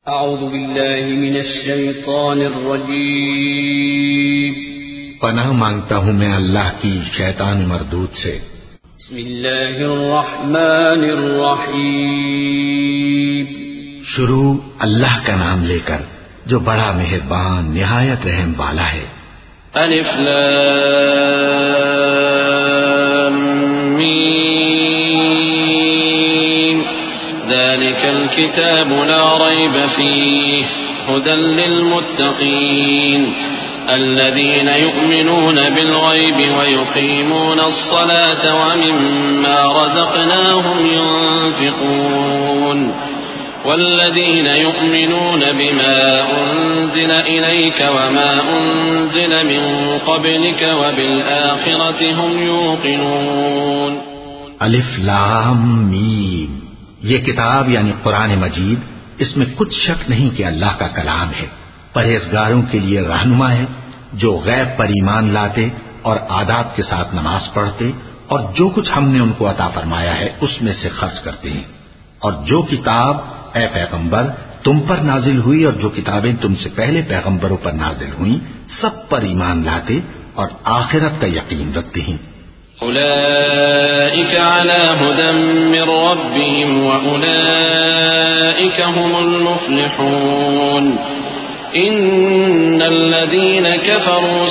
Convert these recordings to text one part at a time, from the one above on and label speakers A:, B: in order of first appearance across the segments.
A: اعوذ باللہ من الشیطان الرجیم
B: پناہ مانگتا ہوں میں اللہ کی شیطان مردود سے۔
A: بسم اللہ الرحمن الرحیم
B: شروع اللہ کا نام لے کر جو بڑا مہربان نہایت رحم والا ہے۔
A: الف لام میم ذلك الكتاب لا ريب فيه هدى للمتقين الذين يؤمنون بالغيب ويقيمون الصلاة ومما رزقناهم ينفقون والذين يؤمنون بما أنزل إليك وما أنزل من قبلك وبالآخرة هم يوقنون۔
B: الف لام میم، یہ کتاب یعنی قرآن مجید، اس میں کچھ شک نہیں کہ اللہ کا کلام ہے، پرہیزگاروں کے لیے رہنما ہے جو غیب پر ایمان لاتے اور آداب کے ساتھ نماز پڑھتے اور جو کچھ ہم نے ان کو عطا فرمایا ہے اس میں سے خرچ کرتے ہیں، اور جو کتاب اے پیغمبر تم پر نازل ہوئی اور جو کتابیں تم سے پہلے پیغمبروں پر نازل ہوئیں سب پر ایمان لاتے اور آخرت کا یقین رکھتے ہیں۔
A: أولئك على هدى من ربهم وأولئك هم المفلحون إن الذين كفروا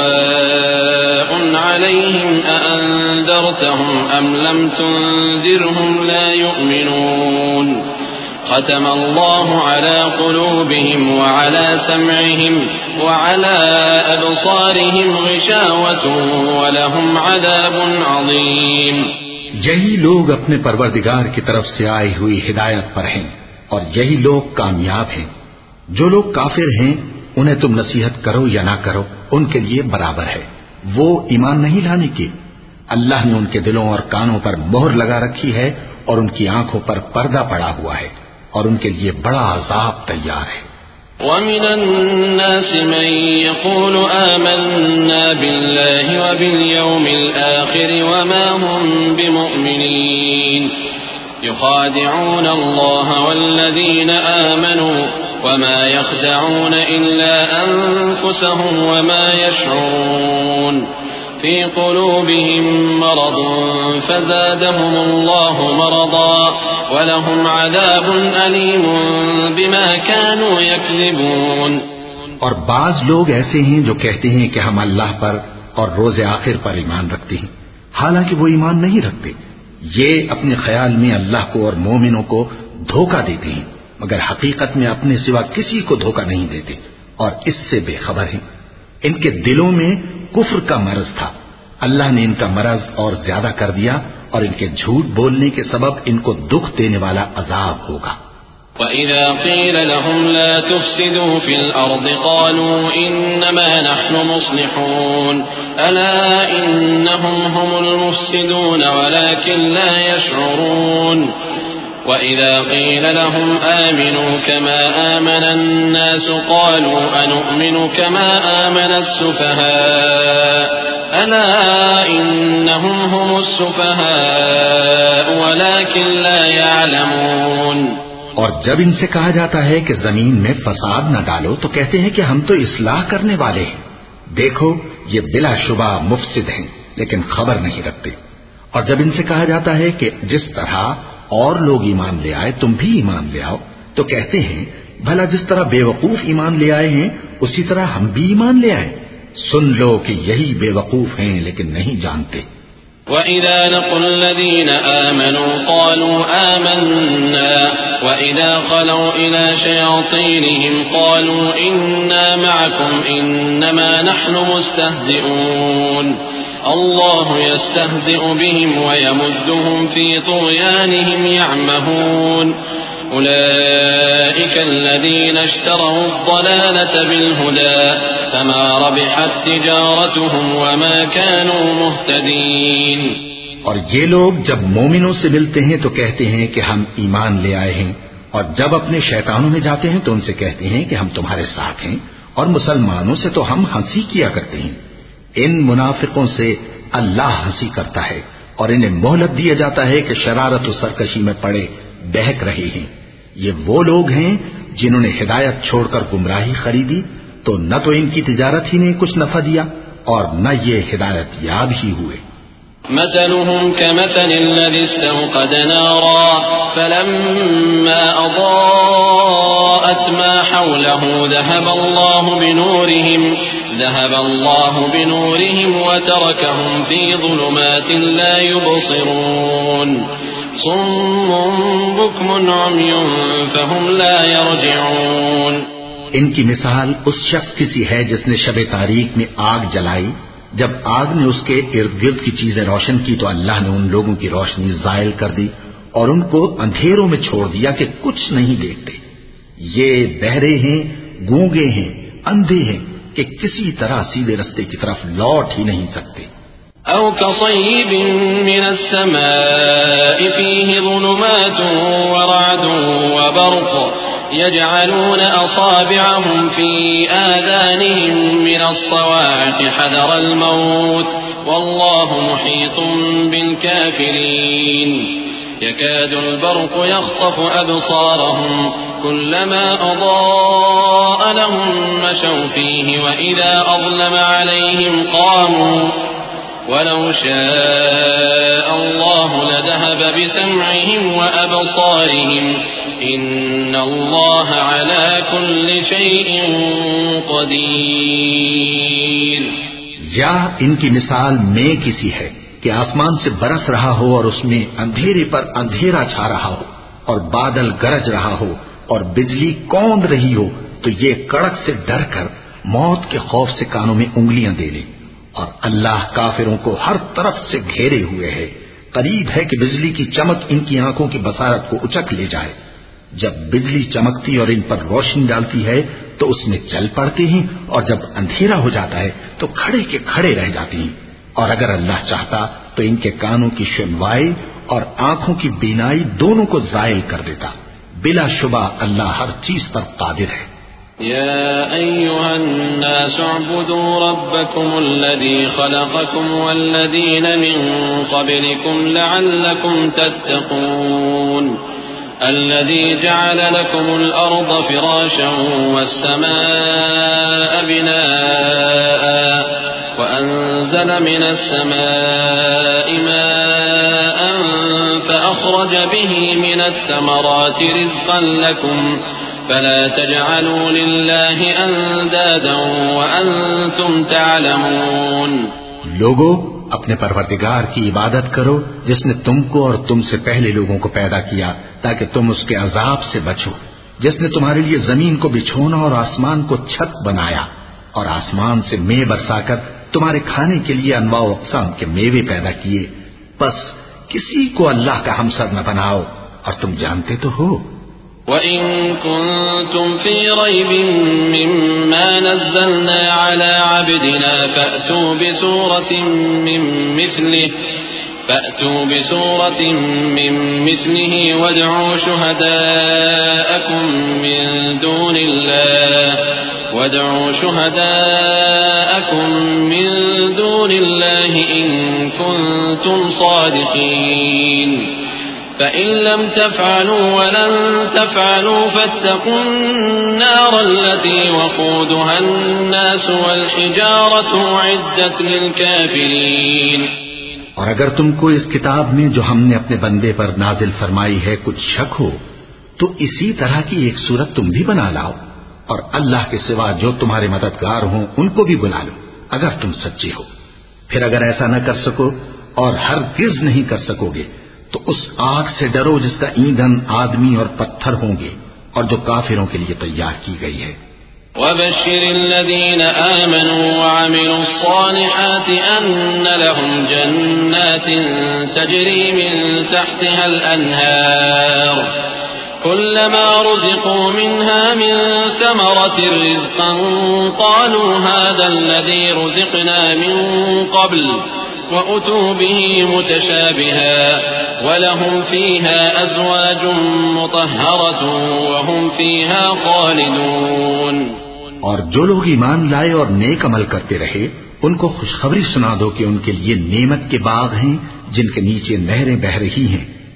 A: سواء عليهم أأنذرتهم أم لم تنذرهم لا يؤمنون ختم الله على قلوبهم وعلى سمعهم وعلى أبصارهم غشاوة ولهم عذاب عظيم۔
B: یہی لوگ اپنے پروردگار کی طرف سے آئی ہوئی ہدایت پر ہیں اور یہی لوگ کامیاب ہیں۔ جو لوگ کافر ہیں انہیں تم نصیحت کرو یا نہ کرو ان کے لیے برابر ہے، وہ ایمان نہیں لانے کے۔ اللہ نے ان کے دلوں اور کانوں پر مہر لگا رکھی ہے اور ان کی آنکھوں پر پردہ پڑا ہوا ہے اور ان کے لیے بڑا عذاب تیار ہے۔
A: وَمِنَ النَّاسِ مَن يَقُولُ آمَنَّا بِاللَّهِ وَبِالْيَوْمِ الْآخِرِ وَمَا هُمْ بِمُؤْمِنِينَ يُخَادِعُونَ اللَّهَ وَالَّذِينَ آمَنُوا وَمَا يَخْدَعُونَ إِلَّا أَنفُسَهُمْ وَمَا يَشْعُرُونَ في قلوبهم مرض فزادهم الله مرضا ولهم عذاب أليم بما كانوا يكذبون۔
B: اور بعض لوگ ایسے ہیں جو کہتے ہیں کہ ہم اللہ پر اور روز آخر پر ایمان رکھتے ہیں، حالانکہ وہ ایمان نہیں رکھتے۔ یہ اپنے خیال میں اللہ کو اور مومنوں کو دھوکہ دیتے ہیں، مگر حقیقت میں اپنے سوا کسی کو دھوکہ نہیں دیتے اور اس سے بے خبر ہیں۔ ان کے دلوں میں کفر کا مرض تھا، اللہ نے ان کا مرض اور زیادہ کر دیا اور ان کے جھوٹ بولنے کے سبب ان کو دکھ دینے والا عذاب ہوگا۔
A: وَإِذَا قِيلَ لَهُمْ لَا تُفْسِدُوا فِي الْأَرْضِ قَالُوا إِنَّمَا نَحْنُ مُصْلِحُونَ أَلَا إِنَّهُمْ هُمُ الْمُفْسِدُونَ وَلَكِنْ لَا يَشْعُرُونَ وَإِذَا قِيلَ لَهُمْ آمِنُوا كَمَا آمَنَ النَّاسُ قَالُوا أَنُؤْمِنُ كَمَا آمَنَ السُّفَهَاءُ أَلَا إِنَّهُمْ هُمُ السُّفَهَاءُ وَلَكِنْ لَا يَعْلَمُونَ۔
B: اور جب ان سے کہا جاتا ہے کہ زمین میں فساد نہ ڈالو تو کہتے ہیں کہ ہم تو اصلاح کرنے والے ہیں، دیکھو یہ بلا شبہ مفسد ہیں لیکن خبر نہیں رکھتے۔ اور جب ان سے کہا جاتا ہے کہ جس طرح اور لوگ ایمان لے آئے تم بھی ایمان لے آؤ تو کہتے ہیں بھلا جس طرح بے وقوف ایمان لے آئے ہیں اسی طرح ہم بھی ایمان لے آئیں۔ سن لو کہ یہی بے وقوف ہیں لیکن نہیں جانتے۔
A: وَإِذَا لَقُوا الَّذِينَ آمَنُوا قَالُوا آمَنَّا وَإِذَا خَلَوْا إِلَى شَيَاطِينِهِمْ قَالُوا إِنَّا مَعَكُمْ إِنَّمَا نَحْنُ مُسْتَهْزِئُونَ اللَّهُ يَسْتَهْزِئُ بِهِمْ وَيَمُدُّهُمْ فِي طُغْيَانِهِمْ يَعْمَهُونَ أولئك الذين اشتروا الضلالة بالهدى فما ربحت تجارتهم وما كانوا مهتدين۔
B: اور یہ لوگ جب مومنوں سے ملتے ہیں تو کہتے ہیں کہ ہم ایمان لے آئے ہیں، اور جب اپنے شیطانوں میں جاتے ہیں تو ان سے کہتے ہیں کہ ہم تمہارے ساتھ ہیں، اور مسلمانوں سے تو ہم ہنسی کیا کرتے ہیں۔ ان منافقوں سے اللہ ہنسی کرتا ہے اور انہیں مہلت دیا جاتا ہے کہ شرارت و سرکشی میں پڑے بہک رہے ہیں۔ یہ وہ لوگ ہیں جنہوں نے ہدایت چھوڑ کر گمراہی خریدی، تو نہ تو ان کی تجارت ہی نے کچھ نفع دیا اور نہ یہ ہدایت یاب ہی ہوئے۔
A: مثلهم كمثل الذي استوقد نارا فلما أضاءت ما حوله ذهب الله بنورهم وتركهم في ظلمات لا يبصرون صم بكم عمي فهم لا يرجعون۔
B: ان کی مثال اس شخص کی سی ہے جس نے شب تاریک میں آگ جلائی، جب آگ نے اس کے ارد گرد کی چیزیں روشن کی تو اللہ نے ان لوگوں کی روشنی زائل کر دی اور ان کو اندھیروں میں چھوڑ دیا کہ کچھ نہیں دیکھتے۔ یہ بہرے ہیں، گونگے ہیں، اندھے ہیں کہ کسی طرح سیدھے رستے کی طرف لوٹ ہی نہیں سکتے۔
A: أو كصيب من السماء فيه ظلمات ورعد وبرق يجعلون أصابعهم في آذانهم من الصواعق حذر الموت والله محيط بالكافرين يكاد البرق يخطف أبصارهم كلما أضاء لهم مشوا فيه وإذا أظلم عليهم قاموا ولو شاء الله لذهب بسمعهم وأبصارهم إن الله على كل شيء قدير۔
B: یا ان کی مثال میں کسی ہے کہ آسمان سے برس رہا ہو اور اس میں اندھیرے پر اندھیرا چھا رہا ہو اور بادل گرج رہا ہو اور بجلی کوند رہی ہو تو یہ کڑک سے ڈر کر موت کے خوف سے کانوں میں انگلیاں دے لے، اور اللہ کافروں کو ہر طرف سے گھیرے ہوئے ہے۔ قریب ہے کہ بجلی کی چمک ان کی آنکھوں کی بصارت کو اچک لے جائے۔ جب بجلی چمکتی اور ان پر روشنی ڈالتی ہے تو اس میں چل پڑتے ہیں، اور جب اندھیرا ہو جاتا ہے تو کھڑے کے کھڑے رہ جاتے ہیں۔ اور اگر اللہ چاہتا تو ان کے کانوں کی سنوائی اور آنکھوں کی بینائی دونوں کو زائل کر دیتا۔ بلا شبہ اللہ ہر چیز پر قادر ہے۔
A: يا أيها الناس اعبدوا ربكم الذي خلقكم والذين من قبلكم لعلكم تتقون الذي جعل لكم الأرض فراشا والسماء بناء وأنزل من السماء ماء فأخرج به من الثمرات رزقا لكم فلا تجعلوا لله اندادا وانتم تعلمون۔
B: لوگو اپنے پروردگار کی عبادت کرو جس نے تم کو اور تم سے پہلے لوگوں کو پیدا کیا تاکہ تم اس کے عذاب سے بچو، جس نے تمہارے لیے زمین کو بچھونا اور آسمان کو چھت بنایا اور آسمان سے مے برسا کر تمہارے کھانے کے لیے انواع و اقسام کے میوے پیدا کیے، بس کسی کو اللہ کا ہمسر نہ بناؤ اور تم جانتے تو ہو۔
A: وَإِن كُنتُمْ فِي رَيْبٍ مِّمَّا نَزَّلْنَا عَلَىٰ عَبْدِنَا فَأْتُوا بِسُورَةٍ مِّن مِّثْلِهِ وَادْعُوا شُهَدَاءَكُم مِّن دُونِ اللَّهِ إِن كُنتُمْ صَادِقِينَ فَإِن لَّمْ تَفْعَلُوا وَلَن تَفْعَلُوا فَاتَّقُوا النَّارَ الَّتِي وَقُودُهَا النَّاسُ وَالْحِجَارَةُ أُعِدَّتْ لِلْكَافِرِينَ۔
B: اور اگر تم کو اس کتاب میں جو ہم نے اپنے بندے پر نازل فرمائی ہے کچھ شک ہو تو اسی طرح کی ایک صورت تم بھی بنا لاؤ، اور اللہ کے سوا جو تمہارے مددگار ہوں ان کو بھی بلا لو اگر تم سچے ہو۔ پھر اگر ایسا نہ کر سکو اور ہرگز نہیں کر سکو گے تو اس آگ سے ڈرو جس کا ایندھن آدمی اور پتھر ہوں گے اور جو کافروں کے لیے تیار کی گئی ہے۔
A: وَبَشِّرِ الَّذِينَ آمَنُوا وَعَمِلُوا الصَّالِحَاتِ أَنَّ لَهُمْ جَنَّاتٍ تَجْرِي مِن تَحْتِهَا الْأَنْهَارُ كُلَّمَا رُزِقُوا مِنْهَا مِن ثَمَرَةٍ رِّزْقًا قَالُوا هَٰذَا الَّذِي رُزِقْنَا مِن قَبْلُ وَأُتُوا بِهِ مُتَشَابِهًا وَلَهُمْ فِيهَا أَزْوَاجٌ مُطَهَّرَةٌ وَهُمْ فِيهَا خَالِدُونَ۔
B: اور جو لوگ ایمان لائے اور نیک عمل کرتے رہے ان کو خوشخبری سنا دو کہ ان کے لیے نعمت کے باغ ہیں جن کے نیچے نہریں بہہ رہی ہیں،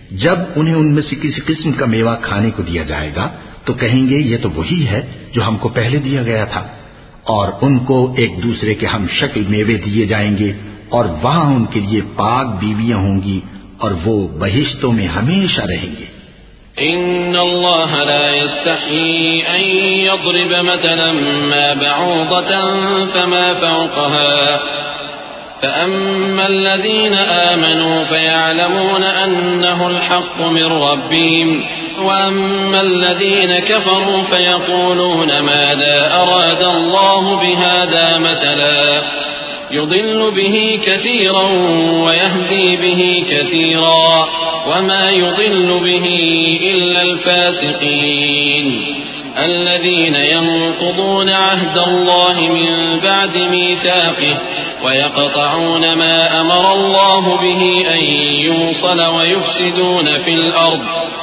B: جب انہیں ان میں سے کسی قسم کا میوہ کھانے کو دیا جائے گا تو کہیں گے یہ تو وہی ہے جو ہم کو پہلے دیا گیا تھا، اور ان کو ایک دوسرے کے ہم شکل میوے دیے جائیں گے، اور وہاں ان کے لیے پاک بیویاں ہوں گی، اور وہ بہشتوں میں ہمیشہ رہیں گے۔
A: إن الله لا يستحيي أن يضرب مثلا ما بعوضة فما فوقها فأما الذين آمنوا فيعلمون أنه الحق من ربهم وأما الذين كفروا فيقولون ماذا أراد الله بهذا مثلا يضل به كثيرا ويهدي به كثيرا وما يضل به إلا الفاسقين الذين ينقضون عهد الله من بعد ميثاقه ويقطعون ما أمر الله به أن يوصل ويفسدون في الأرض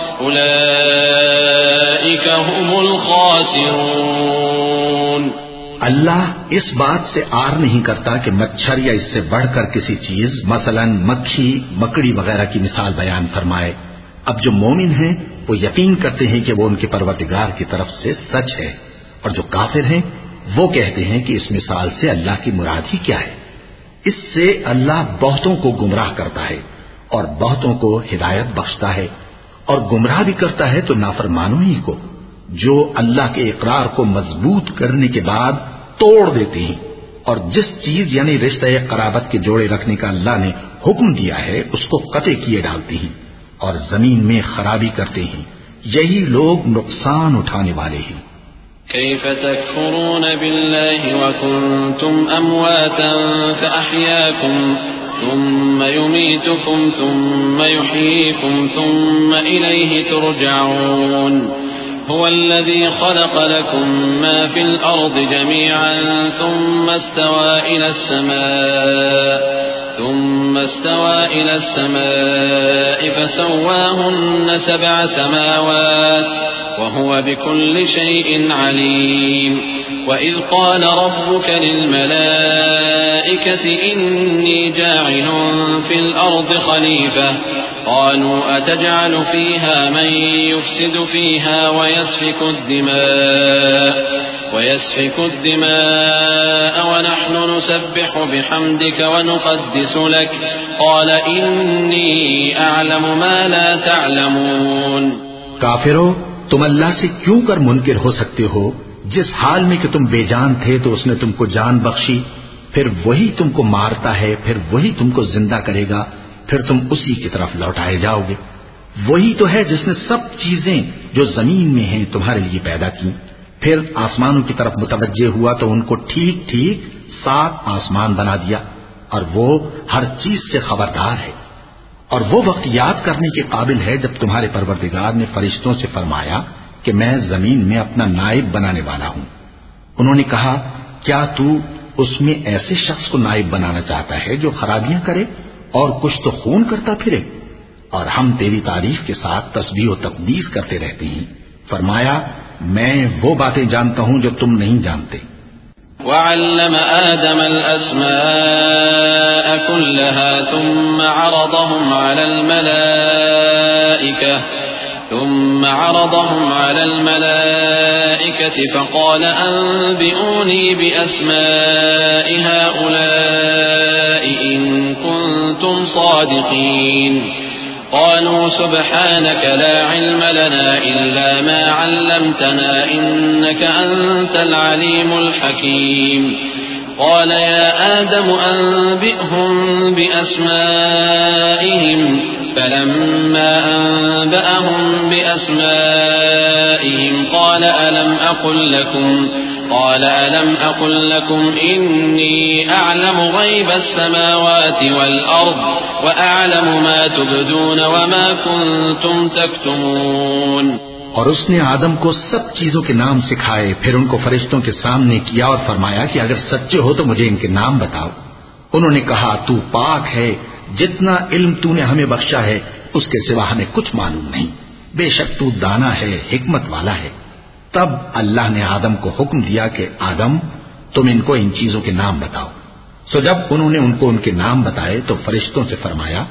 A: أولئك هم الخاسرون۔
B: اللہ اس بات سے آر نہیں کرتا کہ مچھر یا اس سے بڑھ کر کسی چیز مثلا مکھی مکڑی وغیرہ کی مثال بیان فرمائے۔ اب جو مومن ہیں وہ یقین کرتے ہیں کہ وہ ان کے پروردگار کی طرف سے سچ ہے، اور جو کافر ہیں وہ کہتے ہیں کہ اس مثال سے اللہ کی مراد ہی کیا ہے۔ اس سے اللہ بہتوں کو گمراہ کرتا ہے اور بہتوں کو ہدایت بخشتا ہے، اور گمراہ بھی کرتا ہے تو نافرمانوں ہی کو، جو اللہ کے اقرار کو مضبوط کرنے کے بعد توڑ دیتے ہیں، اور جس چیز یعنی رشتہ قرابت کے جوڑے رکھنے کا اللہ نے حکم دیا ہے اس کو قطع کیے ڈالتے ہیں اور زمین میں خرابی کرتے ہیں، یہی لوگ نقصان اٹھانے والے ہیں۔
A: كيف تكفرون بالله وكنتم أمواتا فأحياكم ثم يميتكم ثم يحييكم ثم إليه ترجعون هو الذي خلق لكم ما في الأرض جميعا ثم استوى إلى السماء فسواهن 7 سماوات وهو بكل شيء عليم وإذ قال ربك للملائكة إني جاعل في الأرض خليفة قالوا أتجعل فيها من يفسد فيها ويسفك الدماء ونحن نسبح بحمدك ونقدس لك قال إني أعلم ما لا تعلمون۔
B: کافرو، تم اللہ سے کیوں کر منکر ہو سکتے ہو؟ جس حال میں کہ تم بے جان تھے تو اس نے تم کو جان بخشی، پھر وہی تم کو مارتا ہے، پھر وہی تم کو زندہ کرے گا، پھر تم اسی کی طرف لوٹائے جاؤ گے۔ وہی تو ہے جس نے سب چیزیں جو زمین میں ہیں تمہارے لیے پیدا کی، پھر آسمانوں کی طرف متوجہ ہوا تو ان کو ٹھیک ٹھیک 7 آسمان بنا دیا، اور وہ ہر چیز سے خبردار ہے۔ اور وہ وقت یاد کرنے کے قابل ہے جب تمہارے پروردگار نے فرشتوں سے فرمایا کہ میں زمین میں اپنا نائب بنانے والا ہوں۔ انہوں نے کہا کیا تو اس میں ایسے شخص کو نائب بنانا چاہتا ہے جو خرابیاں کرے اور کچھ تو خون کرتا پھرے؟ اور ہم تیری تعریف کے ساتھ تسبیح و تقدیس کرتے رہتے ہیں۔ فرمایا میں وہ باتیں جانتا ہوں جو تم نہیں جانتے۔
A: وعلم آدم الأسماء كلها ثم عرضهم على الملائكة فقال أنبئوني بأسماء هؤلاء إن كنتم صادقين قالوا سبحانك لا علم لنا إلا ما علمتنا إنك أنت العليم الحكيم قال يا آدم أنبئهم بأسمائهم فلما أنبأهم بأسمائهم قال ألم أقل لكم إني أعلم غيب السماوات والأرض وأعلم ما تبدون وما كنتم تكتمون۔
B: اور اس نے آدم کو سب چیزوں کے نام سکھائے، پھر ان کو فرشتوں کے سامنے کیا اور فرمایا کہ اگر سچے ہو تو مجھے ان کے نام بتاؤ۔ انہوں نے کہا تو پاک ہے، جتنا علم تو نے ہمیں بخشا ہے اس کے سوا ہمیں کچھ معلوم نہیں، بے شک تو دانا ہے، حکمت والا ہے۔ تب اللہ نے آدم کو حکم دیا کہ آدم تم ان کو ان چیزوں کے نام بتاؤ۔ سو جب انہوں نے ان کو ان کے نام بتائے تو فرشتوں سے فرمایا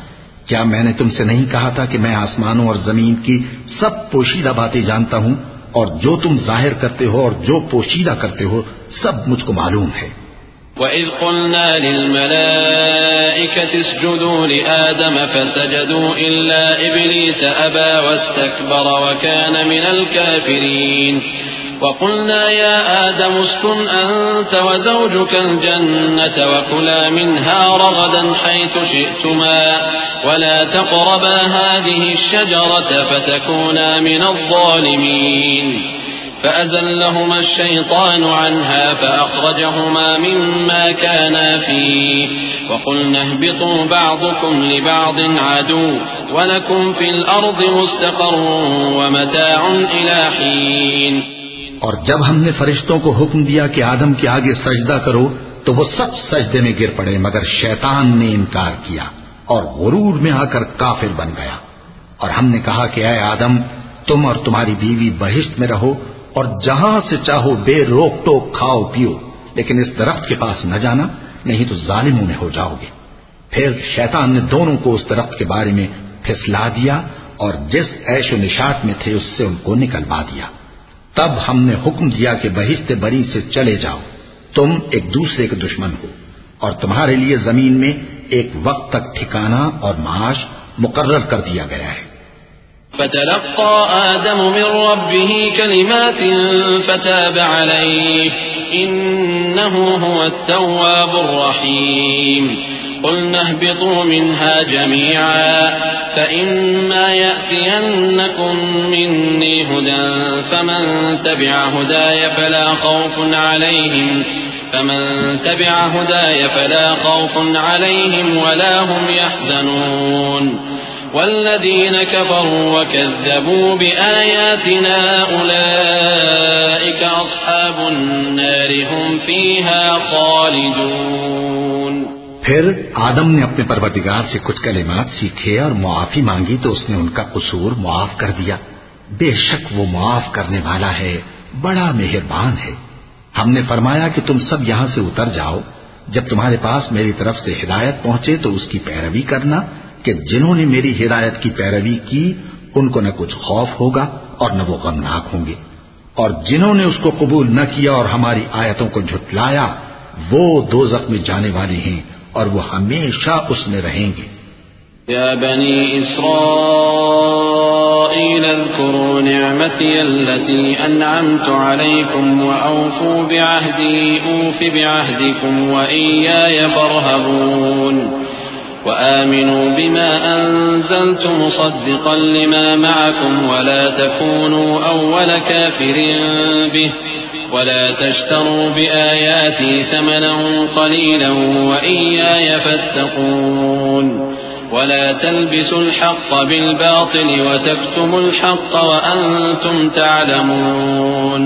B: کیا میں نے تم سے نہیں کہا تھا کہ میں آسمانوں اور زمین کی سب پوشیدہ باتیں جانتا ہوں، اور جو تم ظاہر کرتے ہو اور جو پوشیدہ کرتے ہو سب مجھ کو معلوم ہے۔
A: وَإِذْ قُلْنَا لِلْمَلَائِكَةِ اسْجُدُوا لِآدَمَ فَسَجَدُوا إِلَّا إِبْلِيسَ أَبَى وَاسْتَكْبَرَ وَكَانَ مِنَ الْكَافِرِينَ وَقُلْنَا يَا آدَمُ اسْكُنْ أَنْتَ وَزَوْجُكَ الْجَنَّةَ وَكُلَا مِنْهَا رَغَدًا حَيْثُ شِئْتُمَا وَلَا تَقْرَبَا هَذِهِ الشَّجَرَةَ فَتَكُونَا مِنَ الظَّالِمِينَ فأزلهما الشيطان عنها فأخرجهما مما كانا فيه وقلنا اهبطوا بعضكم لبعض عدو ولكم في الأرض مستقر ومتاع إلى حين۔
B: اور جب ہم نے فرشتوں کو حکم دیا کہ آدم کے آگے سجدہ کرو تو وہ سب سجدے میں گر پڑے مگر شیطان نے انکار کیا اور غرور میں آ کر کافر بن گیا۔ اور ہم نے کہا کہ اے آدم، تم اور تمہاری بیوی بہشت میں رہو اور جہاں سے چاہو بے روک ٹوک کھاؤ پیو، لیکن اس درخت کے پاس نہ جانا، نہیں تو ظالموں میں ہو جاؤ گے۔ پھر شیطان نے دونوں کو اس درخت کے بارے میں پھسلا دیا اور جس عیش و نشاط میں تھے اس سے ان کو نکلوا دیا۔ تب ہم نے حکم دیا کہ بہشت بری سے چلے جاؤ، تم ایک دوسرے کے دشمن ہو، اور تمہارے لیے زمین میں ایک وقت تک ٹھکانہ اور معاش مقرر کر دیا گیا ہے۔
A: فتلقى آدم من ربه كلمات فتاب عليه إنه هو التواب الرحيم قلنا اهبطوا منها جميعا فإما يأتينكم مني هدى فمن تبع هداي فلا خوف عليهم ولا هم يحزنون والذين كفروا وكذبوا بآياتنا أولئك أصحاب النار هم فيها خالدون۔
B: پھر آدم نے اپنے پروردگار سے کچھ کلمات سیکھے اور معافی مانگی تو اس نے ان کا قصور معاف کر دیا۔ بے شک وہ معاف کرنے والا ہے، بڑا مہربان ہے۔ ہم نے فرمایا کہ تم سب یہاں سے اتر جاؤ، جب تمہارے پاس میری طرف سے ہدایت پہنچے تو اس کی پیروی کرنا کہ جنہوں نے میری ہدایت کی پیروی کی ان کو نہ کچھ خوف ہوگا اور نہ وہ غمناک ہوں گے، اور جنہوں نے اس کو قبول نہ کیا اور ہماری آیتوں کو جھٹلایا وہ دوزخ میں جانے والے ہیں اور وہ ہمیشہ اس میں رہیں گے۔
A: یا بنی اسرائیل اذکروا نعمتی التي انعمت علیکم واوفوا بعہدی اوف بعہدکم وإیایا فارہبون وآمنوا بما أنزلت مصدقا لما معكم ولا تكونوا أول كافر به ولا تشتروا بآياتي ثمنا قليلا وإياي فاتقون ولا تلبسوا الحق بالباطل وتكتموا الحق وأنتم تعلمون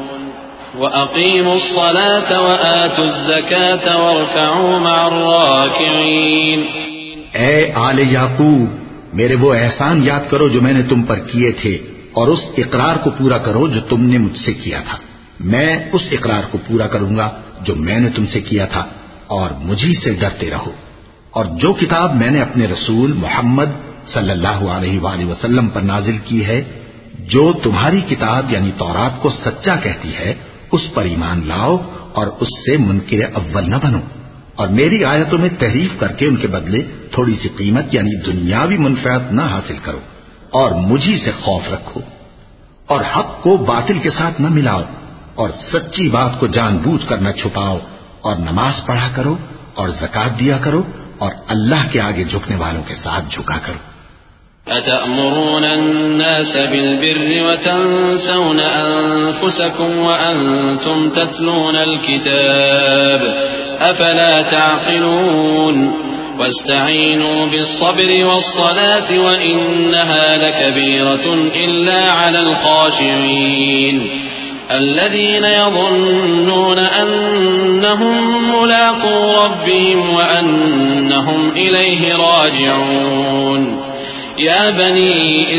A: وأقيموا الصلاة وآتوا الزكاة واركعوا مع الراكعين۔
B: اے آل یعقوب، میرے وہ احسان یاد کرو جو میں نے تم پر کیے تھے اور اس اقرار کو پورا کرو جو تم نے مجھ سے کیا تھا۔ میں اس اقرار کو پورا کروں گا جو میں نے تم سے کیا تھا، اور مجھی سے ڈرتے رہو۔ اور جو کتاب میں نے اپنے رسول محمد صلی اللہ علیہ وآلہ وسلم پر نازل کی ہے، جو تمہاری کتاب یعنی تورات کو سچا کہتی ہے، اس پر ایمان لاؤ اور اس سے منکر اول نہ بنو، اور میری آیتوں میں تحریف کر کے ان کے بدلے تھوڑی سی قیمت یعنی دنیاوی منفعت نہ حاصل کرو، اور مجھی سے خوف رکھو، اور حق کو باطل کے ساتھ نہ ملاؤ، اور سچی بات کو جان بوجھ کر نہ چھپاؤ، اور نماز پڑھا کرو اور زکات دیا کرو، اور اللہ کے آگے جھکنے والوں کے ساتھ جھکا کرو۔
A: أتأمرون الناس بالبر وتنسون أنفسكم وأنتم تتلون الكتاب أفلا تعقلون واستعينوا بالصبر والصلاة وإنها لكبيرة إلا على الخاشعين الذين يظنون أنهم ملاقو ربهم وأنهم إليه راجعون يا بني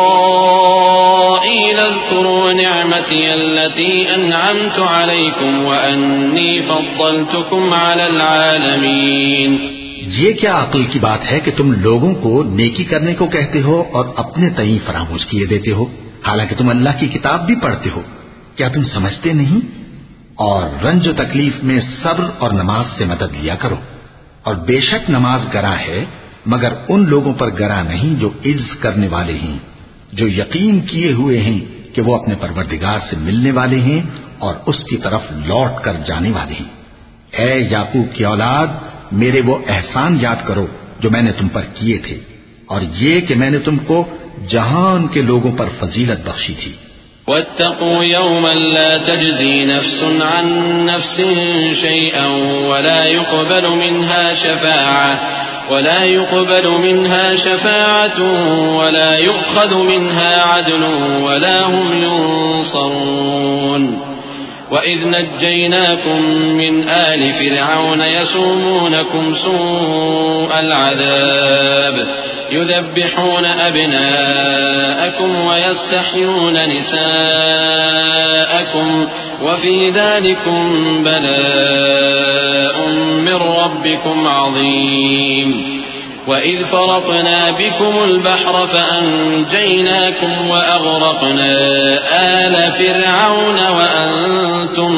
A: إسرائيل اذكروا نعمتي التي أنعمت عليكم وأني فضلتكم على العالمين۔
B: یہ کیا عقل کی بات ہے کہ تم لوگوں کو نیکی کرنے کو کہتے ہو اور اپنے تئیں فراموش کیے دیتے ہو، حالانکہ تم اللہ کی کتاب بھی پڑھتے ہو؟ کیا تم سمجھتے نہیں؟ اور رنج و تکلیف میں صبر اور نماز سے مدد لیا کرو، اور بے شک نماز گراں ہے مگر ان لوگوں پر گراں نہیں جو عجز کرنے والے ہیں، جو یقین کیے ہوئے ہیں کہ وہ اپنے پروردگار سے ملنے والے ہیں اور اس کی طرف لوٹ کر جانے والے ہیں۔ اے یعقوب کی اولاد، میرے وہ احسان یاد کرو جو میں نے تم پر کیے تھے، اور یہ کہ میں نے تم کو جہان کے لوگوں پر فضیلت بخشی تھی۔
A: واتقوا يوما لا تجزي نفس عن نفس شيئا ولا يقبل منها شفاعة ولا يؤخذ منها عدل ولا هم ينصرون وَإِذْ نَجَّيْنَاكُمْ مِنْ آلِ فِرْعَوْنَ يَسُومُونَكُمْ سُوءَ الْعَذَابِ يُذَبِّحُونَ أَبْنَاءَكُمْ وَيَسْتَحْيُونَ نِسَاءَكُمْ وَفِي ذَلِكُمْ بَلَاءٌ مِّن رَّبِّكُمْ عَظِيمٌ وَإِذْ فَرَقْنَا بِكُمُ الْبَحْرَ فَأَنْجَيْنَاكُمْ وَأَغْرَقْنَا آلَ فِرْعَوْنَ وَأَنْتُمْ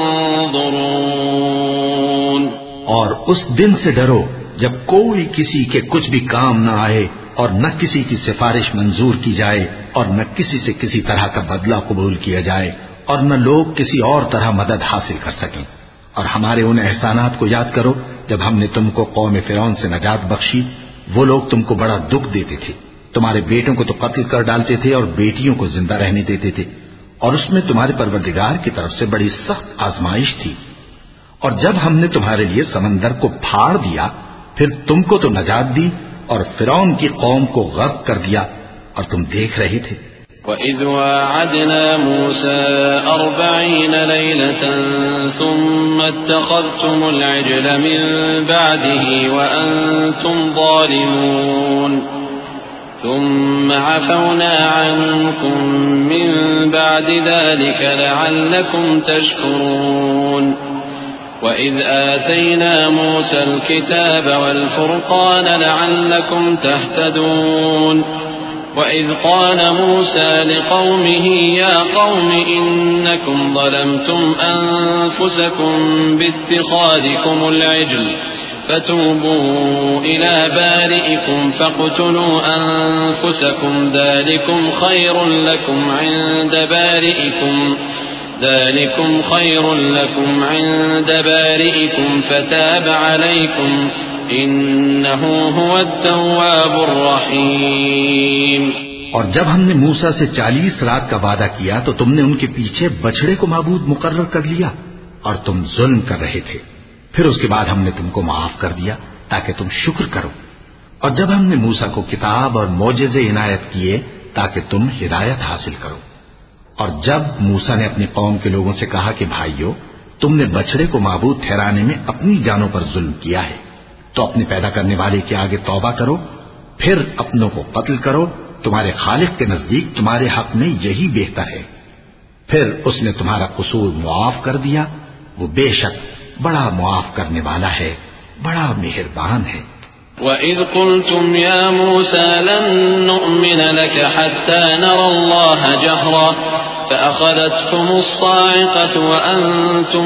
A: تَنظُرُونَ۔
B: اور اس دن سے ڈرو جب کوئی کسی کے کچھ بھی کام نہ آئے اور نہ کسی کی سفارش منظور کی جائے اور نہ کسی سے کسی طرح کا بدلہ قبول کیا جائے اور نہ لوگ کسی اور طرح مدد حاصل کر سکیں۔ اور ہمارے ان احسانات کو یاد کرو جب ہم نے تم کو قوم فرعون سے نجات بخشی۔ وہ لوگ تم کو بڑا دکھ دیتے تھے، تمہارے بیٹوں کو تو قتل کر ڈالتے تھے اور بیٹیوں کو زندہ رہنے دیتے تھے، اور اس میں تمہارے پروردگار کی طرف سے بڑی سخت آزمائش تھی۔ اور جب ہم نے تمہارے لیے سمندر کو پھاڑ دیا پھر تم کو تو نجات دی اور فرعون کی قوم کو غرق کر دیا، اور تم دیکھ رہے تھے۔
A: وَإِذْ وَاعَدْنَا مُوسَىٰ 40 لَيْلَةً ثُمَّ اتَّخَذْتُمُ الْعِجْلَ مِن بَعْدِهِ وَأَنتُمْ ظَالِمُونَ ثُمَّ عَفَوْنَا عَنكُم مِّن بَعْدِ ذَلِكَ لَعَلَّكُمْ تَشْكُرُونَ وَإِذْ آتَيْنَا مُوسَى الْكِتَابَ وَالْفُرْقَانَ لَعَلَّكُمْ تَهْتَدُونَ وَإِذْ قَالَ مُوسَى لِقَوْمِهِ يَا قَوْمِ إِنَّكُمْ ظَلَمْتُمْ أَنفُسَكُمْ بِاتِّخَاذِكُمُ الْعِجْلَ فَتُوبُوا إِلَى بَارِئِكُمْ فَاقْتُلُوا أَنفُسَكُمْ ذَلِكُمْ خَيْرٌ لَكُمْ عِندَ بَارِئِكُمْ فَتَابَ عَلَيْكُمْ إِنَّهُ هُوَ التَّوَّابُ الرَّحِيمُ۔
B: اور جب ہم نے موسیٰ سے 40 رات کا وعدہ کیا تو تم نے ان کے پیچھے بچڑے کو معبود مقرر کر لیا اور تم ظلم کر رہے تھے۔ پھر اس کے بعد ہم نے تم کو معاف کر دیا تاکہ تم شکر کرو۔ اور جب ہم نے موسیٰ کو کتاب اور معجزے عنایت کیے تاکہ تم ہدایت حاصل کرو۔ اور جب موسیٰ نے اپنی قوم کے لوگوں سے کہا کہ بھائیو، تم نے بچڑے کو معبود ٹھہرانے میں اپنی جانوں پر ظلم کیا ہے، تو اپنے پیدا کرنے والے کے آگے توبہ کرو، پھر اپنوں کو قتل کرو، تمہارے خالق کے نزدیک تمہارے حق میں یہی بہتر ہے۔ پھر اس نے تمہارا قصور معاف کر دیا، وہ بے شک بڑا معاف کرنے والا ہے، بڑا مہربان ہے۔
A: وَإِذْ قُلْتُمْ يَا مُوسَى لَن نُّؤْمِنَ لَكَ حَتَّى نَرَى اللَّهَ جَهْرَةً فَأَخَذَتْكُمُ الصَّاعِقَةُ وَأَنتُمْ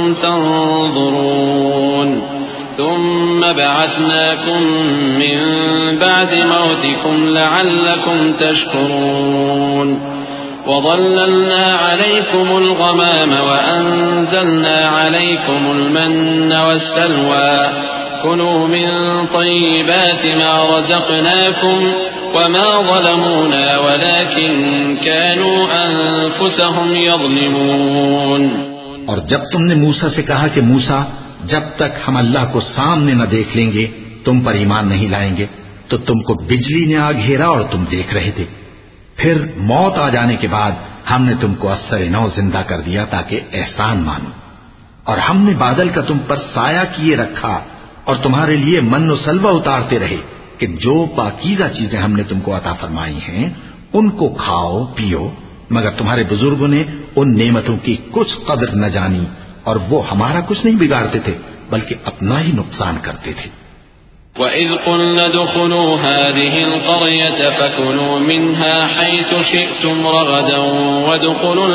A: تَنظُرُونَ ثُمَّ بَعَثْنَاكُم مِّن بَعْدِ مَوْتِكُمْ لَعَلَّكُمْ تَشْكُرُونَ وَظَلَّلْنَا عَلَيْكُمُ الْغَمَامَ وَأَنزَلْنَا عَلَيْكُمُ الْمَنَّ وَالسَّلْوَىٰ كُلُوا مِن طَيِّبَاتِ مَا رَزَقْنَاكُمْ وَمَا ظَلَمُونَا وَلَٰكِن كَانُوا أَنفُسَهُمْ يَظْلِمُونَ۔
B: اور جب تم نے موسیٰ سے کہا کہ موسیٰ، جب تک ہم اللہ کو سامنے نہ دیکھ لیں گے تم پر ایمان نہیں لائیں گے، تو تم کو بجلی نے آ گھیرا اور تم دیکھ رہے تھے۔ پھر موت آ جانے کے بعد ہم نے تم کو اثر نو زندہ کر دیا تاکہ احسان مانو، اور ہم نے بادل کا تم پر سایہ کیے رکھا اور تمہارے لیے من و سلوہ اتارتے رہے کہ جو پاکیزہ چیزیں ہم نے تم کو عطا فرمائی ہیں ان کو کھاؤ پیو، مگر تمہارے بزرگوں نے ان نعمتوں کی کچھ قدر نہ جانی اور وہ ہمارا کچھ نہیں بگاڑتے تھے بلکہ اپنا ہی نقصان کرتے تھے۔
A: وَإِذْ قُلْنَا ادْخُلُوا هَٰذِهِ الْقَرْيَةَ فَكُلُوا مِنْهَا حَيْثُ شِئْتُمْ رَغَدًا وَادْخُلُوا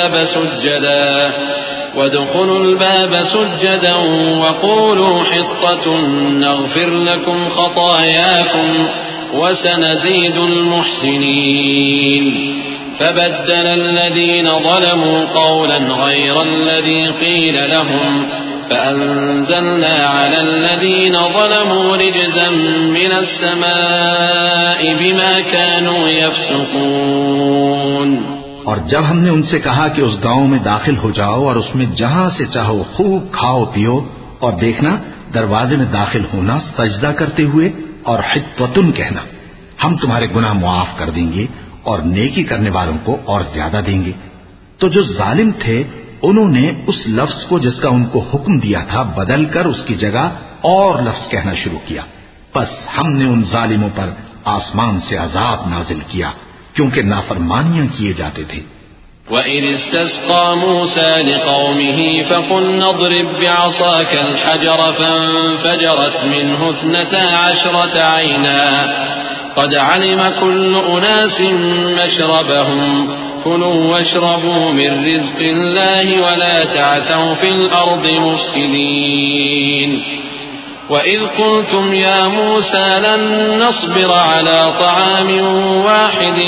A: الْبَابَ سُجَّدًا وَقُولُوا حِطَّةٌ نَّغْفِرْ لَكُمْ خَطَايَاكُمْ وَسَنَزِيدُ الْمُحْسِنِينَ فَبَدَّلَ الَّذِينَ ظَلَمُوا قَوْلًا غَيْرَ الَّذِي قِيلَ لَهُمْ فَأَنزَلْنَا عَلَى الَّذِينَ ظَلَمُوا رِجْزًا مِّنَ السَّمَاءِ بِمَا كَانُوا يَفْسُقُونَ۔
B: اور جب ہم نے ان سے کہا کہ اس گاؤں میں داخل ہو جاؤ اور اس میں جہاں سے چاہو خوب کھاؤ پیو، اور دیکھنا دروازے میں داخل ہونا سجدہ کرتے ہوئے اور حطۃ کہنا، ہم تمہارے گناہ معاف کر دیں گے اور نیکی کرنے والوں کو اور زیادہ دیں گے۔ تو جو ظالم تھے انہوں نے اس لفظ کو جس کا ان کو حکم دیا تھا بدل کر اس کی جگہ اور لفظ کہنا شروع کیا، بس ہم نے ان ظالموں پر آسمان سے عذاب نازل کیا کیونکہ نافرمانیاں کیے جاتے تھے۔
A: وَإِذِ اسْتَسْقَىٰ مُوسَىٰ لِقَوْمِهِ فَقُلْنَا اضْرِب بِّعَصَاكَ الْحَجَرَ فَانفَجَرَتْ مِنْهُ 12 عَيْنًا قَدْ عَلِمَ كُلُّ أُنَاسٍ مَّشْرَبَهُمْ كُلُوا وَاشْرَبُوا مِن رِّزْقِ اللَّهِ وَلَا تَعْثَوْا فِي الْأَرْضِ مُفْسِدِينَ وَإِذْ قُلْتُمْ يَا مُوسَىٰ لَن نَّصْبِرَ عَلَىٰ طَعَامٍ وَاحِدٍ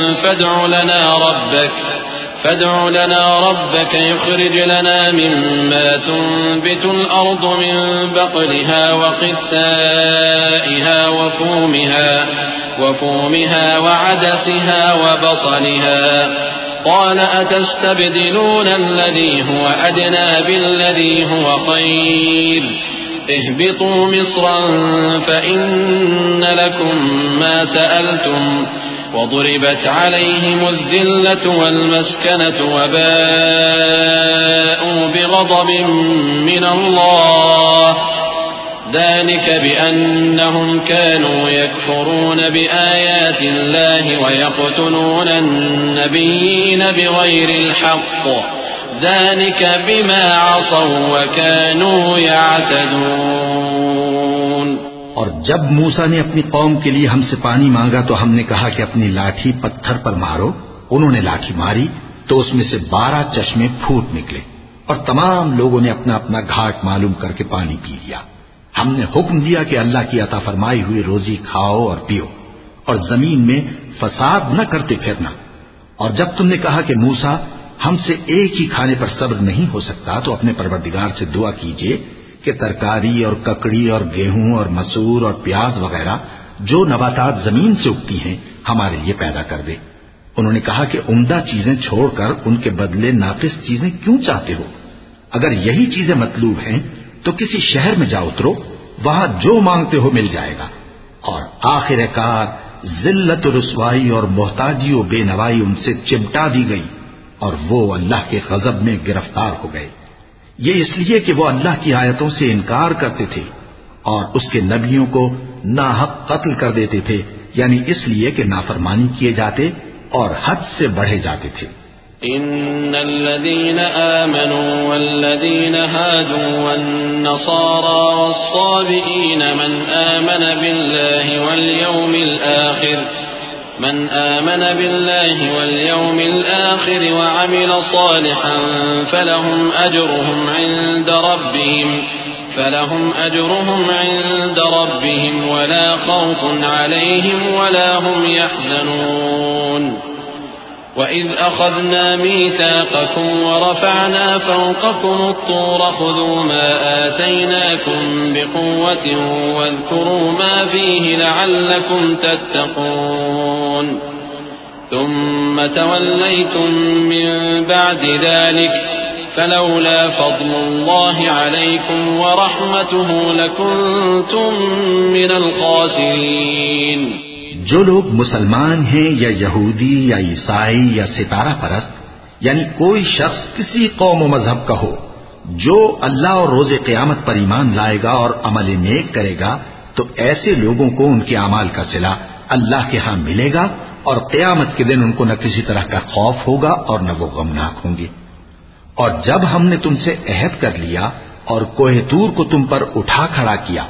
A: فادع لنا ربك يخرج لنا مما تنبت الأرض من بقلها وقثائها وفومها وعدسها وبصلها قال أتستبدلون الذي هو أدنى بالذي هو خير اهبطوا مصرا فإن لكم ما سألتم وضربت عليهم الذلة والمسكنة وباءوا بغضب من الله ذلك بأنهم كانوا يكفرون بآيات الله ويقتلون النبيين بغير الحق ذلك بما عصوا وكانوا يعتدون۔
B: اور جب موسیٰ نے اپنی قوم کے لیے ہم سے پانی مانگا تو ہم نے کہا کہ اپنی لاٹھی پتھر پر مارو۔ انہوں نے لاٹھی ماری تو اس میں سے 12 چشمے پھوٹ نکلے اور تمام لوگوں نے اپنا اپنا گھاٹ معلوم کر کے پانی پی لیا۔ ہم نے حکم دیا کہ اللہ کی عطا فرمائی ہوئی روزی کھاؤ اور پیو اور زمین میں فساد نہ کرتے پھرنا۔ اور جب تم نے کہا کہ موسیٰ ہم سے ایک ہی کھانے پر صبر نہیں ہو سکتا تو اپنے پروردگار سے دعا کیجئے کہ ترکاری اور ککڑی اور گیہوں اور مسور اور پیاز وغیرہ جو نباتات زمین سے اگتی ہیں ہمارے لیے پیدا کر دے۔ انہوں نے کہا کہ عمدہ چیزیں چھوڑ کر ان کے بدلے ناقص چیزیں کیوں چاہتے ہو؟ اگر یہی چیزیں مطلوب ہیں تو کسی شہر میں جا اترو، وہاں جو مانگتے ہو مل جائے گا۔ اور آخر کار ذلت و رسوائی اور محتاجی و بے نوائی ان سے چمٹا دی گئی اور وہ اللہ کے غضب میں گرفتار ہو گئے۔ یہ اس لیے کہ وہ اللہ کی آیتوں سے انکار کرتے تھے اور اس کے نبیوں کو ناحق قتل کر دیتے تھے، یعنی اس لیے کہ نافرمانی کیے جاتے اور حد سے بڑھے جاتے تھے۔
A: ان الذين آمنوا والذين هادوا والنصارى والصابئين من آمن بالله واليوم الآخر وعمل صالحا فلهم أجرهم عند ربهم ولا خوف عليهم ولا هم يحزنون وَإِذْ أَخَذْنَا مِيثَاقَكُمْ وَرَفَعْنَا فَوْقَكُمُ الطُّورَ خُذُوا مَا آتَيْنَاكُمْ بِقُوَّةٍ وَاذْكُرُوا مَا فِيهِ لَعَلَّكُمْ تَتَّقُونَ ثُمَّ تَوَلَّيْتُمْ مِنْ بَعْدِ ذَلِكَ فَلَوْلَا فَضْلُ اللَّهِ عَلَيْكُمْ وَرَحْمَتُهُ لَكُنْتُمْ مِنَ الْخَاسِرِينَ۔
B: جو لوگ مسلمان ہیں یا یہودی یا عیسائی یا ستارہ پرست، یعنی کوئی شخص کسی قوم و مذہب کا ہو، جو اللہ اور روز قیامت پر ایمان لائے گا اور عمل نیک کرے گا تو ایسے لوگوں کو ان کے اعمال کا صلہ اللہ کے ہاں ملے گا اور قیامت کے دن ان کو نہ کسی طرح کا خوف ہوگا اور نہ وہ غمناک ہوں گے۔ اور جب ہم نے تم سے عہد کر لیا اور کوہ طور کو تم پر اٹھا کھڑا کیا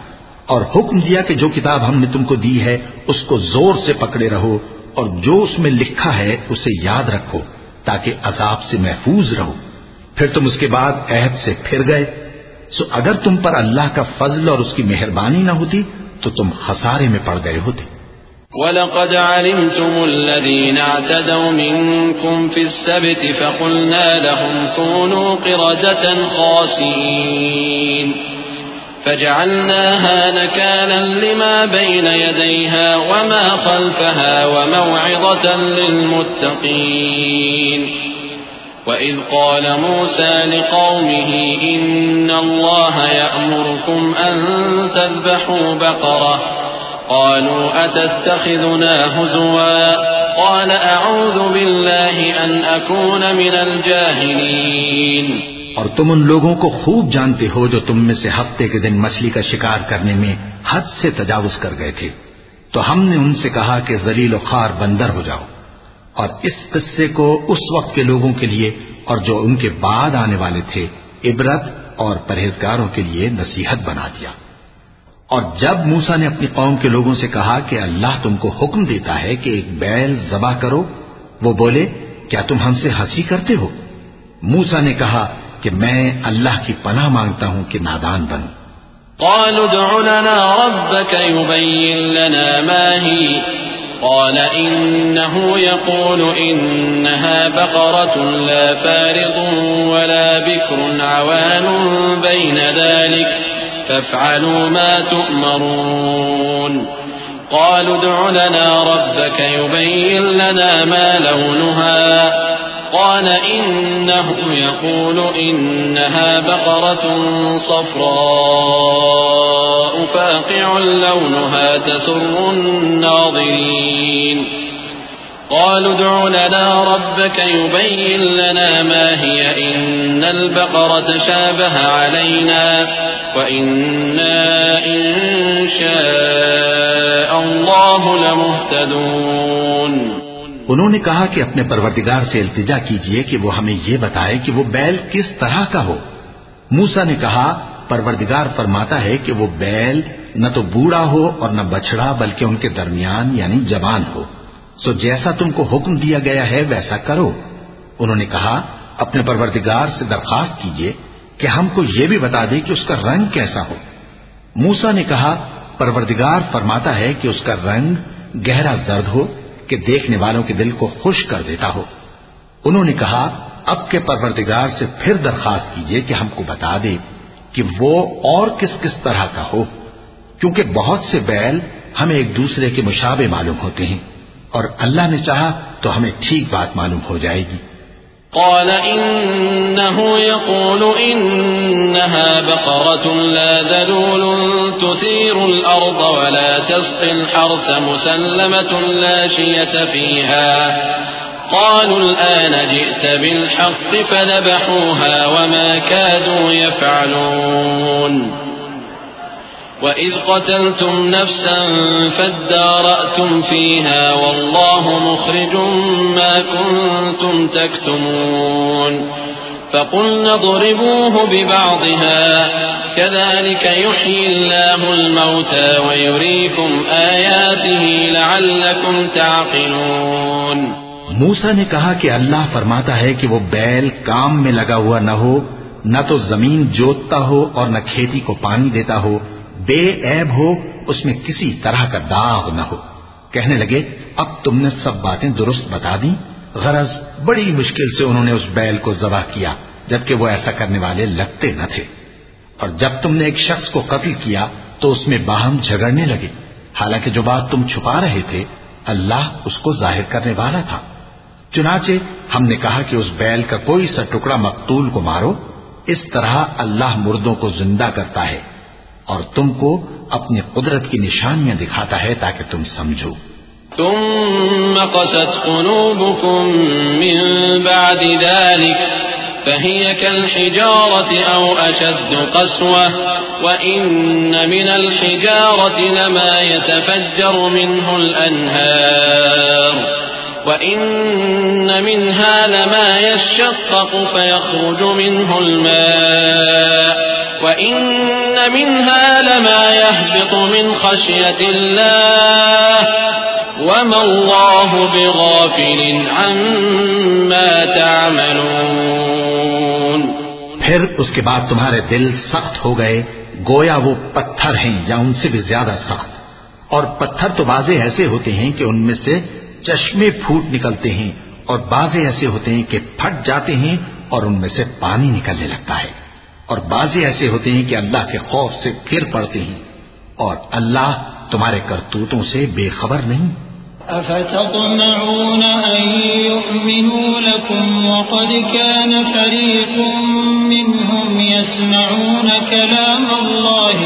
B: اور حکم دیا کہ جو کتاب ہم نے تم کو دی ہے اس کو زور سے پکڑے رہو اور جو اس میں لکھا ہے اسے یاد رکھو تاکہ عذاب سے محفوظ رہو. پھر تم اس کے بعد عہد سے پھر گئے. سو اگر تم پر اللہ کا فضل اور اس کی مہربانی نہ ہوتی تو تم خسارے میں پڑ گئے ہوتے.
A: وَلَقَدْ عَلِمْتُمُ الَّذِينَ اعْتَدَوْا مِنكُمْ فِي السَّبْتِ فَقُلْنَا لَهُمْ كُونُوا قِرَدَةً خَاسِئِينَ فَجَعَلْنَاهَا نَكَالًا لِمَا بَيْنَ يَدَيْهَا وَمَا خَلْفَهَا وَمَوْعِظَةً لِلْمُتَّقِينَ. وَإِذْ قَالَ مُوسَى لِقَوْمِهِ إِنَّ اللَّهَ يَأْمُرُكُمْ أَن تَذْبَحُوا بَقَرَةً قالوا أتتخذنا هزوا قال أعوذ بالله أن أكون من الجاهلين.
B: اور تم ان لوگوں کو خوب جانتے ہو جو تم میں سے ہفتے کے دن مچھلی کا شکار کرنے میں حد سے تجاوز کر گئے تھے. تو ہم نے ان سے کہا کہ ذلیل و خوار بندر ہو جاؤ. اور اس قصے کو اس وقت کے لوگوں کے لیے اور جو ان کے بعد آنے والے تھے عبرت اور پرہیزگاروں کے لیے نصیحت بنا دیا. اور جب موسیٰ نے اپنی قوم کے لوگوں سے کہا کہ اللہ تم کو حکم دیتا ہے کہ ایک بیل ذبح کرو، وہ بولے کیا تم ہم سے ہنسی کرتے ہو؟ موسیٰ نے کہا کہ میں اللہ کی پناہ مانگتا ہوں کہ نادان بنوں.
A: قالوا ادع لنا ربك يبين لنا ما هي قال إنه يقول إنها بقرة لا فارض ولا بكر عوان بين ذلك فافعلوا ما تؤمرون. قالوا ادع لنا ربك يبين لنا ما لونها قال إنه يقول إنها بقرة صفراء فاقع لونها تسر الناظرين. قالوا ادع لنا ربك يبين لنا ما هي إن البقرة شابه علينا وإنا إن شاء الله لمهتدون.
B: انہوں نے کہا کہ اپنے پروردگار سے التجا کیجئے کہ وہ ہمیں یہ بتائے کہ وہ بیل کس طرح کا ہو. موسیٰ نے کہا پروردگار فرماتا ہے کہ وہ بیل نہ تو بوڑھا ہو اور نہ بچڑا بلکہ ان کے درمیان یعنی جوان ہو. سو جیسا تم کو حکم دیا گیا ہے ویسا کرو. انہوں نے کہا اپنے پروردگار سے درخواست کیجئے کہ ہم کو یہ بھی بتا دے کہ اس کا رنگ کیسا ہو. موسیٰ نے کہا پروردگار فرماتا ہے کہ اس کا رنگ گہرا زرد ہو کہ دیکھنے والوں کے دل کو خوش کر دیتا ہو. انہوں نے کہا اب کے پروردگار سے پھر درخواست کیجئے کہ ہم کو بتا دے کہ وہ اور کس کس طرح کا ہو، کیونکہ بہت سے بیل ہمیں ایک دوسرے کے مشابہ معلوم ہوتے ہیں اور اللہ نے چاہا تو ہمیں ٹھیک بات معلوم ہو جائے گی.
A: قال إنه يقول إنها بقرة لا ذلول تثير الأرض ولا تسقي الحرث مسلمة لا شية فيها. قالوا الآن جئت بالحق فذبحوها وما كادوا يفعلون. وَإِذْ قَتَلْتُمْ نَفْسًا فَادَّارَأْتُمْ فِيهَا وَاللَّهُ مُخْرِجٌ مَا كُنْتُمْ تَكْتُمُونَ. فَقُلْنَا اضْرِبُوهُ بِبَعْضِهَا كَذَلِكَ يُحْيِي اللَّهُ الْمَوْتَى وَيُرِيكُمْ آيَاتِهِ لَعَلَّكُمْ تَعْقِلُونَ.
B: موسیٰ نے کہا کہ اللہ فرماتا ہے کہ وہ بیل کام میں لگا ہوا نہ ہو، نہ تو زمین جوتتا ہو اور نہ کھیتی کو پانی دیتا ہو، بے عیب ہو، اس میں کسی طرح کا داغ نہ ہو. کہنے لگے اب تم نے سب باتیں درست بتا دی. غرض بڑی مشکل سے انہوں نے اس بیل کو ذبح کیا جبکہ وہ ایسا کرنے والے لگتے نہ تھے. اور جب تم نے ایک شخص کو قتل کیا تو اس میں باہم جھگڑنے لگے، حالانکہ جو بات تم چھپا رہے تھے اللہ اس کو ظاہر کرنے والا تھا. چنانچہ ہم نے کہا کہ اس بیل کا کوئی سا ٹکڑا مقتول کو مارو. اس طرح اللہ مردوں کو زندہ کرتا ہے اور تم کو اپنی قدرت کی نشانیاں دکھاتا ہے تاکہ تم سمجھو.
A: ثم قست قلوبكم من بعد ذلك فهي كالحجارة أو أشد قسوة وإن من الحجارة لما يتفجر منه الأنهار وَإِنَّ مِنْهَا لَمَا يَشَّقَّقُ فَيَخْرُجُ مِنْهُ الْمَاءُ وَإِنَّ ومنها لما يهبط من خشية الله وما الله بغافل عما تعملون.
B: پھر اس کے بعد تمہارے دل سخت ہو گئے گویا وہ پتھر ہیں یا ان سے بھی زیادہ سخت. اور پتھر تو بعضے ایسے ہوتے ہیں کہ ان میں سے چشمے پھوٹ نکلتے ہیں اور بعضے ایسے ہوتے ہیں کہ پھٹ جاتے ہیں اور ان میں سے پانی نکلنے لگتا ہے. اور بعضے ایسے ہوتے ہیں کہ اللہ کے خوف سے گر پڑتے ہیں اور اللہ تمہارے کرتوتوں سے بے خبر نہیں.
C: أفتطمعون أن يؤمنوا لكم وقد كان فريق منهم يسمعون كلام الله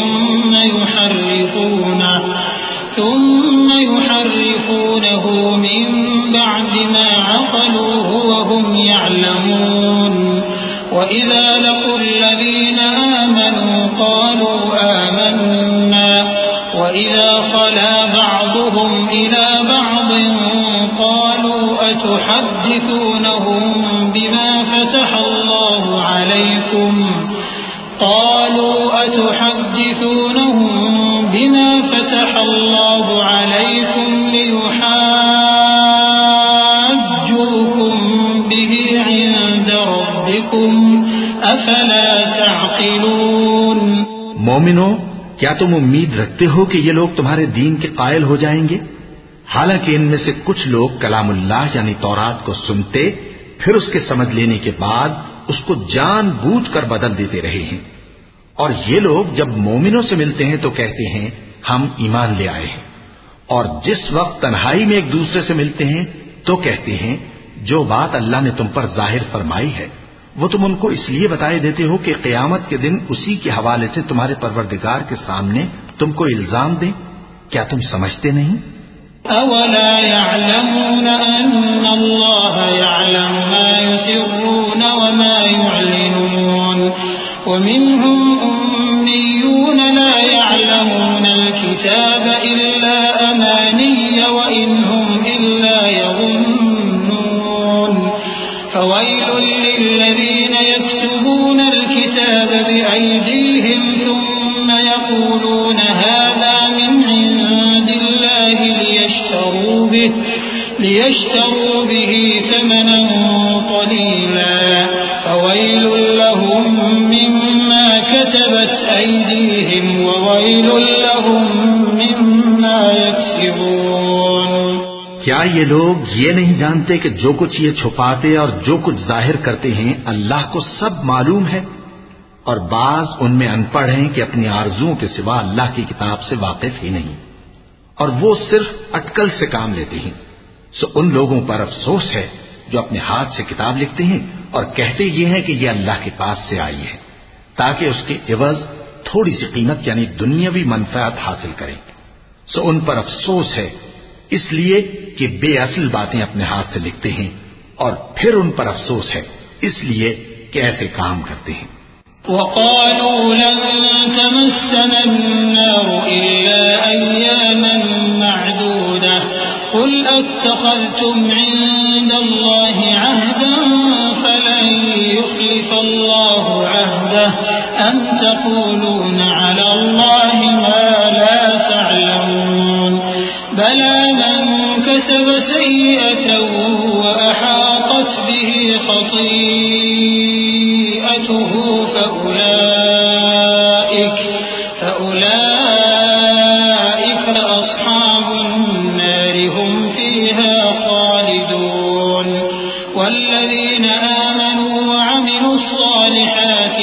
C: ثم يحرفونه من بعد ما عقلوه وهم يعلمون وإذا لقوا الذين آمنوا قالوا آمنا وإذا خلا بعضهم إلى بعض قالوا أتحدثونهم بما فتح الله عليكم ليحاجوكم به عند ربكم أفلا تعقلون.
B: مومنو، کیا تم امید رکھتے ہو کہ یہ لوگ تمہارے دین کے قائل ہو جائیں گے؟ حالانکہ ان میں سے کچھ لوگ کلام اللہ یعنی تورات کو سنتے پھر اس کے سمجھ لینے کے بعد اس کو جان بوجھ کر بدل دیتے رہے ہیں. اور یہ لوگ جب مومنوں سے ملتے ہیں تو کہتے ہیں ہم ایمان لے آئے ہیں، اور جس وقت تنہائی میں ایک دوسرے سے ملتے ہیں تو کہتے ہیں جو بات اللہ نے تم پر ظاہر فرمائی ہے وہ تم ان کو اس لیے بتائے دیتے ہو کہ قیامت کے دن اسی کے حوالے سے تمہارے پروردگار کے سامنے تم کو الزام دیں. کیا تم سمجھتے نہیں؟
C: أولا يعلمون أن الله يعلم ما يسرون وما يعلنون ومنهم أميون لا يعلمون الكتاب إلا أماني وإن هم إلا يظنون فويل للذين يكتبون الكتاب بأيديهم ثم يقولون هذا من عند الله ليشتروا به ثمنا قليلا فويل لهم مما كتبت أيديهم وويل لهم مما يكسبون.
B: کیا یہ لوگ یہ نہیں جانتے کہ جو کچھ یہ چھپاتے اور جو کچھ ظاہر کرتے ہیں اللہ کو سب معلوم ہے؟ اور بعض ان میں ان پڑھ ہیں کہ اپنی آرزوؤں کے سوا اللہ کی کتاب سے واقف ہی نہیں اور وہ صرف اٹکل سے کام لیتے ہیں. سو ان لوگوں پر افسوس ہے جو اپنے ہاتھ سے کتاب لکھتے ہیں اور کہتے یہ ہیں کہ یہ اللہ کے پاس سے آئی ہے تاکہ اس کے عوض تھوڑی سی قیمت یعنی دنیاوی منفعت حاصل کریں. سو ان پر افسوس ہے اس لیے کہ بے اصل باتیں اپنے ہاتھ سے لکھتے ہیں، اور پھر ان پر افسوس ہے اس لیے کہ ایسے کام کرتے ہیں.
C: وقالوا لن تمسنا النار إلا أياما معدودة قل أتخذتم عند الله عهدا فلن يخلف الله عهده أم تقولون على الله ما لا تعلمون بلى من كسب سيئة وأحاطت به خطيئته فأولئك أصحاب النار هم فيها خالدون والذين آمنوا وعملوا الصالحات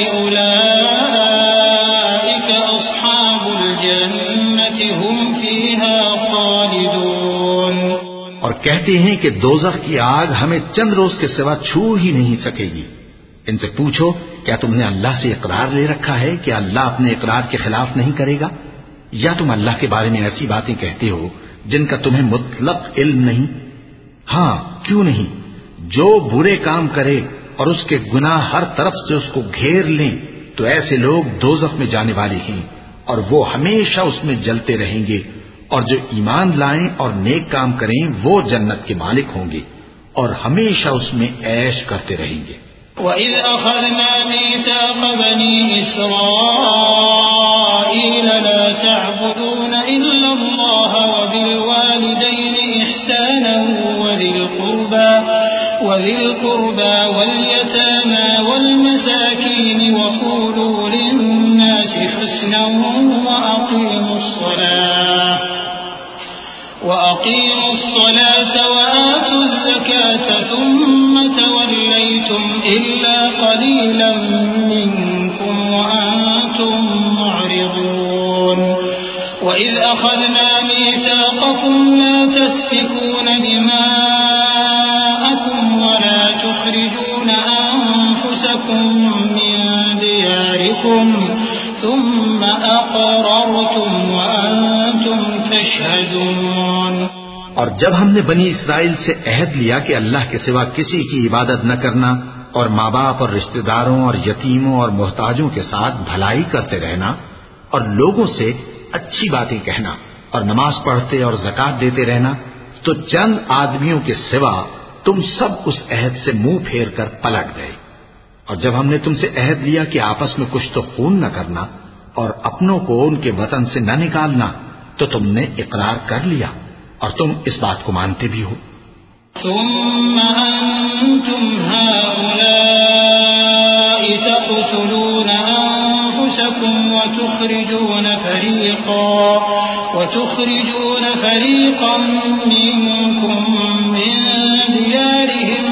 C: أولئك أصحاب الجنة هم فيها خالدون.
B: اور کہتے ہیں کہ دوزخ کی آگ ہمیں چند روز کے سوا چھو ہی نہیں سکے گی. ان سے پوچھو کیا تم نے اللہ سے اقرار لے رکھا ہے کہ اللہ اپنے اقرار کے خلاف نہیں کرے گا، یا تم اللہ کے بارے میں ایسی باتیں کہتے ہو جن کا تمہیں مطلق علم نہیں؟ ہاں کیوں نہیں، جو برے کام کرے اور اس کے گناہ ہر طرف سے اس کو گھیر لیں تو ایسے لوگ دوزخ میں جانے والے ہیں اور وہ ہمیشہ اس میں جلتے رہیں گے، اور جو ایمان لائیں اور نیک کام کریں وہ جنت کے مالک ہوں گے اور ہمیشہ اس میں عیش کرتے رہیں گے.
C: وَإِذْ أَخَذْنَا مِيثَاقَ بَنِي إِسْرَائِيلَ وذي القربى واليتامى والمساكين وقولوا للناس حسنا وأقيموا الصلاة وآتوا الزكاة ثم توليتم إلا قليلا منكم وأنتم معرضون وإذ أخذنا ميثاقكم لا تسفكون دماءكم ولا تخرجون أنفسكم من دياركم ثم أقررتم وأنتم تشهدون۔
B: اور جب ہم نے بنی اسرائیل سے عہد لیا کہ اللہ کے سوا کسی کی عبادت نہ کرنا اور ماں باپ اور رشتہ داروں اور یتیموں اور محتاجوں کے ساتھ بھلائی کرتے رہنا اور لوگوں سے اچھی باتیں کہنا اور نماز پڑھتے اور زکات دیتے رہنا، تو چند آدمیوں کے سوا تم سب اس عہد سے منہ پھیر کر پلٹ گئے۔ اور جب ہم نے تم سے عہد لیا کہ آپس میں کچھ تو خون نہ کرنا اور اپنوں کو ان کے وطن سے نہ نکالنا، تو تم نے اقرار کر لیا اور تم اس بات کو مانتے بھی ہو۔
C: ثم أنتم هؤلاء تقتلون أنفسكم وتخرجون فريقا منكم من ديارهم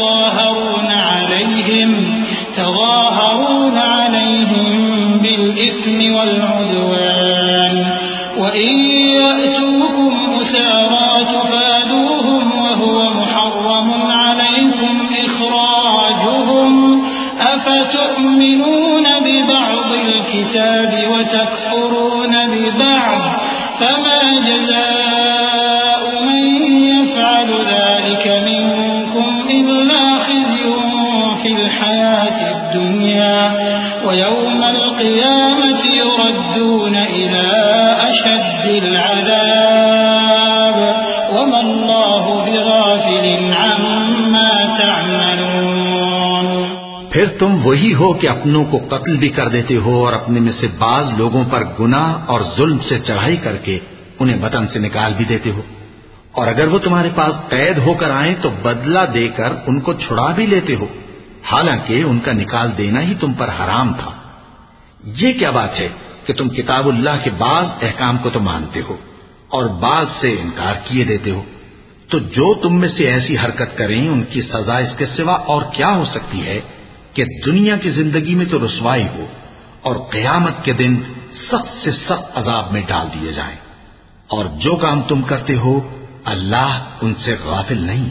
C: تظاهرون عليهم بالإثم والعدوان وإن يأتوكم أسارى تفادوهم وهو محرم عليكم إخراجهم أفتؤمنون ببعض الكتاب وتكفرون ببعض فما جزاء من يفعل ذلك منكم إلا خزي في الحياة الدنيا ويوم القيامة يردون إلى أشد العذاب وما الله بغافل عما تعملون۔
B: پھر تم وہی ہو کہ اپنوں کو قتل بھی کر دیتے ہو اور اپنے میں سے بعض لوگوں پر گناہ اور ظلم سے چڑھائی کر کے انہیں وطن سے نکال بھی دیتے ہو، اور اگر وہ تمہارے پاس قید ہو کر آئیں تو بدلہ دے کر ان کو چھڑا بھی لیتے ہو، حالانکہ ان کا نکال دینا ہی تم پر حرام تھا۔ یہ کیا بات ہے کہ تم کتاب اللہ کے بعض احکام کو تو مانتے ہو اور بعض سے انکار کیے دیتے ہو؟ تو جو تم میں سے ایسی حرکت کریں ان کی سزا اس کے سوا اور کیا ہو سکتی ہے کہ دنیا کی زندگی میں تو رسوائی ہو اور قیامت کے دن سخت سے سخت عذاب میں ڈال دیے جائیں۔ اور جو کام تم کرتے ہو اللہ ان سے غافل نہیں۔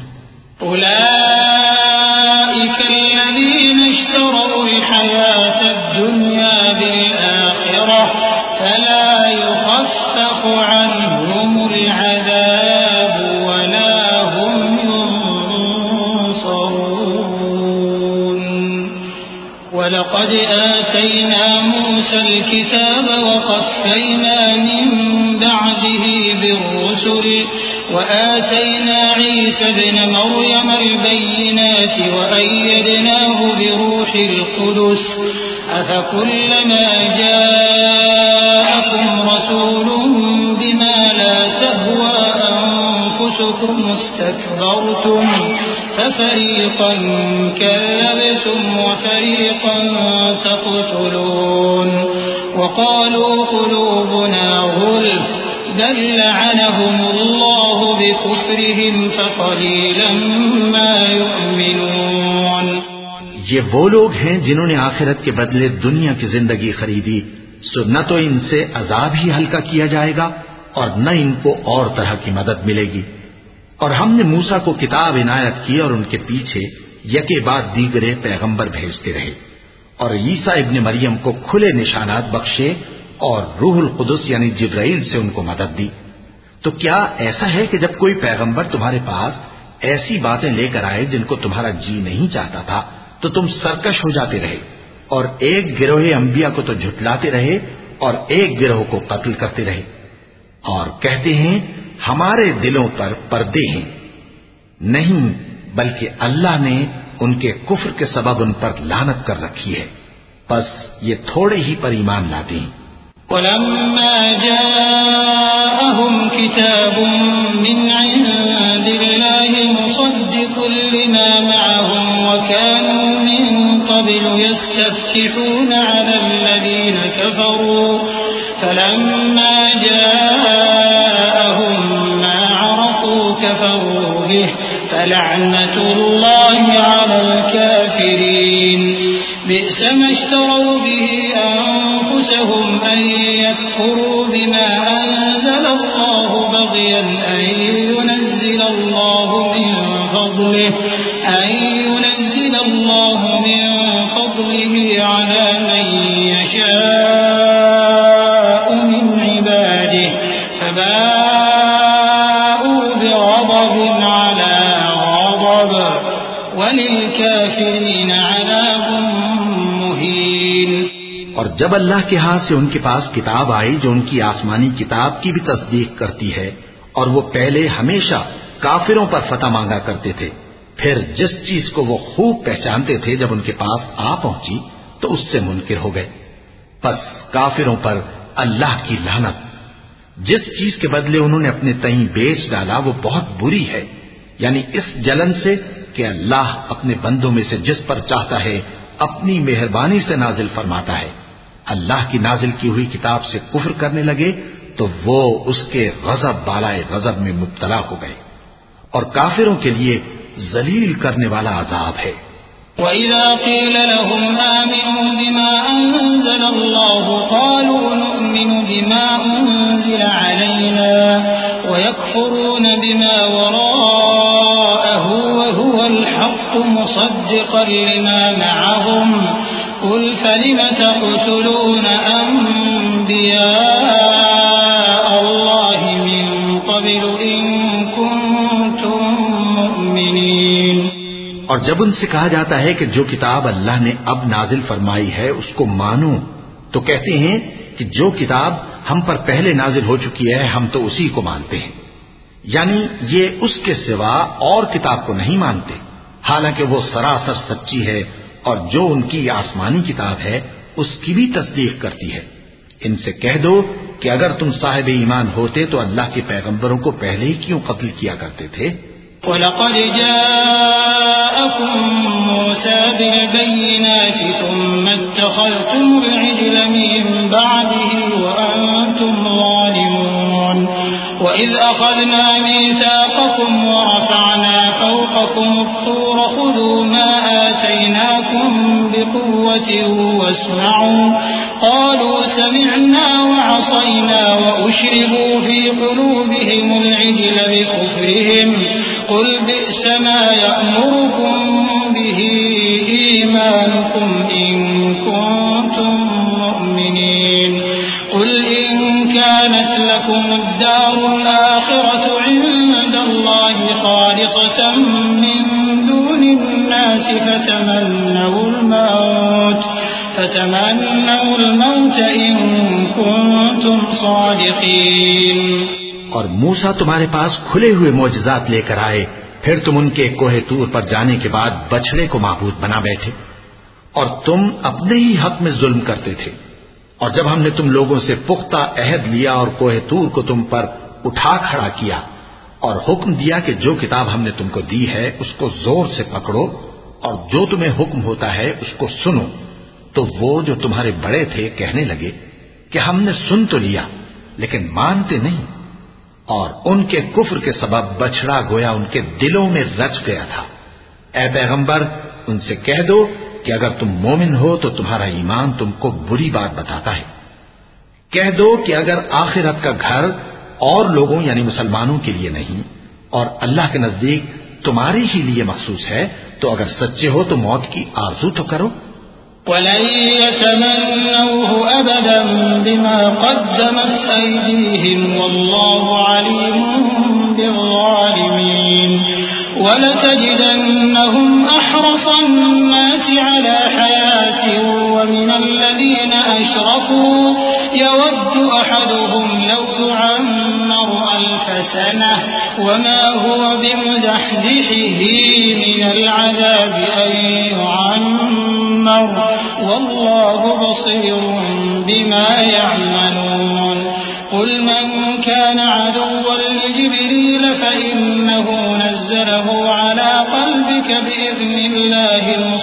C: أولئك الذين اشتروا الحياة الدنيا بالآخرة فلا يخفف عنهم العذاب ولا هم ينصرون۔ ولقد آتينا موسى الكتاب وقفينا من بعده بالرسل وآتينا عيسى ابن مريم البينات وأيدناه بروح القدس أفكلما جاءكم رسول بما لا تهوى أنفسكم استكبرتم ففريقا كذبتم وفريقا تقتلون وقالوا قلوبنا غلف بل لعنهم الله بكفرهم فقليلا ما يؤمنون۔
B: یہ وہ لوگ ہیں جنہوں نے آخرت کے بدلے دنیا کی زندگی خریدی، سو نہ تو ان سے عذاب ہی ہلکا کیا جائے گا اور نہ ان کو اور طرح کی مدد ملے گی۔ اور ہم نے موسیٰ کو کتاب عنایت کی اور ان کے پیچھے یکے بعد دیگرے پیغمبر بھیجتے رہے، اور عیسیٰ ابن مریم کو کھلے نشانات بخشے اور روح القدس یعنی جبرائیل سے ان کو مدد دی۔ تو کیا ایسا ہے کہ جب کوئی پیغمبر تمہارے پاس ایسی باتیں لے کر آئے جن کو تمہارا جی نہیں چاہتا تھا تو تم سرکش ہو جاتے رہے اور ایک گروہ انبیاء کو تو جھٹلاتے رہے اور ایک گروہ کو قتل کرتے رہے اور کہتے ہیں ہمارے دلوں پر پردے ہیں؟ نہیں، بلکہ اللہ نے ان کے کفر کے سبب ان پر لعنت کر رکھی ہے، بس یہ تھوڑے ہی پر ایمان لاتے ہیں۔
C: ولما جاءهم كتاب من عند الله مصدق لما معهم وكانوا من قبل يستفتحون على الذين كفروا فلما جاءهم ما عرفوا كفروا به فلعنة الله على الكافرين بئس ما اشتروا به أنفسهم أن يكفروا بما أنزل الله بغيا أن ينزل الله من فضله على من يشاء من عباده فباءوا بغضب على غضب وللكافرين عذاب مهين.
B: اور جب اللہ کے ہاں سے ان کے پاس کتاب آئی جو ان کی آسمانی کتاب کی بھی تصدیق کرتی ہے اور وہ پہلے ہمیشہ کافروں پر فتح مانگا کرتے تھے، پھر جس چیز کو وہ خوب پہچانتے تھے جب ان کے پاس آ پہنچی تو اس سے منکر ہو گئے. پس کافروں پر اللہ کی لعنت. جس چیز کے بدلے انہوں نے اپنے تئیں بیچ ڈالا وہ بہت بری ہے، یعنی اس جلن سے کہ اللہ اپنے بندوں میں سے جس پر چاہتا ہے اپنی مہربانی سے نازل فرماتا ہے. اللہ کی نازل کی ہوئی کتاب سے کفر کرنے لگے تو وہ اس کے غضب بالائے غضب میں مبتلا ہو گئے، اور کافروں کے لیے ذلیل کرنے والا عذاب ہے.
C: وَإِذَا قِيلَ لَهُمْ آمِنُوا بِمَا أَنزَلَ اللَّهُ قَالُوا نُؤْمِنُ بِمَا أُنزِلَ عَلَيْنَا وَيَكْفُرُونَ بِمَا وَرَاءَهُ وَهُوَ الْحَقُّ مُصَدِّقًا لِمَا مَعَهُمْ قُلْ فَلِمَ تَقْتُلُونَ أَنبِيَاءَ اللَّهِ مِن قَبْلُ إِن كُنتُم مُّؤْمِنِينَ.
B: اور جب ان سے کہا جاتا ہے کہ جو کتاب اللہ نے اب نازل فرمائی ہے اس کو مانو تو کہتے ہیں کہ جو کتاب ہم پر پہلے نازل ہو چکی ہے ہم تو اسی کو مانتے ہیں، یعنی یہ اس کے سوا اور کتاب کو نہیں مانتے، حالانکہ وہ سراسر سچی ہے اور جو ان کی آسمانی کتاب ہے اس کی بھی تصدیق کرتی ہے. ان سے کہہ دو کہ اگر تم صاحب ایمان ہوتے تو اللہ کے پیغمبروں کو پہلے ہی کیوں قتل کیا کرتے تھے؟
C: وَلَقَدْ جَاءَكُم مُّوسَىٰ بِالْبَيِّنَاتِ ثُمَّ اتَّخَذْتُمُ الْعِجْلَ مِن بَعْدِهِ وَأَنتُمْ ظَالِمُونَ. وَإِذْ أَخَذْنَا مِيثَاقَكُمْ وَرَفَعْنَا فَوْقَكُمُ الطُّورَ خُذُوا مَا آتَيْنَاكُم بِقُوَّةٍ وَاسْمَعُوا قَالُوا سَمِعْنَا وَعَصَيْنَا وَأُشْرِبُوا فِي قُلُوبِهِمُ الْعِجْلَ بِكُفْرِهِمْ قُلْ بِئْسَ مَا يَأْمُرُكُم بِهِ إِيمَانُكُمْ إِن كُنتُم مُّؤْمِنِينَ. قُلْ إِن كَانَتْ لَكُمُ الدَّارُ الْآخِرَةُ عِندَ اللَّهِ خَالِصَةً مِّن دُونِ النَّاسِ فتمنوا الموت إن كنتم صادقين.
B: اور موسیٰ تمہارے پاس کھلے ہوئے معجزات لے کر آئے، پھر تم ان کے کوہ طور پر جانے کے بعد بچڑے کو معبود بنا بیٹھے، اور تم اپنے ہی حق میں ظلم کرتے تھے. اور جب ہم نے تم لوگوں سے پختہ عہد لیا اور کوہ طور کو تم پر اٹھا کھڑا کیا اور حکم دیا کہ جو کتاب ہم نے تم کو دی ہے اس کو زور سے پکڑو اور جو تمہیں حکم ہوتا ہے اس کو سنو، تو وہ جو تمہارے بڑے تھے کہنے لگے کہ ہم نے سن تو لیا لیکن مانتے نہیں، اور ان کے کفر کے سبب بچڑا گویا ان کے دلوں میں رچ گیا تھا. اے پیغمبر ان سے کہہ دو کہ اگر تم مومن ہو تو تمہارا ایمان تم کو بری بات بتاتا ہے. کہہ دو کہ اگر آخرت کا گھر اور لوگوں یعنی مسلمانوں کے لیے نہیں اور اللہ کے نزدیک تمہارے ہی لیے مخصوص ہے تو اگر سچے ہو تو موت کی آرزو تو کرو.
C: وَلَن يَتَمَنَّوْهُ أَبَدًا بِمَا قَدَّمَتْ أَيْدِيهِمْ وَاللَّهُ عَلِيمٌ بِالظَّالِمِينَ. وَلَتَجِدَنَّهُمْ أَحْرَصَ النَّاسِ عَلَى حَيَاةٍ وَمِنَ الَّذِينَ أَشْرَكُوا يَوَدُّ أَحَدُهُمْ لَوْ يُعَمَّرُ أَلْفَ سَنَةٍ وَمَا هُوَ بِمُزَحْزِحِهِ مِنَ الْعَذَابِ أَن يُعَمَّرَ أكبر والله بصير بما يعملون قل من كان عدوا لجبريل فإنه نزله على قلبك بإذن الله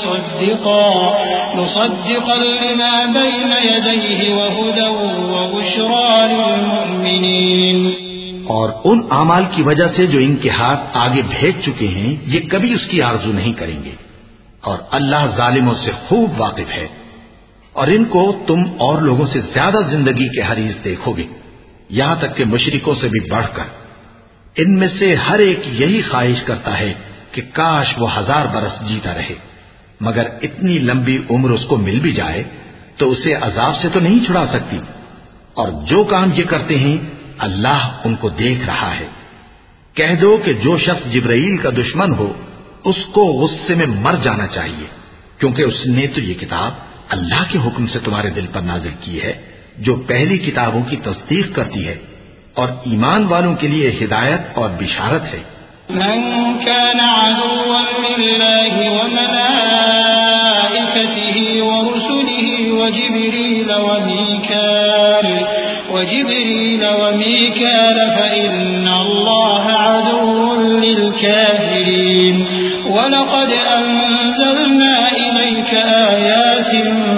C: مصدقا لما بين يديه وهدى وبشرى للمؤمنين.
B: اور ان اعمال کی وجہ سے جو ان کے ہاتھ آگے بھیج چکے ہیں یہ کبھی اس کی آرزو نہیں کریں گے، اور اللہ ظالموں سے خوب واقف ہے. اور ان کو تم اور لوگوں سے زیادہ زندگی کے حریص دیکھو گے، یہاں تک کہ مشرکوں سے بھی بڑھ کر. ان میں سے ہر ایک یہی خواہش کرتا ہے کہ کاش وہ 1000 برس جیتا رہے، مگر اتنی لمبی عمر اس کو مل بھی جائے تو اسے عذاب سے تو نہیں چھڑا سکتی. اور جو کام یہ کرتے ہیں اللہ ان کو دیکھ رہا ہے. کہہ دو کہ جو شخص جبرائیل کا دشمن ہو اس کو غصے میں مر جانا چاہیے، کیونکہ اس نے تو یہ کتاب اللہ کے حکم سے تمہارے دل پر نازل کی ہے جو پہلی کتابوں کی تصدیق کرتی ہے، اور ایمان والوں کے لیے ہدایت اور بشارت ہے.
C: من كان عدوا لله وملائكته ورسله وجبريل وميكال فإن الله عدو للكافرين. ولقد أنزلنا إليك آيات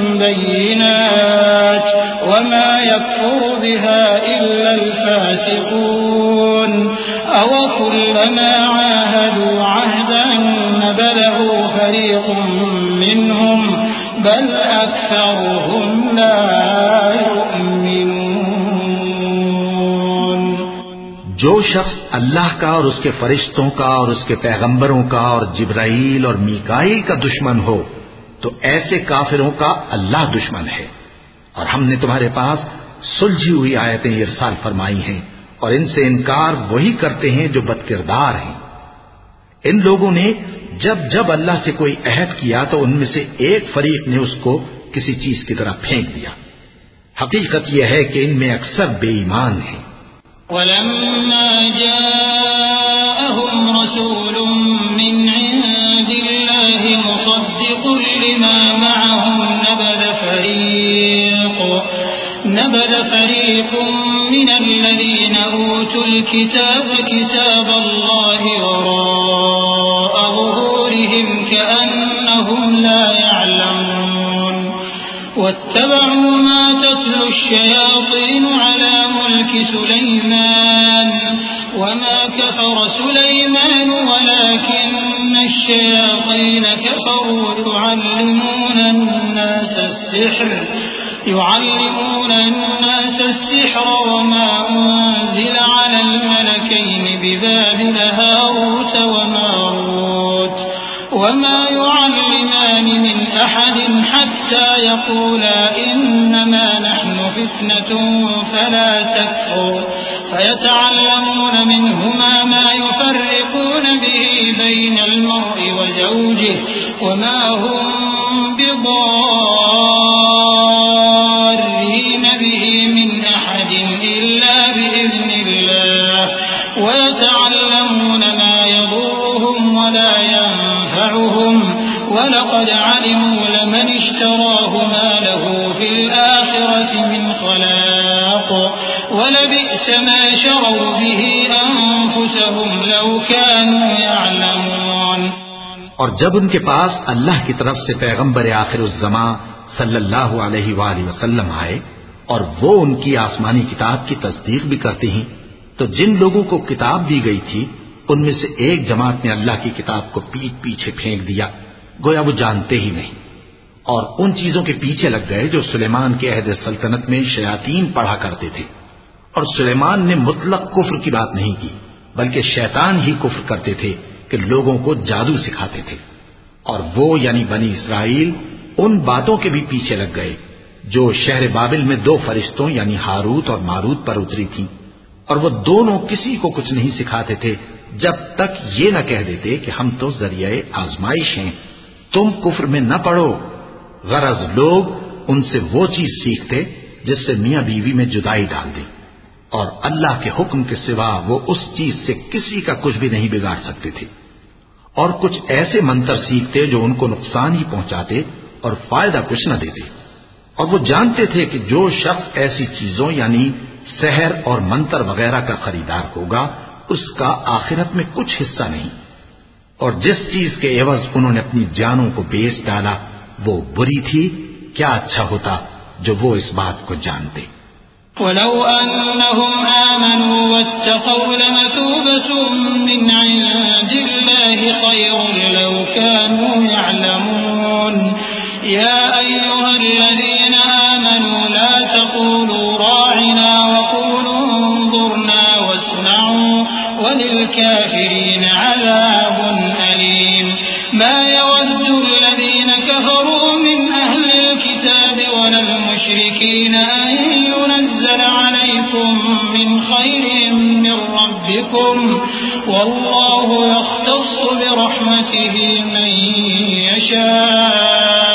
C: بينات وما يكفر بها إلا الفاسقون. أوكلما عاهدوا عهدا نبذه فريق منهم بل أكثرهم لا يؤمنون.
B: جو شخص اللہ کا اور اس کے فرشتوں کا اور اس کے پیغمبروں کا اور جبرائیل اور میکائیل کا دشمن ہو تو ایسے کافروں کا اللہ دشمن ہے. اور ہم نے تمہارے پاس سلجھی ہوئی آیتیں ارسال فرمائی ہیں، اور ان سے انکار وہی کرتے ہیں جو بدکردار ہیں. ان لوگوں نے جب اللہ سے کوئی عہد کیا تو ان میں سے ایک فریق نے اس کو کسی چیز کی طرح پھینک دیا. حقیقت یہ ہے کہ ان میں اکثر بے ایمان ہیں.
C: ولما جاءهم رسول من عند الله مصدق لما معهم نبذ فريق من الذين أوتوا الكتاب كتاب الله وراء ظهورهم كأنهم لا يعلمون. واتبعوا ما تتلو الشياطين على ملك سليمان وما كفر سليمان ولكن الشياطين كفروا يعلمون الناس السحر وما أنزل على الملكين ببابل هاروت وماروت وما يعلمان من أحد حتى يقولا إنما نحن فتنة فلا تكفر فيتعلمون منهما ما يفرقون به بين المرء وزوجه وما هم بضارين به من أحد إلا بإذن الله ويتعلمون ما يضرهم ولا ينفعهم ولقد علموا لمن اشتراه ما له في الآخرة من خلاق ولبئس ما شروا به أنفسهم لو كانوا يعلمون.
B: اور جب ان کے پاس اللہ کی طرف سے پیغمبر آخر الزمان صلی اللہ علیہ وآلہ وسلم آئے اور وہ ان کی آسمانی کتاب کی تصدیق بھی کرتے ہیں تو جن لوگوں کو کتاب دی گئی تھی ان میں سے ایک جماعت نے اللہ کی کتاب کو پیٹ پیچھے پھینک دیا گویا وہ جانتے ہی نہیں، اور ان چیزوں کے پیچھے لگ گئے جو سلیمان کے عہد سلطنت میں شیاطین پڑھا کرتے تھے. اور سلیمان نے مطلق کفر کی بات نہیں کی بلکہ شیطان ہی کفر کرتے تھے کہ لوگوں کو جادو سکھاتے تھے. اور وہ یعنی بنی اسرائیل ان باتوں کے بھی پیچھے لگ گئے جو شہر بابل میں 2 فرشتوں یعنی ہاروت اور ماروت پر اتری تھی، اور وہ دونوں کسی کو کچھ نہیں سکھاتے تھے جب تک یہ نہ کہہ دیتے کہ ہم تو ذریعہ آزمائش ہیں، تم کفر میں نہ پڑو. غرض لوگ ان سے وہ چیز سیکھتے جس سے میاں بیوی میں جدائی ڈال دے، اور اللہ کے حکم کے سوا وہ اس چیز سے کسی کا کچھ بھی نہیں بگاڑ سکتے تھے. اور کچھ ایسے منتر سیکھتے جو ان کو نقصان ہی پہنچاتے اور فائدہ کچھ نہ دیتے، اور وہ جانتے تھے کہ جو شخص ایسی چیزوں یعنی سحر اور منتر وغیرہ کا خریدار ہوگا اس کا آخرت میں کچھ حصہ نہیں، اور جس چیز کے عوض انہوں نے اپنی جانوں کو بیچ ڈالا وہ بری تھی، کیا اچھا ہوتا جو وہ اس بات کو جانتے۔
C: وَلَوْ أَنَّهُمْ آمَنُوا وَاتَّقَوْا لَمَثُوبَةٌ مِّنْ عِندِ اللَّهِ خَيْرٌ لَّوْ كَانُوا يَعْلَمُونَ يَا أَيُّهَا الَّذِينَ آمَنُوا لَا تَقُولُوا رَاعِنَا وَقُولُوا انظُرْنَا وَاسْمَعُوا وَلِلْكَافِرِينَ عَذَابٌ أَلِيمٌ مَا يَوَدُّ الَّذِينَ كَفَرُوا مِنْ أَهْلِ الْكِتَابِ وَلَا الْمُشْرِكِينَ أَن يُنَزَّلَ عَلَيْكُم مِّنْ خَيْرٍ مِّن رَّبِّكُمْ وَاللَّهُ يَخْتَصُّ بِرَحْمَتِهِ مَن يَشَاءُ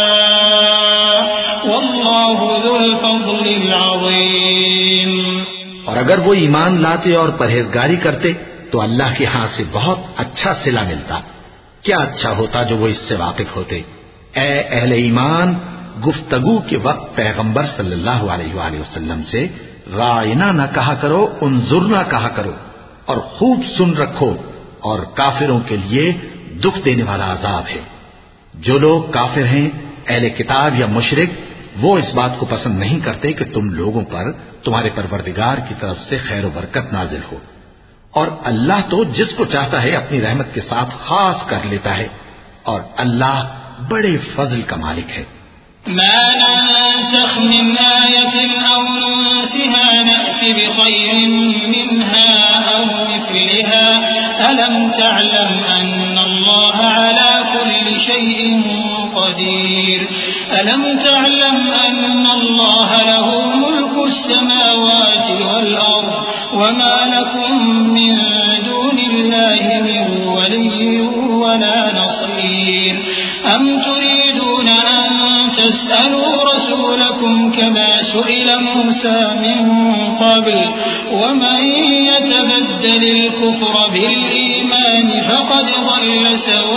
C: وَاللَّهُ ذُو الْفَضْلِ الْعَظِيمِ۔
B: اور اگر وہ ایمان لاتے اور پرہیزگاری کرتے تو اللہ کے ہاں سے بہت اچھا صلہ ملتا، کیا اچھا ہوتا جو وہ اس سے واقف ہوتے۔ اے اہل ایمان، گفتگو کے وقت پیغمبر صلی اللہ علیہ وآلہ وسلم سے رائنا نہ کہا کرو، انظرنا کہا کرو، اور خوب سن رکھو، اور کافروں کے لیے دکھ دینے والا عذاب ہے۔ جو لوگ کافر ہیں، اہل کتاب یا مشرک، وہ اس بات کو پسند نہیں کرتے کہ تم لوگوں پر تمہارے پروردگار کی طرف سے خیر و برکت نازل ہو، اور اللہ تو جس کو چاہتا ہے اپنی رحمت کے ساتھ خاص کر لیتا ہے، اور اللہ بڑے فضل کا مالک ہے۔
C: ما ننسخ من آية أو ننسها نأت بخير منها أو مثلها ألم تعلم أن الله على كل شيء قدير ألم تعلم أن الله له ملك السماوات والأرض وما لكم من دون الله من ولي ولا نصير أم تريدون أن تسألوا رسولكم كما سئل موسى من قبل ومن يتبدل الكفر بالإيمان فقد ضل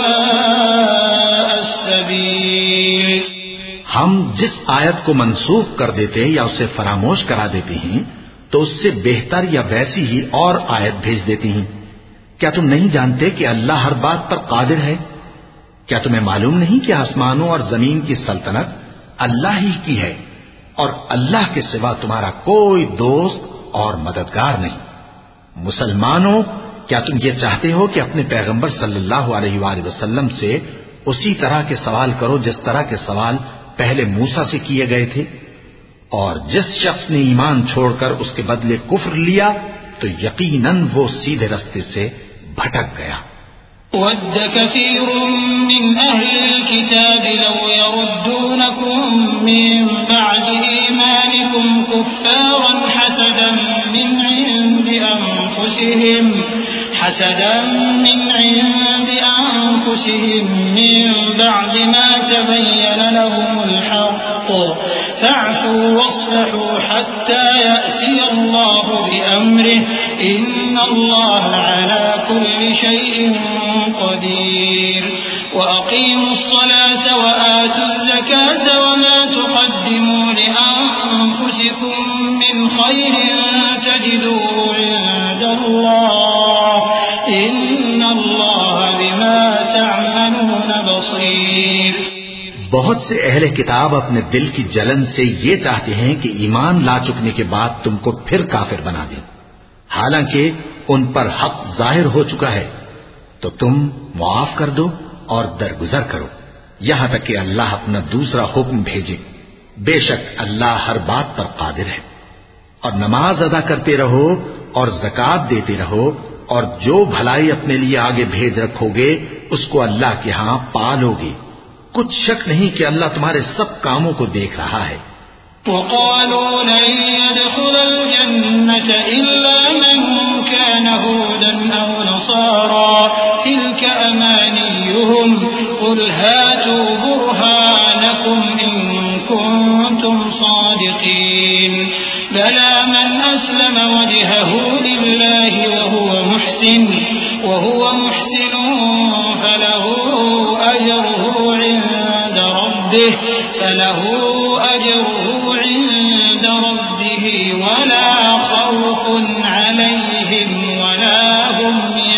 C: سواء السبيل۔
B: ہم جس آیت کو منسوخ کر دیتے یا اسے فراموش کرا دیتے ہیں تو اس سے بہتر یا ویسی ہی اور آیت بھیج دیتی ہیں۔ کیا تم نہیں جانتے کہ اللہ ہر بات پر قادر ہے؟ کیا تمہیں معلوم نہیں کہ آسمانوں اور زمین کی سلطنت اللہ ہی کی ہے، اور اللہ کے سوا تمہارا کوئی دوست اور مددگار نہیں؟ مسلمانوں، کیا تم یہ چاہتے ہو کہ اپنے پیغمبر صلی اللہ علیہ وآلہ وسلم سے اسی طرح کے سوال کرو جس طرح کے سوال پہلے موسیٰ سے کیے گئے تھے؟ اور جس شخص نے ایمان چھوڑ کر اس کے بدلے کفر لیا تو یقیناً وہ سیدھے رستے سے بھٹک گیا۔
C: وَدَّ كَثِيرٌ مِّنْ أَهْلِ الْكِتَابِ لَوْ يَرُدُّونَكُم مِّن بَعْدِ إِيمَانِكُمْ كُفَّارًا حَسَدًا مِّنْ عِندِ أَنفُسِهِم مِّن بَعْدِ مَا تَبَيَّنَ لَهُمُ الْحَقُّ فَاعْفُوا وَاصْفَحُوا حَتَّى يَأْتِيَ اللَّهُ بِأَمْرِهِ إِنَّ اللَّهَ عَلَى كُلِّ شَيْءٍ قدير وأقيموا الصلاة وآتوا الزكاة وما تقدموا لأنفسكم من خير تجدوه عند الله إن الله بما تعملون بصير۔
B: بہت سے اہل کتاب اپنے دل کی جلن سے یہ چاہتے ہیں کہ ایمان لا چکنے کے بعد تم کو پھر کافر بنا دیں، حالانکہ ان پر حق ظاہر ہو چکا ہے، تو تم معاف کر دو اور درگزر کرو یہاں تک کہ اللہ اپنا دوسرا حکم بھیجے۔ بے شک اللہ ہر بات پر قادر ہے۔ اور نماز ادا کرتے رہو اور زکوٰۃ دیتے رہو، اور جو بھلائی اپنے لیے آگے بھیج رکھو گے اس کو اللہ کے ہاں پالو گے، کچھ شک نہیں کہ اللہ تمہارے سب کاموں کو دیکھ رہا ہے۔
C: وقالوا لن يدخل الجنة إلا من كان هودا أو نصارى تلك أمانيهم قل هاتوا برهانكم إن كنتم صادقين بلى من أسلم وجهه لله وهو محسن فله أجره عند ربه ربه فله أجره عند ربه ولا خوف عليهم ولا هم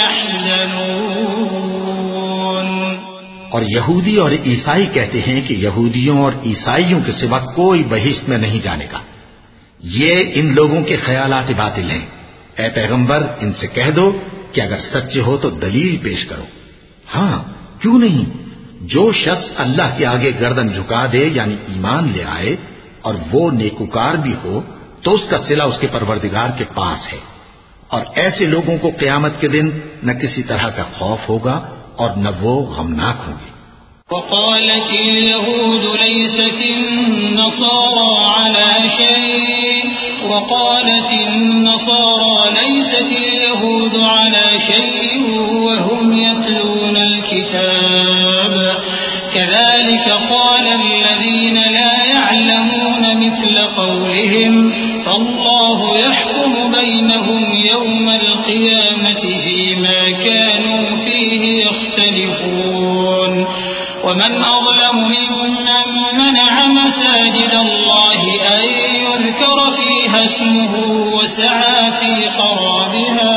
C: يحزنون.
B: اور یہودی اور عیسائی کہتے ہیں کہ یہودیوں اور عیسائیوں کے سوا کوئی بہشت میں نہیں جانے گا. یہ ان لوگوں کے خیالات باطل ہیں. اے پیغمبر ان سے کہہ دو کہ اگر سچے ہو تو دلیل پیش کرو. ہاں کیوں نہیں، جو شخص اللہ کے آگے گردن جھکا دے یعنی ایمان لے آئے اور وہ نیکوکار بھی ہو تو اس کا صلہ اس کے پروردگار کے پاس ہے. اور ایسے لوگوں کو قیامت کے دن نہ کسی طرح کا خوف ہوگا اور نہ وہ غمناک ہوں گے.
C: وقالت اليهود ليست النصارى على شيء وقالت النصارى ليست اليهود على شيء وهم يتلون الكتاب كذلك قال الذين لا يعلمون مثل قولهم فالله يحكم بينهم يوم القيامة فيما كانوا فيه يختلفون. ومن أظلم ممن منع مساجد الله أن يذكر فيها اسمه وسعى في خرابها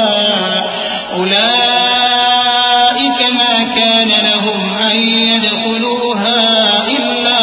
C: أولئك ما كان لهم أن يدخلوها إلا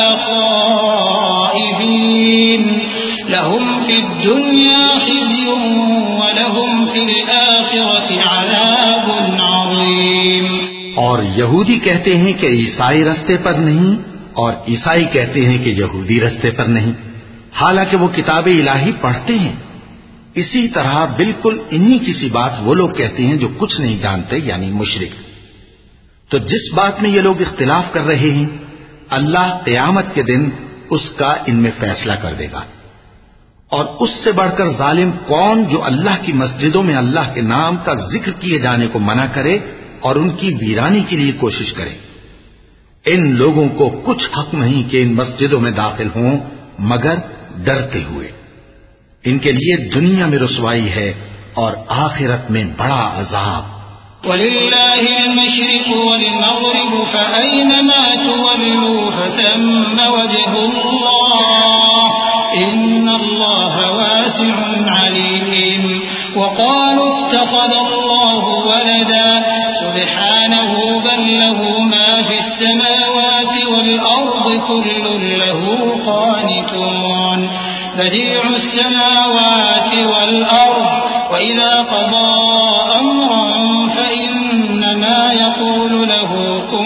C: خائفين لهم في الدنيا خزي ولهم في الآخرة عذاب عظيم.
B: اور یہودی کہتے ہیں کہ عیسائی رستے پر نہیں اور عیسائی کہتے ہیں کہ یہودی رستے پر نہیں، حالانکہ وہ کتاب الہی پڑھتے ہیں. اسی طرح بالکل انہی کسی بات وہ لوگ کہتے ہیں جو کچھ نہیں جانتے یعنی مشرک. تو جس بات میں یہ لوگ اختلاف کر رہے ہیں اللہ قیامت کے دن اس کا ان میں فیصلہ کر دے گا. اور اس سے بڑھ کر ظالم کون جو اللہ کی مسجدوں میں اللہ کے نام کا ذکر کیے جانے کو منع کرے اور ان کی ویرانی کے لیے کوشش کرے. ان لوگوں کو کچھ حق نہیں کہ ان مسجدوں میں داخل ہوں مگر ڈرتے ہوئے. ان کے لیے دنیا میں رسوائی ہے اور آخرت میں بڑا عذاب.
C: وَلِلَّهِ الْمَشْرِقُ وَالْمَغْرِبُ فَأَيْنَمَا تُوَلُّوا فَثَمَّ وَجْهُ اللَّهِ إِنَّ اللَّهَ وَاسِعٌ عَلِيمٌ. وَقَالُوا اتَّخَذَ اللَّهُ وَلَدًا سُبْحَانَهُ بَل لَّهُ مَا فِي السَّمَاوَاتِ وَالْأَرْضِ كُلٌّ لَّهُ قَانِتُونَ. بَدِيعُ السَّمَاوَاتِ وَالْأَرْضِ وَإِذَا قَضَىٰ أَمْرًا فَإِنَّمَا يَقُولُ لَهُ كُن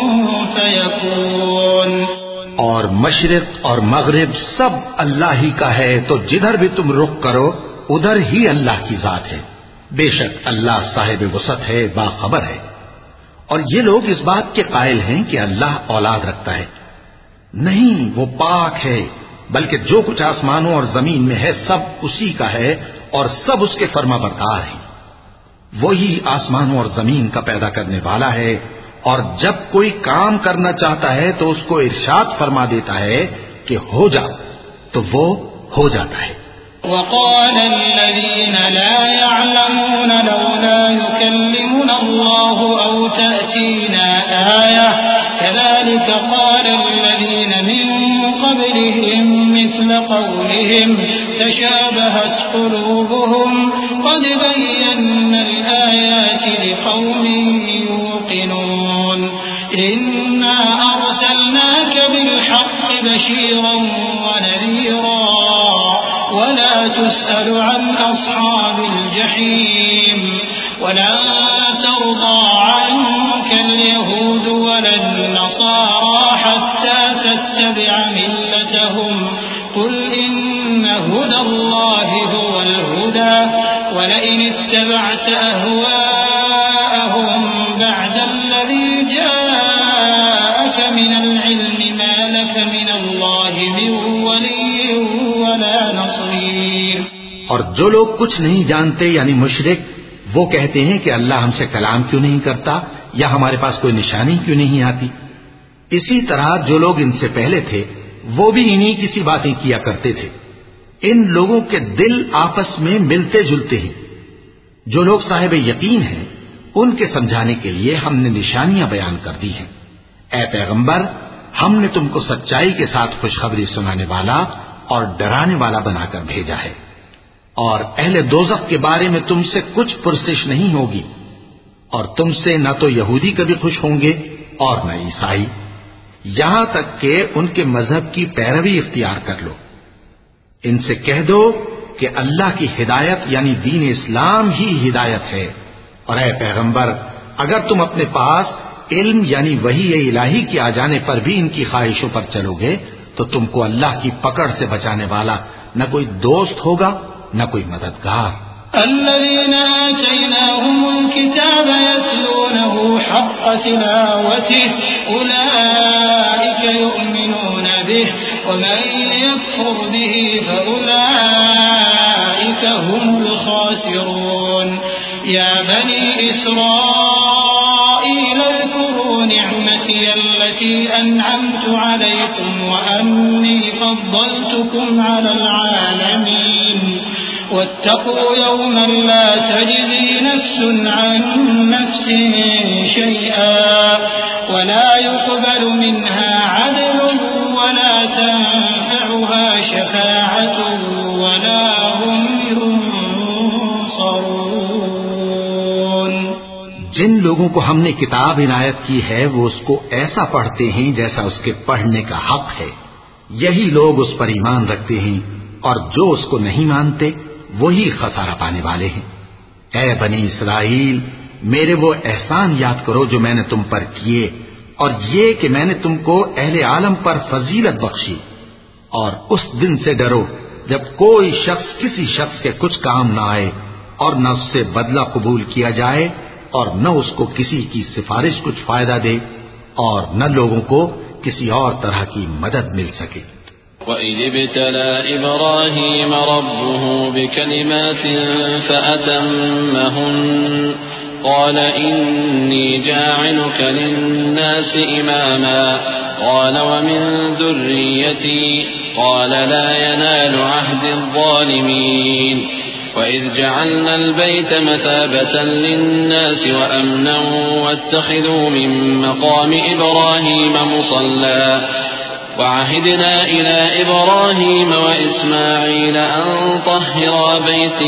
C: فَيَكُونُ.
B: اور مشرق اور مغرب سب اللہ ہی کا ہے، تو جدھر بھی تم رخ کرو ادھر ہی اللہ کی ذات ہے. بے شک اللہ صاحب وسعت ہے، باخبر ہے. اور یہ لوگ اس بات کے قائل ہیں کہ اللہ اولاد رکھتا ہے. نہیں، وہ پاک ہے، بلکہ جو کچھ آسمانوں اور زمین میں ہے سب اسی کا ہے اور سب اس کے فرما بردار ہیں. وہی آسمانوں اور زمین کا پیدا کرنے والا ہے، اور جب کوئی کام کرنا چاہتا ہے تو اس کو ارشاد فرما دیتا ہے کہ ہو جا، تو وہ ہو جاتا ہے.
C: وقال الذين لا يعلمون لولا يكلمنا الله أو تأتينا آية كذلك قال الذين من قبلهم مثل قولهم تشابهت قلوبهم قد بينا الآيات لقوم يوقنون. إنا أرسلناك بالحق بشيرا ونذيرا ولا تسأل عن أصحاب الجحيم. ولن ترضى عنك اليهود ولا النصارى حتى تتبع ملتهم قل إن هدى الله هو الهدى ولئن اتبعت أهواءهم بعد الذي جاءك من العلم ما لك من الله من ولي ولا نصير.
B: اور جو لوگ کچھ نہیں جانتے یعنی مشرک وہ کہتے ہیں کہ اللہ ہم سے کلام کیوں نہیں کرتا یا ہمارے پاس کوئی نشانی کیوں نہیں آتی. اسی طرح جو لوگ ان سے پہلے تھے وہ بھی انہی کسی باتیں کیا کرتے تھے. ان لوگوں کے دل آپس میں ملتے جلتے ہیں. جو لوگ صاحب یقین ہیں ان کے سمجھانے کے لیے ہم نے نشانیاں بیان کر دی ہیں. اے پیغمبر ہم نے تم کو سچائی کے ساتھ خوشخبری سنانے والا اور ڈرانے والا بنا کر بھیجا ہے، اور اہل دوزخ کے بارے میں تم سے کچھ پرسش نہیں ہوگی، اور تم سے نہ تو یہودی کبھی خوش ہوں گے اور نہ عیسائی، یہاں تک کہ ان کے مذہب کی پیروی اختیار کر لو۔ ان سے کہہ دو کہ اللہ کی ہدایت یعنی دین اسلام ہی ہدایت ہے، اور اے پیغمبر اگر تم اپنے پاس علم یعنی وحی الہی کے آ جانے پر بھی ان کی خواہشوں پر چلو گے تو تم کو اللہ کی پکڑ سے بچانے والا نہ کوئی دوست ہوگا نہ کوئی مددگار۔
C: الذين آتيناهم الكتاب يتلونه حق تلاوته أولئك يؤمنون به ومن يكفر به فأولئك هم الخاسرون يا بني إسرائيل اذكروا نعمتي التي أنعمت عليكم وأني فضلتكم على العالمين واتقوا يوما لا تجزي نفس عن نفس شيئا ولا يقبل منها عدل ولا تنفعها شفاعة ولا هم ينصرون۔
B: جن لوگوں کو ہم نے کتاب عنایت کی ہے وہ اس کو ایسا پڑھتے ہیں جیسا اس کے پڑھنے کا حق ہے، یہی لوگ اس پر ایمان رکھتے ہیں، اور جو اس کو نہیں مانتے وہی خسارہ پانے والے ہیں۔ اے بنی اسرائیل میرے وہ احسان یاد کرو جو میں نے تم پر کیے، اور یہ کہ میں نے تم کو اہل عالم پر فضیلت بخشی، اور اس دن سے ڈرو جب کوئی شخص کسی شخص کے کچھ کام نہ آئے اور نہ اس سے بدلہ قبول کیا جائے اور نہ اس کو کسی کی سفارش کچھ فائدہ دے اور نہ لوگوں کو کسی اور طرح کی مدد مل سکے۔
A: وَإِذِ ابْتَلَى إِبْرَاهِيمَ رَبُّهُ بِكَلِمَاتٍ فَأَتَمَّهُنَّ قَالَ إِنِّي جَاعِلُكَ لِلنَّاسِ إِمَامًا قَالَ وَمِن ذُرِّيَّتِي قَالَ لَا يَنَالُ عَهْدِي الظَّالِمِينَ وَإِذْ جَعَلْنَا الْبَيْتَ مَثَابَةً لِلنَّاسِ وَأَمْنًا وَاتَّخِذُوا مِن مَّقَامِ إِبْرَاهِيمَ مُصَلًّى وعهدنا إلى إبراهيم وإسماعيل أن طهرا بيتي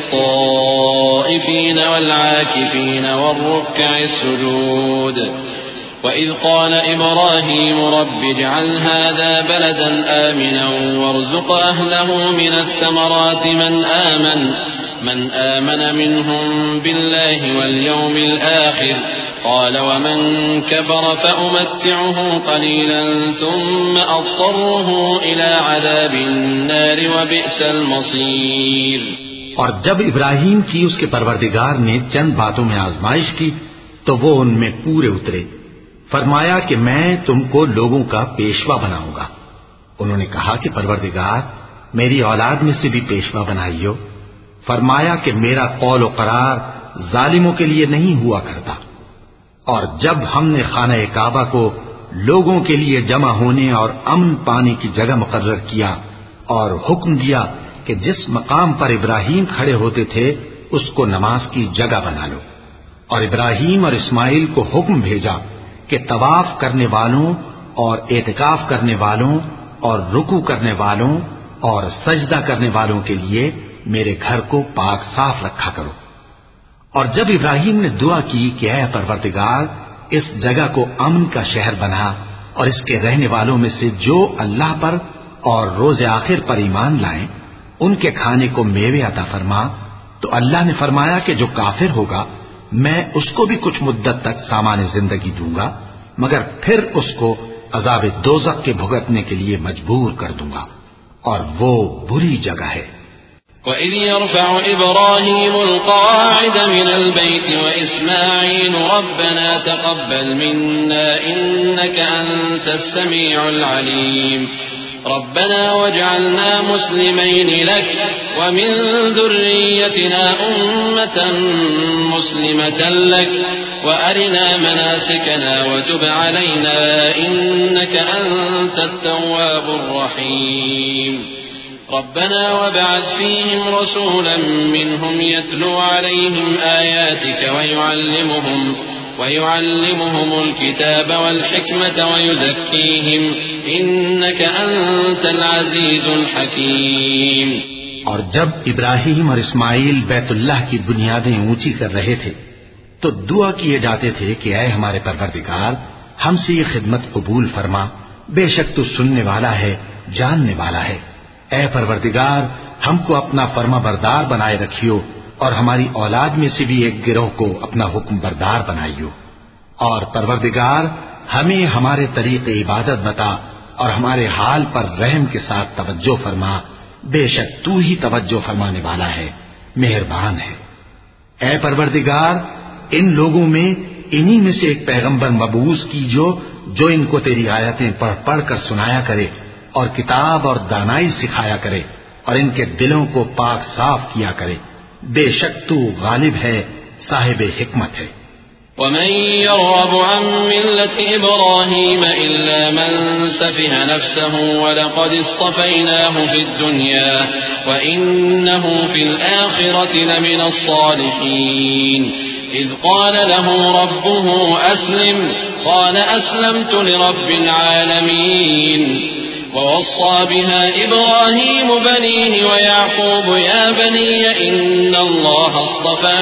A: للطائفين والعاكفين والركع السجود وإذ قال إبراهيم رب اجعل هذا بلدا آمنا وارزق أهله من الثمرات من آمن منهم بالله واليوم الآخر قال ومن كفر فأمتعه قليلا ثم أضطره إلى عذاب النار وبئس المصير۔
B: اور جب ابراہیم کی اس کے پروردگار نے چند باتوں میں آزمائش کی تو وہ ان میں پورے اترے۔ فرمایا کہ میں تم کو لوگوں کا پیشوا بناؤں گا۔ انہوں نے کہا کہ پروردگار میری اولاد میں سے بھی پیشوا بنائیو۔ فرمایا کہ میرا قول و قرار ظالموں کے لیے نہیں ہوا کرتا۔ اور جب ہم نے خانہ کعبہ کو لوگوں کے لیے جمع ہونے اور امن پانے کی جگہ مقرر کیا اور حکم دیا کہ جس مقام پر ابراہیم کھڑے ہوتے تھے اس کو نماز کی جگہ بنا لو، اور ابراہیم اور اسماعیل کو حکم بھیجا کہ طواف کرنے والوں اور اعتکاف کرنے والوں اور رکوع کرنے والوں اور سجدہ کرنے والوں کے لیے میرے گھر کو پاک صاف رکھا کرو۔ اور جب ابراہیم نے دعا کی کہ اے پروردگار اس جگہ کو امن کا شہر بنا اور اس کے رہنے والوں میں سے جو اللہ پر اور روز آخر پر ایمان لائیں ان کے کھانے کو میوے عطا فرما، تو اللہ نے فرمایا کہ جو کافر ہوگا میں اس کو بھی کچھ مدت تک سامان زندگی دوں گا، مگر پھر اس کو عذاب دوزخ کے بھگتنے کے لیے مجبور کر دوں گا، اور وہ بری جگہ ہے۔
A: وَإِذْ يَرْفَعُ إِبْرَاهِيمُ الْقَوَاعِدَ مِنَ الْبَيْتِ وَإِسْمَاعِيلُ رَبَّنَا تَقَبَّلْ مِنَّا إِنَّكَ أَنْتَ السَّمِيعُ الْعَلِيمُ رَبَّنَا وَاجْعَلْنَا مُسْلِمَيْنِ لَكَ وَمِنْ ذُرِّيَّتِنَا أُمَّةً مُسْلِمَةً لَكَ وَأَرِنَا مَنَاسِكَنَا وَتُبْ عَلَيْنَا إِنَّكَ أَنْتَ التَّوَّابُ الرَّحِيمُ ربنا وابعث فيهم رسولا منهم يتلو عليهم آياتك ويعلمهم الكتاب والحكمة ويزكيهم إنك أنت العزيز الحكيم.
B: اور جب ابراہیم اور اسماعیل بیت اللہ کی بنیادیں اونچی کر رہے تھے تو دعا کیے جاتے تھے کہ اے ہمارے پروردگار ہم سے یہ خدمت قبول فرما، بے شک تو سننے والا ہے، جاننے والا ہے. اے پروردگار ہم کو اپنا فرما بردار بنائے رکھیو اور ہماری اولاد میں سے بھی ایک گروہ کو اپنا حکم بردار بنائیو. اور پروردگار ہمیں ہمارے طریق عبادت بتا اور ہمارے حال پر رحم کے ساتھ توجہ فرما، بے شک تو ہی توجہ فرمانے والا ہے، مہربان ہے. اے پروردگار ان لوگوں میں انہی میں سے ایک پیغمبر مبعوث کیجو جو ان کو تیری آیتیں پڑھ پڑھ کر سنایا کرے اور کتاب اور دانائی سکھایا کرے اور ان کے دلوں کو پاک صاف کیا کرے، بے شک تو غالب ہے، صاحب حکمت ہے.
A: ومن يرغب عن ملة إبراهيم إلا من سفه نفسه ولقد اصطفيناه في الدنيا وإنه في الآخرة لمن الصالحين. إذ قال له ربه أسلم قال أسلمت لرب العالمين. ووصى بها إبراهيم بنيه ويعقوب يا بني إن الله اصطفى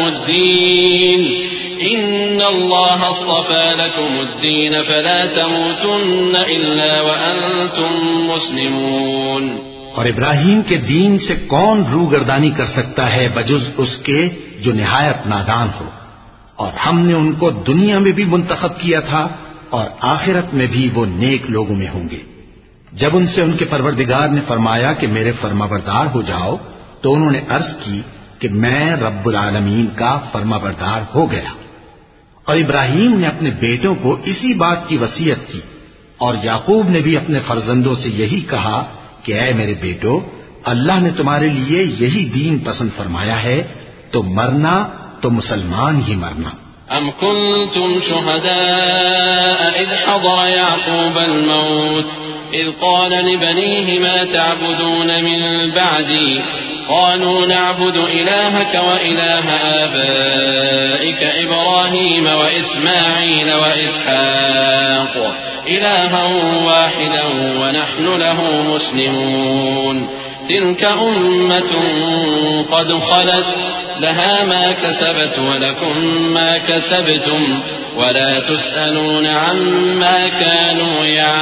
A: لكم الدين فلا تموتن إلا وأنتم مسلمون.
B: اور ابراہیم کے دین سے کون روگردانی کر سکتا ہے بجز اس کے جو نہایت نادان ہو. اور ہم نے ان کو دنیا میں بھی منتخب کیا تھا اور آخرت میں بھی وہ نیک لوگوں میں ہوں گے. جب ان سے ان کے پروردگار نے فرمایا کہ میرے فرما بردار ہو جاؤ تو انہوں نے عرض کی کہ میں رب العالمین کا فرما بردار ہو گیا. اور ابراہیم نے اپنے بیٹوں کو اسی بات کی وصیت کی اور یعقوب نے بھی اپنے فرزندوں سے یہی کہا کہ اے میرے بیٹو اللہ نے تمہارے لیے یہی دین پسند فرمایا ہے تو مرنا تو مسلمان ہی مرنا.
A: ام کنتم شہداء اذ حضر یعقوب الموت اذ قال لبنیہ ما تعبدون من بعدی قالوا نعبد إلهك وإله آبائك إبراهيم وإسماعيل وإسحاق إلها واحدا ونحن له مسلمون. تلك أمة قد خلت لها ما كسبت ولكم ما كسبتم ولا تسألون عما كانوا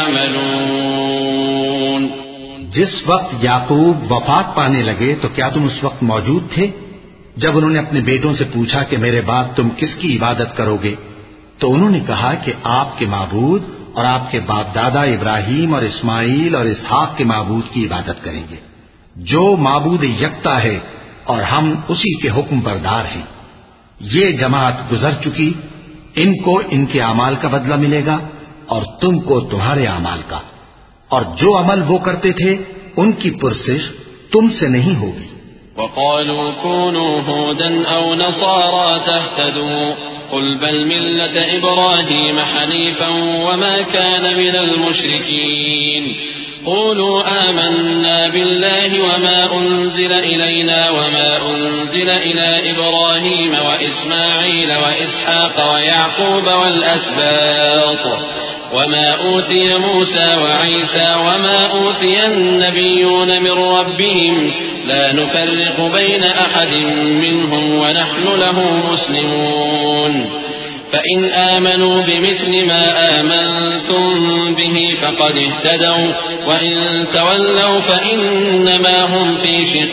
A: يعملون.
B: جس وقت یعقوب وفات پانے لگے تو کیا تم اس وقت موجود تھے جب انہوں نے اپنے بیٹوں سے پوچھا کہ میرے بعد تم کس کی عبادت کرو گے؟ تو انہوں نے کہا کہ آپ کے معبود اور آپ کے باپ دادا ابراہیم اور اسماعیل اور اسحاق کے معبود کی عبادت کریں گے جو معبود یکتا ہے اور ہم اسی کے حکم بردار ہیں. یہ جماعت گزر چکی، ان کو ان کے اعمال کا بدلہ ملے گا اور تم کو تمہارے اعمال کا، اور جو عمل وہ کرتے تھے ان کی پرسش تم سے نہیں ہوگی.
A: وقالوا كونوا هودا او نصارى تهتدوا قل بل ملة ابراهيم حنيفا وما كان من المشركين. قولوا آمنا بالله وما أنزل إلينا وما أنزل إلى إبراهيم وإسماعيل وإسحاق ويعقوب والأسباط وما أوتي موسى وعيسى وما أوتي النبيون من ربهم لا نفرق بين أحد منهم ونحن له مسلمون. فإن آمنوا بمثل ما آمنتم به فقد اهتدوا وإن تولوا فإنما هم في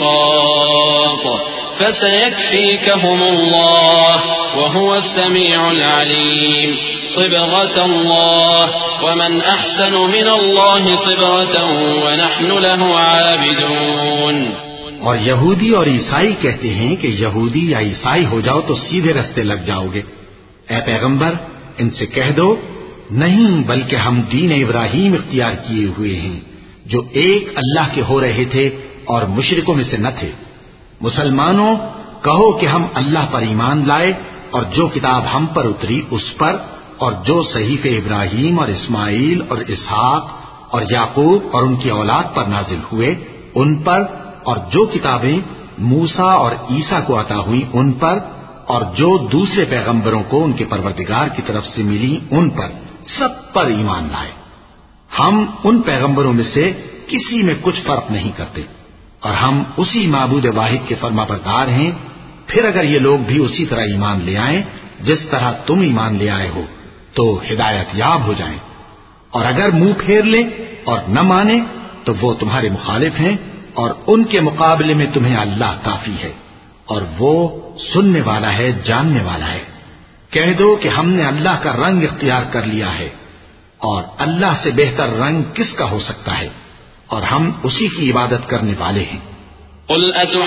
A: شقاق فسيكفيكهم الله وهو السميع العليم. صبغة الله ومن أحسن من الله صبغة ونحن له عابدون.
B: اور یہودی اور عیسائی کہتے ہیں کہ یہودی یا عیسائی ہو جاؤ تو سیدھے رستے لگ جاؤ گے. اے پیغمبر ان سے کہہ دو نہیں، بلکہ ہم دین ابراہیم اختیار کیے ہوئے ہیں جو ایک اللہ کے ہو رہے تھے اور مشرکوں میں سے نہ تھے. مسلمانوں کہو کہ ہم اللہ پر ایمان لائے اور جو کتاب ہم پر اتری اس پر، اور جو صحیفے ابراہیم اور اسماعیل اور اسحاق اور یعقوب اور ان کی اولاد پر نازل ہوئے ان پر، اور جو کتابیں موسیٰ اور عیسیٰ کو عطا ہوئیں ان پر، اور جو دوسرے پیغمبروں کو ان کے پروردگار کی طرف سے ملی ان پر سب پر ایمان لائے۔ ہم ان پیغمبروں میں سے کسی میں کچھ فرق نہیں کرتے اور ہم اسی معبود واحد کے فرما بردار ہیں۔ پھر اگر یہ لوگ بھی اسی طرح ایمان لے آئیں جس طرح تم ایمان لے آئے ہو تو ہدایت یاب ہو جائیں، اور اگر منہ پھیر لیں اور نہ مانے تو وہ تمہارے مخالف ہیں، اور ان کے مقابلے میں تمہیں اللہ کافی ہے، اور وہ سننے والا ہے، جاننے والا ہے۔ کہہ دو کہ ہم نے اللہ کا رنگ اختیار کر لیا ہے، اور اللہ سے بہتر رنگ کس کا ہو سکتا ہے، اور ہم اسی کی عبادت کرنے والے ہیں۔
A: قل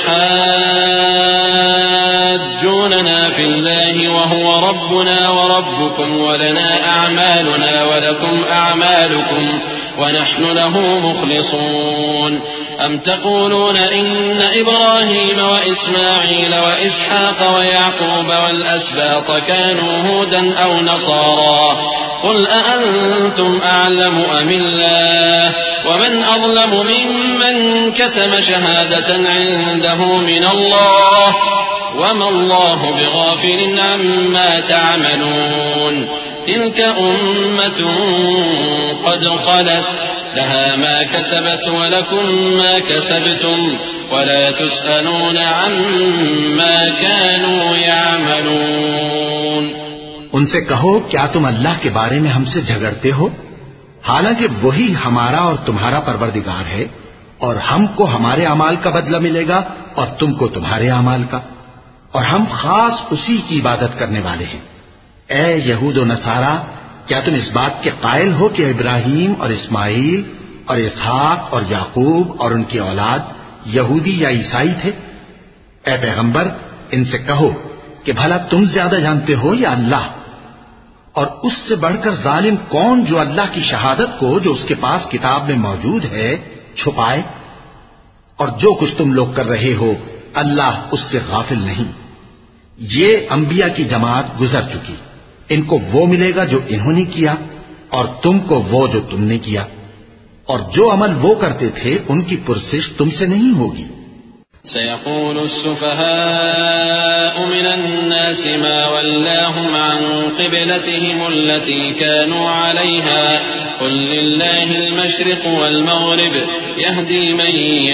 A: أتحاجوننا في الله وهو ربنا وربكم ولنا أعمالنا ولكم أعمالكم ونحن له مخلصون أم تقولون إن إبراهيم وإسماعيل وإسحاق ويعقوب والأسباط كانوا هودا أو نصارى قل أأنتم أعلم أم الله ومن أظلم ممن كتم شهادة عنده من الله وما الله بغافل عما تعملون تلك أمة قد خلت لها ما كسبت ولكم ما كسبتم ولا تسألون عما كانوا يعملون۔
B: ان سے کہو کیا تم اللہ کے بارے میں ہم سے جھگڑتے ہو، حالانکہ وہی ہمارا اور تمہارا پروردگار ہے، اور ہم کو ہمارے اعمال کا بدلہ ملے گا اور تم کو تمہارے اعمال کا، اور ہم خاص اسی کی عبادت کرنے والے ہیں۔ اے یہود و نصارا، کیا تم اس بات کے قائل ہو کہ ابراہیم اور اسماعیل اور اسحاق اور یعقوب اور ان کی اولاد یہودی یا عیسائی تھے؟ اے پیغمبر، ان سے کہو کہ بھلا تم زیادہ جانتے ہو یا اللہ؟ اور اس سے بڑھ کر ظالم کون جو اللہ کی شہادت کو جو اس کے پاس کتاب میں موجود ہے چھپائے؟ اور جو کچھ تم لوگ کر رہے ہو اللہ اس سے غافل نہیں۔ یہ انبیاء کی جماعت گزر چکی، ان کو وہ ملے گا جو انہوں نے کیا، اور تم کو وہ جو تم نے کیا، اور جو عمل وہ کرتے تھے ان کی پرسش تم سے نہیں ہوگی۔
A: سيقول السفهاء من الناس ما ولاهم عن قبلتهم التي كانوا عليها قل لله المشرق والمغرب يهدي من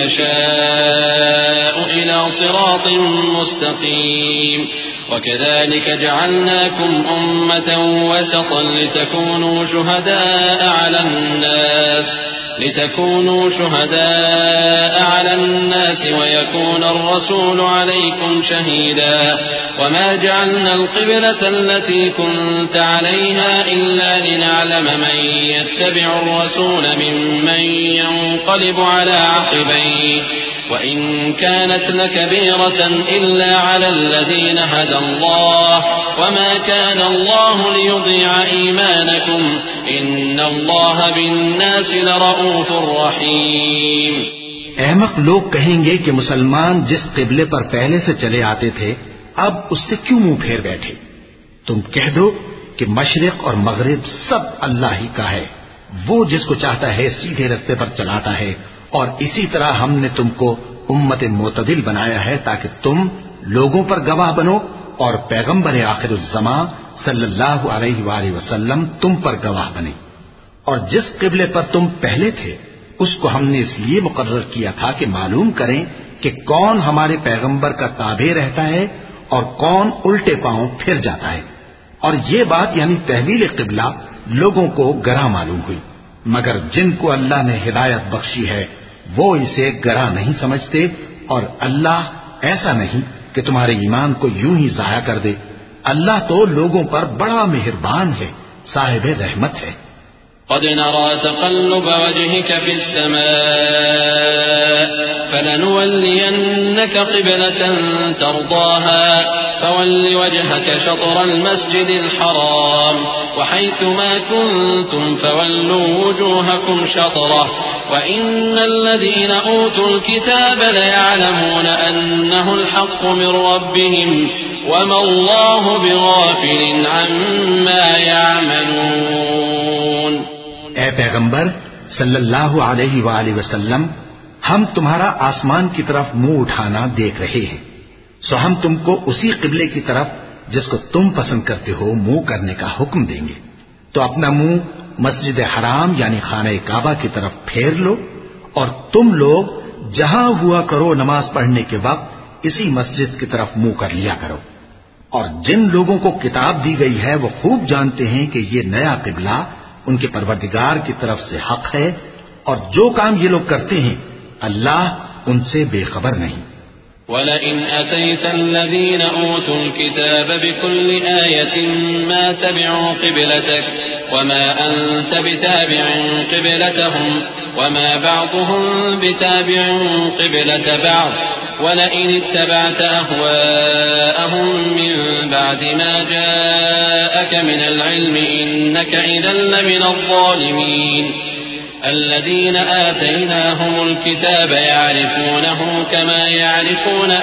A: يشاء إلى صراط مستقيم وكذلك جعلناكم أمة وسطا لتكونوا شهداء على الناس ويكون الرسول عليكم شهيدا وما جعلنا القبلة التي كنت عليها إلا لنعلم من يتبع الرسول ممن ينقلب على عقبيه وإن كانت لكبيرة إلا على الذين هدى الله وما كان الله ليضيع إيمانكم إن الله بالناس لرؤوف رحيم۔
B: احمق لوگ کہیں گے کہ مسلمان جس قبلے پر پہلے سے چلے آتے تھے اب اس سے کیوں منہ پھیر بیٹھے؟ تم کہہ دو کہ مشرق اور مغرب سب اللہ ہی کا ہے، وہ جس کو چاہتا ہے سیدھے رستے پر چلاتا ہے، اور اسی طرح ہم نے تم کو امت معتدل بنایا ہے تاکہ تم لوگوں پر گواہ بنو، اور پیغمبر آخر الزمان صلی اللہ علیہ وآلہ وسلم تم پر گواہ بنے۔ اور جس قبلے پر تم پہلے تھے اس کو ہم نے اس لیے مقرر کیا تھا کہ معلوم کریں کہ کون ہمارے پیغمبر کا تابع رہتا ہے اور کون الٹے پاؤں پھر جاتا ہے۔ اور یہ بات یعنی تحویل قبلہ لوگوں کو گراں معلوم ہوئی، مگر جن کو اللہ نے ہدایت بخشی ہے وہ اسے گراں نہیں سمجھتے، اور اللہ ایسا نہیں کہ تمہارے ایمان کو یوں ہی ضائع کر دے۔ اللہ تو لوگوں پر بڑا مہربان ہے، صاحب رحمت ہے۔
A: قد نرى تقلب وجهك في السماء فلنولينك قبلة ترضاها فول وجهك شطر المسجد الحرام وحيث ما كنتم فولوا وجوهكم شطره وإن الذين أوتوا الكتاب ليعلمون أنه الحق من ربهم وما الله بغافل عما يعملون۔
B: اے پیغمبر صلی اللہ علیہ وآلہ وسلم، ہم تمہارا آسمان کی طرف منہ اٹھانا دیکھ رہے ہیں، سو ہم تم کو اسی قبلے کی طرف جس کو تم پسند کرتے ہو منہ کرنے کا حکم دیں گے، تو اپنا منہ مسجد حرام یعنی خانہ کعبہ کی طرف پھیر لو، اور تم لوگ جہاں ہوا کرو نماز پڑھنے کے وقت اسی مسجد کی طرف منہ کر لیا کرو۔ اور جن لوگوں کو کتاب دی گئی ہے وہ خوب جانتے ہیں کہ یہ نیا قبلہ ان کے پروردگار کی طرف سے حق ہے، اور جو کام یہ لوگ کرتے ہیں اللہ ان سے بے خبر نہیں۔
A: وَلَئِنْ أَتَيْتَ الَّذِينَ أُوتُوا الْكِتَابَ بِكُلِّ آيَةٍ مَا تَبِعُوا قِبْلَتَكَ وَمَا أَنْتَ بِتَابِعٍ قِبْلَتَهُمْ وَمَا بَعْضُهُمْ بِتَابِعٍ قِبْلَةَ بَعْضٍ وَلَئِنِ اتَّبَعْتَ أَهْوَاءَهُمْ مِنْ بَعْدِ مَا جَاءَكَ مِنَ الْعِلْمِ إِنَّكَ إِذًا لَمِنَ الظَّالِمِينَ الذين آتيناهم الكتاب يعرفونه كما يعرفون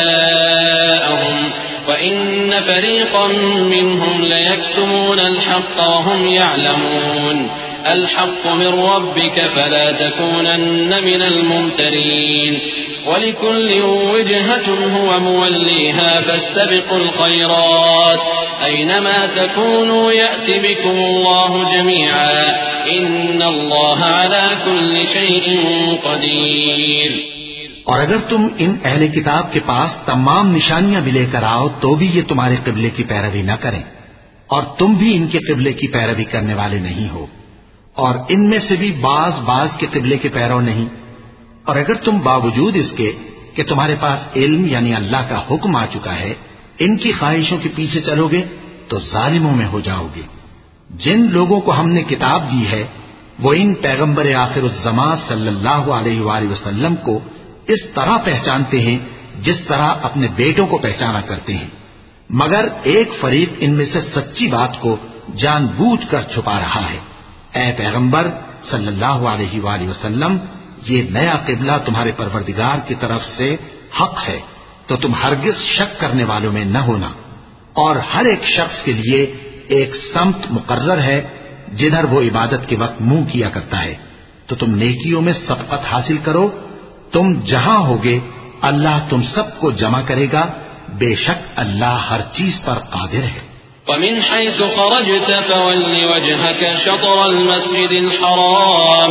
A: أبناءهم وإن فريقا منهم ليكتمون الحق وهم يعلمون الحق من ربك فلا تكونن من الممترين ولكل وجهة هو موليها فاستبقوا الخيرات أينما تكونوا يأت بكم الله جميعا إن الله على كل شيء قدير۔
B: اور اگر تم ان اہل کتاب کے پاس تمام نشانیاں بھی لے کر آؤ تو بھی یہ تمہارے قبلے کی پیروی نہ کریں، اور تم بھی ان کے قبلے کی پیروی کرنے والے نہیں ہو، اور ان میں سے بھی بعض کے قبلے کے پیرو نہیں۔ اور اگر تم باوجود اس کے کہ تمہارے پاس علم یعنی اللہ کا حکم آ چکا ہے ان کی خواہشوں کے پیچھے چلو گے تو ظالموں میں ہو جاؤ گے۔ جن لوگوں کو ہم نے کتاب دی ہے وہ ان پیغمبر آخر الزمان صلی اللہ علیہ وآلہ وسلم کو اس طرح پہچانتے ہیں جس طرح اپنے بیٹوں کو پہچانا کرتے ہیں، مگر ایک فریق ان میں سے سچی بات کو جان بوجھ کر چھپا رہا ہے۔ اے پیغمبر صلی اللہ علیہ وآلہ وسلم، یہ نیا قبلہ تمہارے پروردگار کی طرف سے حق ہے، تو تم ہرگز شک کرنے والوں میں نہ ہونا، اور ہر ایک شخص کے لیے ایک سمت مقرر ہے جدھر وہ عبادت کے وقت منہ کیا کرتا ہے، تو تم نیکیوں میں سبقت حاصل کرو، تم جہاں ہوگے اللہ تم سب کو جمع کرے گا، بے شک اللہ ہر چیز پر قادر ہے۔
A: ومن حيث خرجت فول وجهك شطر المسجد الحرام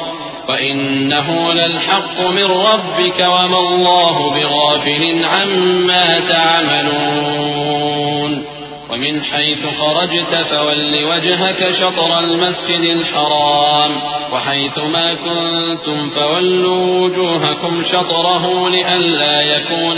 A: وإنه للحق من ربك وما الله بغافل عما تعملون ومن حيث خرجت فول وجهك شطر المسجد الحرام وحيث ما كنتم فولوا وجوهكم شطره لئلا يكون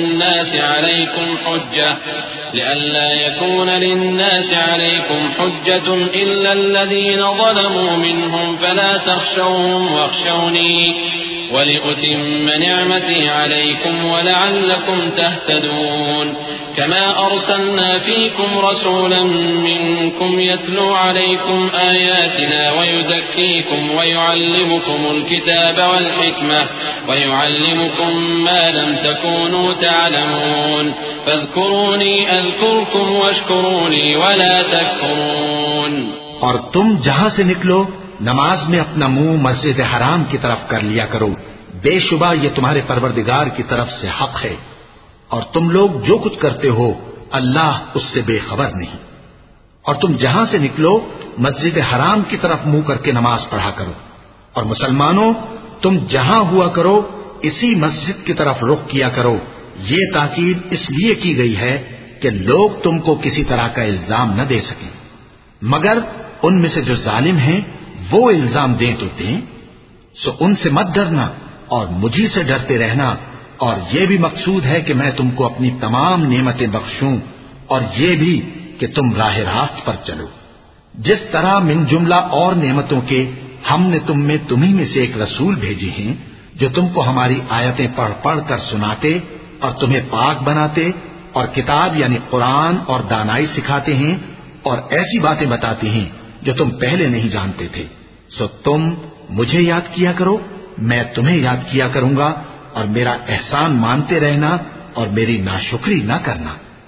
A: للناس عليكم حجة إلا الذين ظلموا منهم فلا تخشوهم واخشوني ولأتم نعمتي عليكم ولعلكم تهتدون كما أرسلنا فيكم رسولا منكم يتلو عليكم آياتنا ويزكيكم ويعلمكم الكتاب والحكمة ويعلمكم ما لم تكونوا تعلمون فاذكروني أذكركم واشكروني ولا تكفرون۔
B: اور تم جہاں سے نکلو نماز میں اپنا منہ مسجد حرام کی طرف کر لیا کرو، بے شبہ یہ تمہارے پروردگار کی طرف سے حق ہے، اور تم لوگ جو کچھ کرتے ہو اللہ اس سے بے خبر نہیں۔ اور تم جہاں سے نکلو مسجد حرام کی طرف منہ کر کے نماز پڑھا کرو، اور مسلمانوں تم جہاں ہوا کرو اسی مسجد کی طرف رخ کیا کرو۔ یہ تاکید اس لیے کی گئی ہے کہ لوگ تم کو کسی طرح کا الزام نہ دے سکیں، مگر ان میں سے جو ظالم ہیں وہ الزام دیں تو دیں، سو ان سے مت ڈرنا اور مجھی سے ڈرتے رہنا، اور یہ بھی مقصود ہے کہ میں تم کو اپنی تمام نعمتیں بخشوں، اور یہ بھی کہ تم راہ راست پر چلو۔ جس طرح من جملہ اور نعمتوں کے ہم نے تم میں تمہیں میں سے ایک رسول بھیجے ہیں جو تم کو ہماری آیتیں پڑھ پڑھ کر سناتے اور تمہیں پاک بناتے اور کتاب یعنی قرآن اور دانائی سکھاتے ہیں اور ایسی باتیں بتاتے ہیں جو تم پہلے نہیں جانتے تھے، سو تم مجھے یاد کیا کرو، میں تمہیں یاد کیا کروں گا، اور میرا احسان مانتے رہنا اور میری ناشکری نہ کرنا۔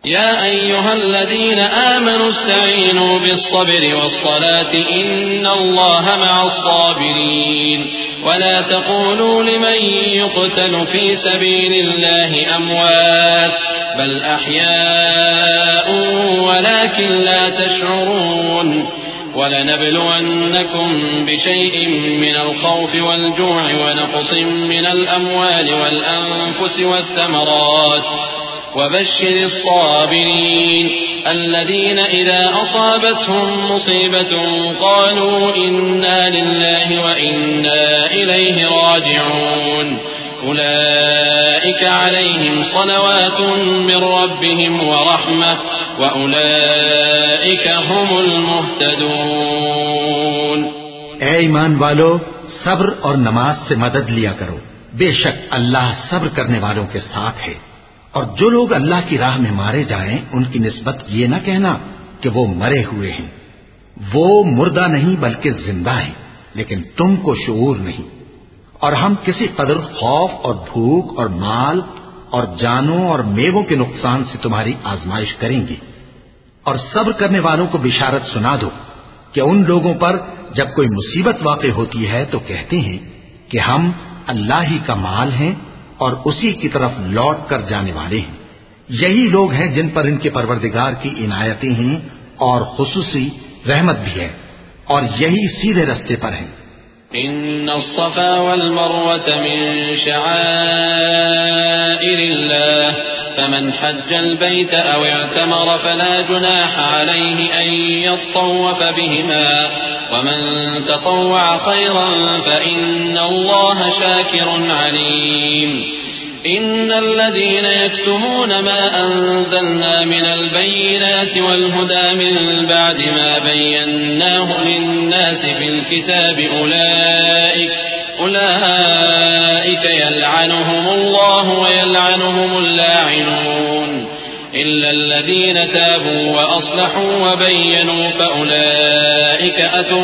A: يا أيها الذين آمنوا استعينوا بالصبر والصلاة إن الله مع الصابرين ولا تقولوا لمن يقتل في سبيل الله أموات بل أحياء ولكن لا تشعرون ولنبلونكم بشيء من الخوف والجوع ونقص من الأموال والأنفس والثمرات وبشر الصابرين الذين إذا أصابتهم مصيبة قالوا إنا لله وإنا إليه راجعون أولئك عليهم صلوات من ربهم ورحمة وأولئك هم المهتدون.
B: اے ایمان والو، صبر اور نماز سے مدد لیا کرو، بے شک اللہ صبر کرنے والوں کے ساتھ ہے. اور جو لوگ اللہ کی راہ میں مارے جائیں ان کی نسبت یہ نہ کہنا کہ وہ مرے ہوئے ہیں، وہ مردہ نہیں بلکہ زندہ ہیں، لیکن تم کو شعور نہیں. اور ہم کسی قدر خوف اور بھوک اور مال اور جانوں اور میووں کے نقصان سے تمہاری آزمائش کریں گے. اور صبر کرنے والوں کو بشارت سنا دو کہ ان لوگوں پر جب کوئی مصیبت واقع ہوتی ہے تو کہتے ہیں کہ ہم اللہ ہی کا مال ہیں اور اسی کی طرف لوٹ کر جانے والے ہیں. یہی لوگ ہیں جن پر ان کے پروردگار کی عنایتیں ہیں اور خصوصی رحمت بھی ہے، اور یہی سیدھے رستے پر ہیں.
A: إن الصفا والمروة من شعائر الله فمن حج البيت أو اعتمر فلا جناح عليه أن يطوف بهما ومن تطوع خيرا فإن الله شاكر عليم. إن الذين يكتمون ما أنزلنا من البينات والهدى من بعد ما بيناه للناس في الكتاب أولئك يلعنهم الله ويلعنهم اللاعنون إلا الذين تابوا وأصلحوا وبينوا فأولئك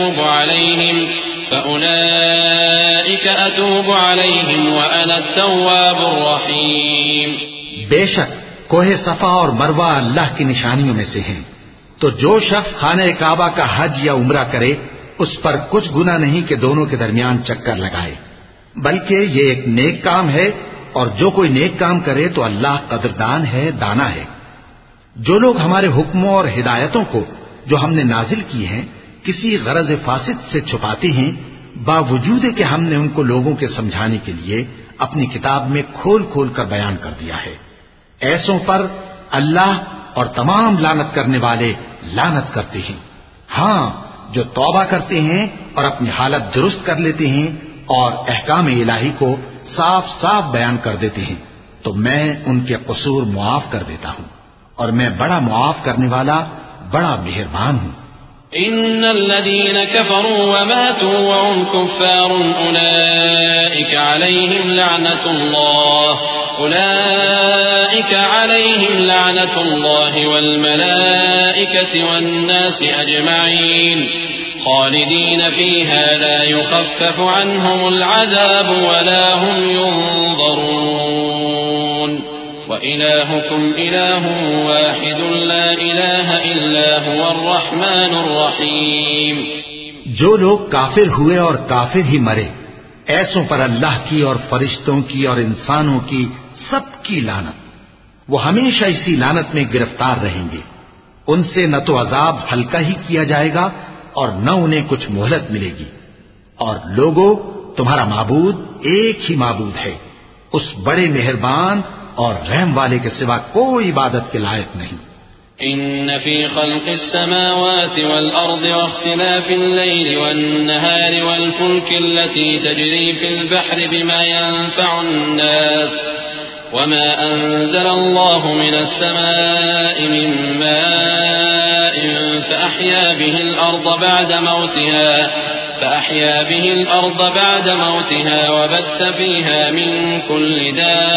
A: أتوب عليهم وأنا التواب الرحيم.
B: بے شک کوہ صفا اور مروہ اللہ کی نشانیوں میں سے ہیں، تو جو شخص خانہ کعبہ کا حج یا عمرہ کرے اس پر کچھ گناہ نہیں کہ دونوں کے درمیان چکر لگائے، بلکہ یہ ایک نیک کام ہے، اور جو کوئی نیک کام کرے تو اللہ قدردان ہے، دانا ہے. جو لوگ ہمارے حکموں اور ہدایتوں کو جو ہم نے نازل کی ہیں کسی غرض فاسد سے چھپاتے ہیں، باوجود کہ ہم نے ان کو لوگوں کے سمجھانے کے لیے اپنی کتاب میں کھول کھول کر بیان کر دیا ہے، ایسوں پر اللہ اور تمام لعنت کرنے والے لعنت کرتے ہیں. ہاں، جو توبہ کرتے ہیں اور اپنی حالت درست کر لیتے ہیں اور احکام الہی کو صاف صاف بیان کر دیتے ہیں تو میں ان کے قصور معاف کر دیتا ہوں، اور میں بڑا معاف کرنے والا بڑا مہربان ہوں.
A: إن الذين كفروا وماتوا وهم كفار أولئك عليهم لعنة الله والملائكة والناس أجمعين خالدين فيها لا يخفف عنهم العذاب ولا هم ينظرون وإلهكم إله واحد لا إله إلا هو الرحمن الرحيم.
B: جو لوگ کافر ہوئے اور کافر ہی مرے، ایسوں پر اللہ کی اور فرشتوں کی اور انسانوں کی سب کی لعنت، وہ ہمیشہ اسی لعنت میں گرفتار رہیں گے. ان سے نہ تو عذاب ہلکا ہی کیا جائے گا اور نہ انہیں کچھ مہلت ملے گی. اور لوگوں، تمہارا معبود ایک ہی معبود ہے، اس بڑے مہربان اور رحم والے کے سوا کوئی عبادت کے لائق نہیں.
A: إن في خلق السماوات والأرض واختلاف الليل والنهار والفلك التي تجري في البحر بما ينفع الناس وما أنزل الله من السماء من ماء فأحيا به الأرض بعد موتها وبث فيها من كل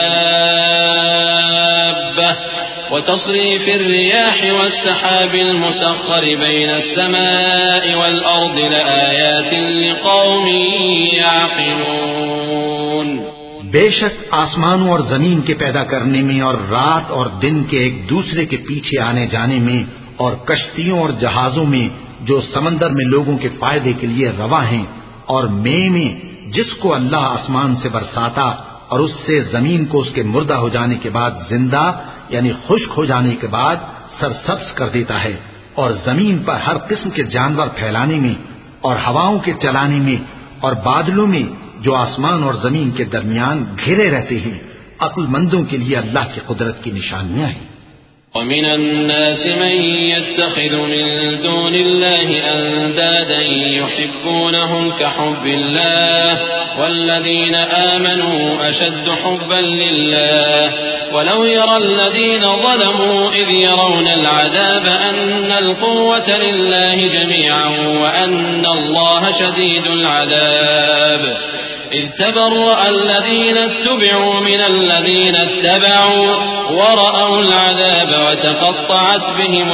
A: دابة وتصريف الرياح والسحاب المسخر بين السماء والأرض لآيات لقوم يعقلون.
B: بے شک آسمانوں اور زمین کے پیدا کرنے میں اور رات اور دن کے ایک دوسرے کے پیچھے آنے جانے میں اور کشتیوں اور جہازوں میں جو سمندر میں لوگوں کے فائدے کے لیے رواں ہیں اور میں جس کو اللہ آسمان سے برساتا اور اس سے زمین کو اس کے مردہ ہو جانے کے بعد زندہ یعنی خشک ہو جانے کے بعد سرسبز کر دیتا ہے اور زمین پر ہر قسم کے جانور پھیلانے میں اور ہواؤں کے چلانے میں اور بادلوں میں جو آسمان اور زمین کے درمیان گھیرے رہتے ہیں عقل مندوں کے لیے اللہ کی قدرت کی نشانیاں ہیں.
A: ومن الناس من يتخذ من دون الله أندادا يحبونهم كحب الله والذين آمنوا أشد حبا لله ولو يرى الذين ظلموا إذ يرون العذاب أن القوة لله جميعا وأن الله شديد العذاب إذ تبرأ الذين اتبعوا من الذين اتبعوا ورأوا العذاب وتقطعت بهم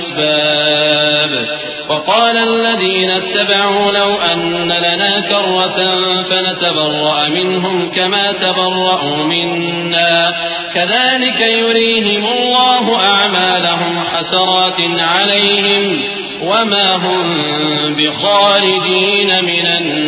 A: الأسباب وقال الذين اتبعوا لو أن لنا كرة فنتبرأ منهم كما تبرأوا منا كذلك يريهم الله أعمالهم حسرات عليهم وما هم بخارجين من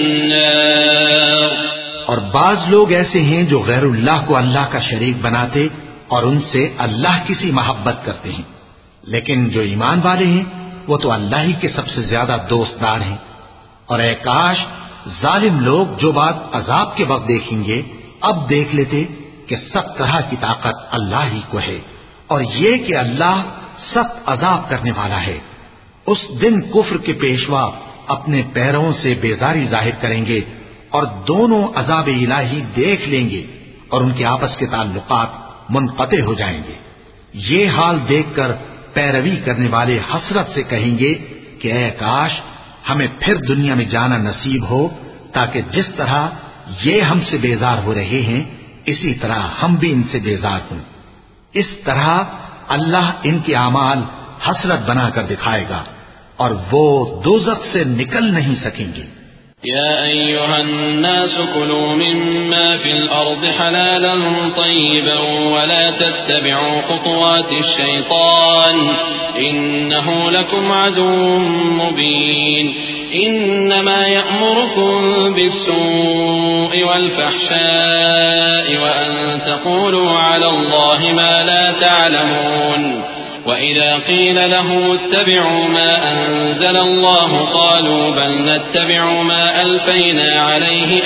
A: النار.
B: اور بعض لوگ ایسے ہیں جو غیر اللہ کو اللہ کا شریک بناتے اور ان سے اللہ کی سی محبت کرتے ہیں، لیکن جو ایمان والے ہیں وہ تو اللہ ہی کے سب سے زیادہ دوستدار ہیں. اور اے کاش ظالم لوگ جو بات عذاب کے وقت دیکھیں گے اب دیکھ لیتے کہ سب طرح کی طاقت اللہ ہی کو ہے اور یہ کہ اللہ سخت عذاب کرنے والا ہے. اس دن کفر کے پیشوا اپنے پیروں سے بیزاری ظاہر کریں گے اور دونوں عذاب الہی دیکھ لیں گے اور ان کے آپس کے تعلقات منقطع ہو جائیں گے. یہ حال دیکھ کر پیروی کرنے والے حسرت سے کہیں گے کہ اے کاش ہمیں پھر دنیا میں جانا نصیب ہو تاکہ جس طرح یہ ہم سے بیزار ہو رہے ہیں اسی طرح ہم بھی ان سے بیزار ہوں. اس طرح اللہ ان کے اعمال حسرت بنا کر دکھائے گا اور وہ دوزخ سے نکل نہیں سکیں گے.
A: يا أيها الناس كلوا مما في الأرض حلالا طيبا ولا تتبعوا خطوات الشيطان إنه لكم عدو مبين. إنما يأمركم بالسوء والفحشاء وأن تقولوا على الله ما لا تعلمون. وَإِذَا قِيلَ لَهُمُ اتَّبِعُوا مَا أَنزَلَ اللَّهُ قَالُوا بَلْ نَتَّبِعُ مَا أَلْفَيْنَا عَلَيْهِ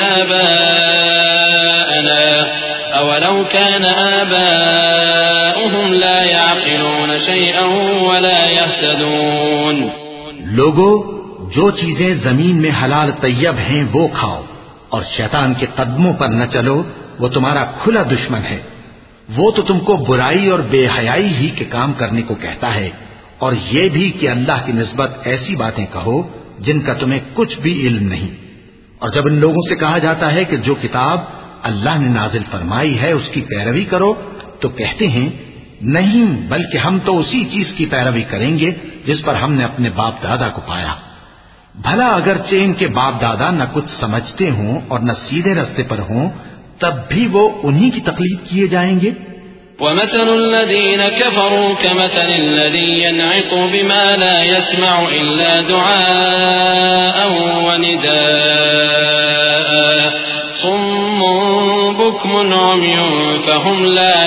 A: آبَاءَنَا أَوَلَوْ كَانَ آبَاؤُهُمْ لَا يَعْقِلُونَ شَيْئًا وَلَا يَهْتَدُونَ.
B: لوگو جو چیزیں زمین میں حلال طیب ہیں وہ کھاؤ اور شیطان کے قدموں پر نہ چلو، وہ تمہارا کھلا دشمن ہے. وہ تو تم کو برائی اور بے حیائی ہی کے کام کرنے کو کہتا ہے اور یہ بھی کہ اللہ کی نسبت ایسی باتیں کہو جن کا تمہیں کچھ بھی علم نہیں. اور جب ان لوگوں سے کہا جاتا ہے کہ جو کتاب اللہ نے نازل فرمائی ہے اس کی پیروی کرو تو کہتے ہیں نہیں بلکہ ہم تو اسی چیز کی پیروی کریں گے جس پر ہم نے اپنے باپ دادا کو پایا. بھلا اگرچہ ان کے باپ دادا نہ کچھ سمجھتے ہوں اور نہ سیدھے رستے پر ہوں تب بھی وہ انہی کی تقلید کیے جائیں گے.
A: وَمَثَلُ الَّذِينَ كَفَرُوا كَمَثَلِ الَّذِي يَنْعِقُ بِمَا لَا يَسْمَعُ إِلَّا دُعَاءً وَنِدَاءً صُمٌّ بُكْمٌ عُمْيٌ فَهُمْ لَا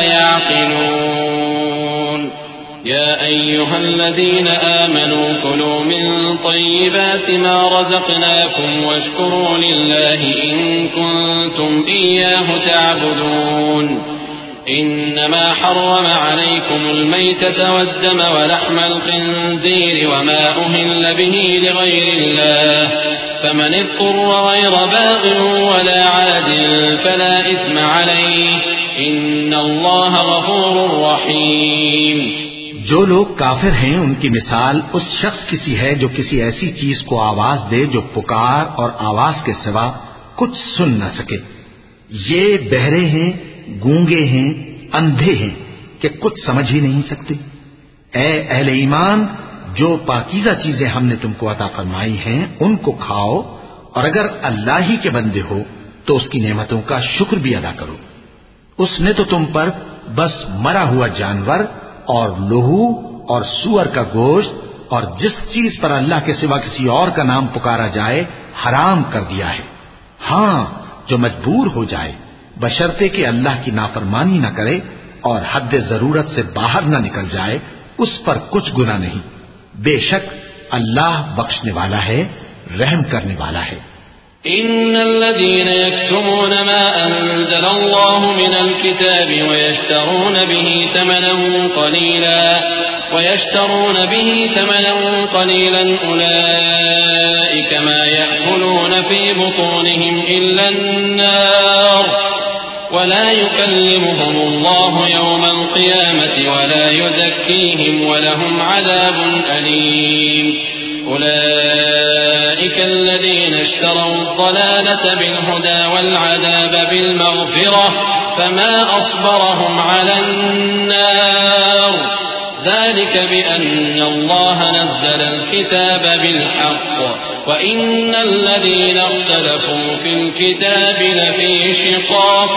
A: يَعْقِلُونَ. يَا أَيُّهَا الَّذِينَ آمَنُوا كُلُوا مِن طَيِّبَاتِ مَا رَزَقْنَاكُمْ وَاشْكُرُوا لِلَّهِ إِن كُنتُمْ إِيَّاهُ تَعْبُدُونَ. إنما حرم عليكم الميتة والدم ولحم الخنزير وما أهل به لغير الله فمن اضطر غير باغ ولا عاد فلا إثم عليه إن الله غفور رحيم.
B: جو لوگ کافر ہیں ان کی مثال اس شخص کی سی ہے جو کسی ایسی چیز کو آواز دے جو پکار اور آواز کے سوا کچھ سن نہ سکے. یہ بہرے ہیں، گونگے ہیں، اندھے ہیں کہ کچھ سمجھ ہی نہیں سکتے. اے اہل ایمان، جو پاکیزہ چیزیں ہم نے تم کو عطا فرمائی ہیں ان کو کھاؤ اور اگر اللہ ہی کے بندے ہو تو اس کی نعمتوں کا شکر بھی ادا کرو. اس نے تو تم پر بس مرا ہوا جانور اور لہو اور سور کا گوشت اور جس چیز پر اللہ کے سوا کسی اور کا نام پکارا جائے حرام کر دیا ہے. ہاں جو مجبور ہو جائے بشرطے کہ اللہ کی نافرمانی نہ کرے اور حد ضرورت سے باہر نہ نکل جائے اس پر کچھ گناہ نہیں. بے شک اللہ بخشنے والا ہے رحم کرنے والا ہے.
A: إن الذين يكتمون ما أنزل الله من الكتاب ويشترون به ثمنا قليلا أولئك ما يأكلون في بطونهم إلا النار ولا يكلمهم الله يوم القيامة ولا يزكيهم ولهم عذاب أليم. أولئك الذين اشتروا الضلالة بالهدى والعذاب بالمغفرة فما أصبرهم على النار ذلك بأن الله نزل الكتاب بالحق وإن الذين اختلفوا في الكتاب لفي شقاق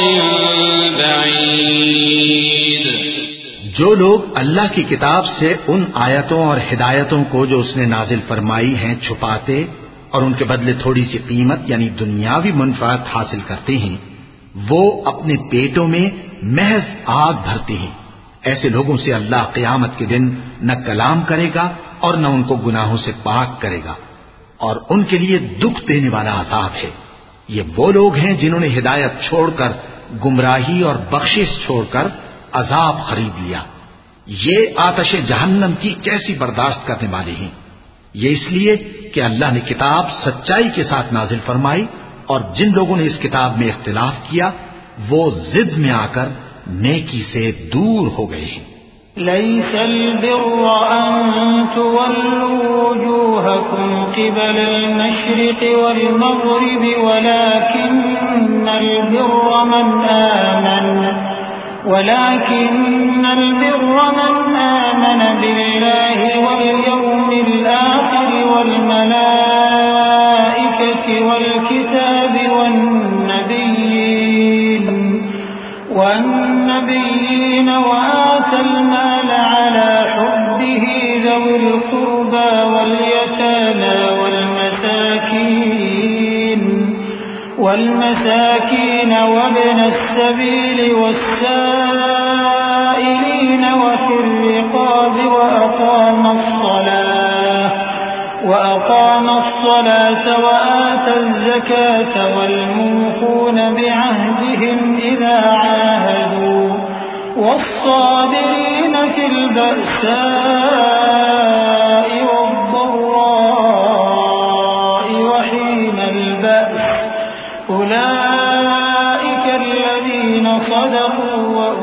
A: بعيد.
B: جو لوگ اللہ کی کتاب سے ان آیتوں اور ہدایتوں کو جو اس نے نازل فرمائی ہیں چھپاتے اور ان کے بدلے تھوڑی سی قیمت یعنی دنیاوی منفعت حاصل کرتے ہیں وہ اپنے پیٹوں میں محض آگ بھرتے ہیں. ایسے لوگوں سے اللہ قیامت کے دن نہ کلام کرے گا اور نہ ان کو گناہوں سے پاک کرے گا اور ان کے لیے دکھ دینے والا عذاب ہے. یہ وہ لوگ ہیں جنہوں نے ہدایت چھوڑ کر گمراہی اور بخشش چھوڑ کر عذاب خرید لیا. یہ آتش جہنم کی کیسی برداشت کرنے والے ہیں. یہ اس لیے کہ اللہ نے کتاب سچائی کے ساتھ نازل فرمائی اور جن لوگوں نے اس کتاب میں اختلاف کیا وہ ضد میں آ کر نیکی سے دور ہو گئے ہیں.
C: ليس البر أن تولوا وجوهكم قبل المشرق والمغرب ولكن البر من آمن بالله واليوم الآخر والملائكة والكتاب والنبيين وآتى المال على حبه ذوي القربى واليتامى والمساكين وابن السبيل والسائلين وفي الرقاب وأقام الصلاة وآتى الزكاة والموفون بعهدهم إذا عاهدوا والصابرين في البأساء والضراء وحين البأس أولئك الذين صدقوا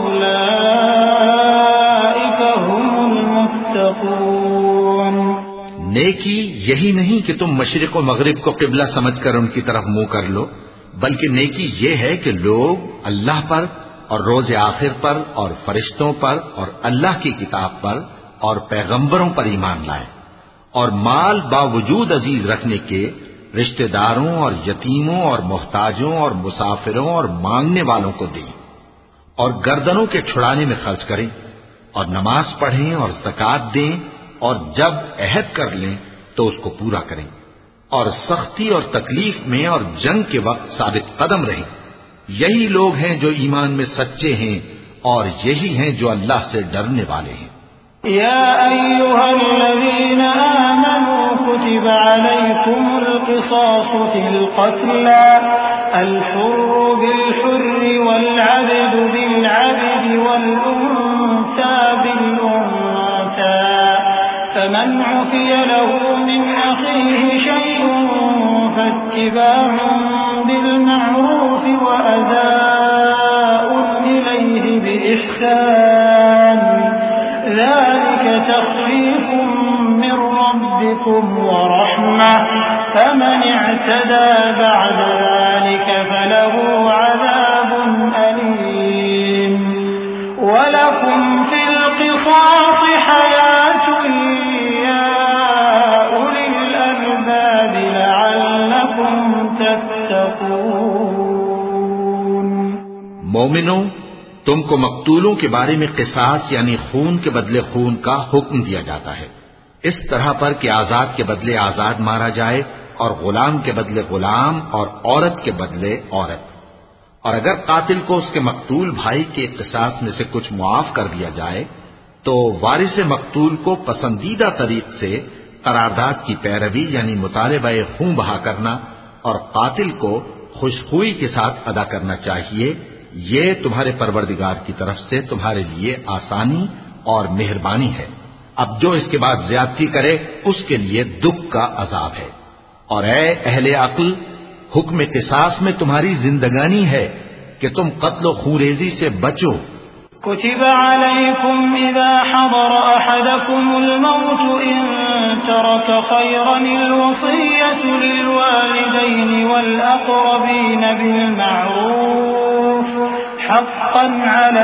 C: وأولئك هم المتقون.
B: نیکی یہی نہیں کہ تم مشرق و مغرب کو قبلہ سمجھ کر ان کی طرف منہ کر لو بلکہ نیکی یہ ہے کہ لوگ اللہ پر اور روز آخر پر اور فرشتوں پر اور اللہ کی کتاب پر اور پیغمبروں پر ایمان لائیں اور مال باوجود عزیز رکھنے کے رشتہ داروں اور یتیموں اور محتاجوں اور مسافروں اور مانگنے والوں کو دیں اور گردنوں کے چھڑانے میں خرچ کریں اور نماز پڑھیں اور زکوٰۃ دیں اور جب عہد کر لیں تو اس کو پورا کریں اور سختی اور تکلیف میں اور جنگ کے وقت ثابت قدم رہیں. یہی لوگ ہیں جو ایمان میں سچے ہیں اور یہی ہیں جو اللہ سے ڈرنے والے ہیں.
C: يا أيها الذين آمنوا كتب عليكم القصاص في القتلى الحر بالحر والعبد بالعبد والأنثى بالأنثى فمن عفي له من أخيه شيء فاتباع بالمعروف وأداء إليه بإحسان ذلك تخفيف من ربكم ورحمة فمن اعتدى بعد ذلك فله عذاب أليم. ولكم في القصاص حياة يا أولي الألباب لعلكم تتقون.
B: مومنوں تم کو مقتولوں کے بارے میں قصاص یعنی خون کے بدلے خون کا حکم دیا جاتا ہے، اس طرح پر کہ آزاد کے بدلے آزاد مارا جائے اور غلام کے بدلے غلام اور عورت کے بدلے عورت۔ اور اگر قاتل کو اس کے مقتول بھائی کے قصاص میں سے کچھ معاف کر دیا جائے تو وارث مقتول کو پسندیدہ طریق سے قرارداد کی پیروی یعنی مطالبہ خون بہا کرنا اور قاتل کو خوشخوئی کے ساتھ ادا کرنا چاہیے۔ یہ تمہارے پروردگار کی طرف سے تمہارے لیے آسانی اور مہربانی ہے۔ اب جو اس کے بعد زیادتی کرے اس کے لیے دکھ کا عذاب ہے۔ اور اے اہل عقل، حکم قصاص میں تمہاری زندگانی ہے کہ تم قتل و خوریزی سے بچو۔
C: كتب عليكم إذا حضر أحدكم الموت إن ترك خيرا الوصية للوالدين والأقربين بالمعروف حقا على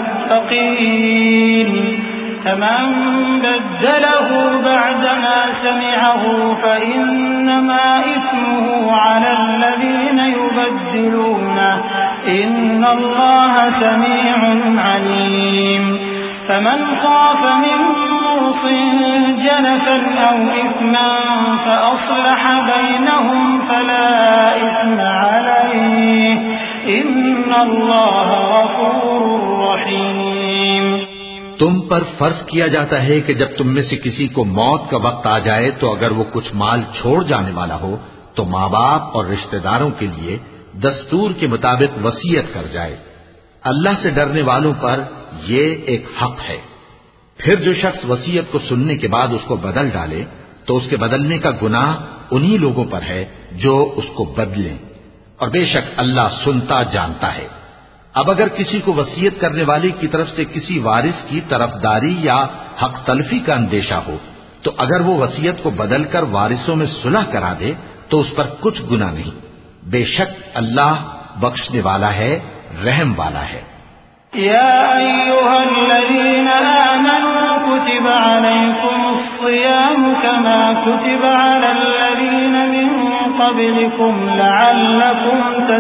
C: المتقين فمن بدله بعدما سمعه فإنما إثمه على الذين يبدلونه إن الله سميع عليم فمن خاف من موص جنفا أو إثما فأصلح بينهم فلا إثم عليه إن الله غفور رحيم۔
B: تم پر فرض کیا جاتا ہے کہ جب تم میں سے کسی کو موت کا وقت آ جائے تو اگر وہ کچھ مال چھوڑ جانے والا ہو تو ماں باپ اور رشتہ داروں کے لیے دستور کے مطابق وصیت کر جائے۔ اللہ سے ڈرنے والوں پر یہ ایک حق ہے۔ پھر جو شخص وصیت کو سننے کے بعد اس کو بدل ڈالے تو اس کے بدلنے کا گناہ انہی لوگوں پر ہے جو اس کو بدلیں، اور بے شک اللہ سنتا جانتا ہے۔ اب اگر کسی کو وصیت کرنے والے کی طرف سے کسی وارث کی طرفداری یا حق تلفی کا اندیشہ ہو تو اگر وہ وصیت کو بدل کر وارثوں میں صلح کرا دے تو اس پر کچھ گناہ نہیں، بے شک اللہ بخشنے والا ہے، رحم والا ہے۔
C: يا أيها الذين آمنوا كتب عليكم الصيام كما كتب على الذين من قبلكم لعلكم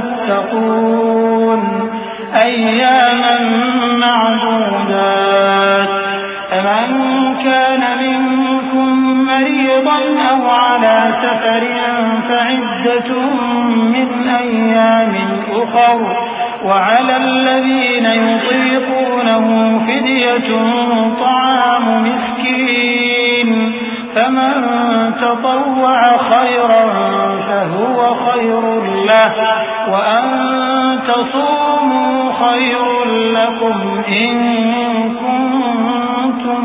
C: تتقون أياما معدودات فمن كان منكم مريضا أو على سفر فعدة من أيام أخر وعلى الذين يطيقونه فدية طعام مسكين فمن تطوع خيرا فهو خير له وأن تصوموا خير لكم إن كنتم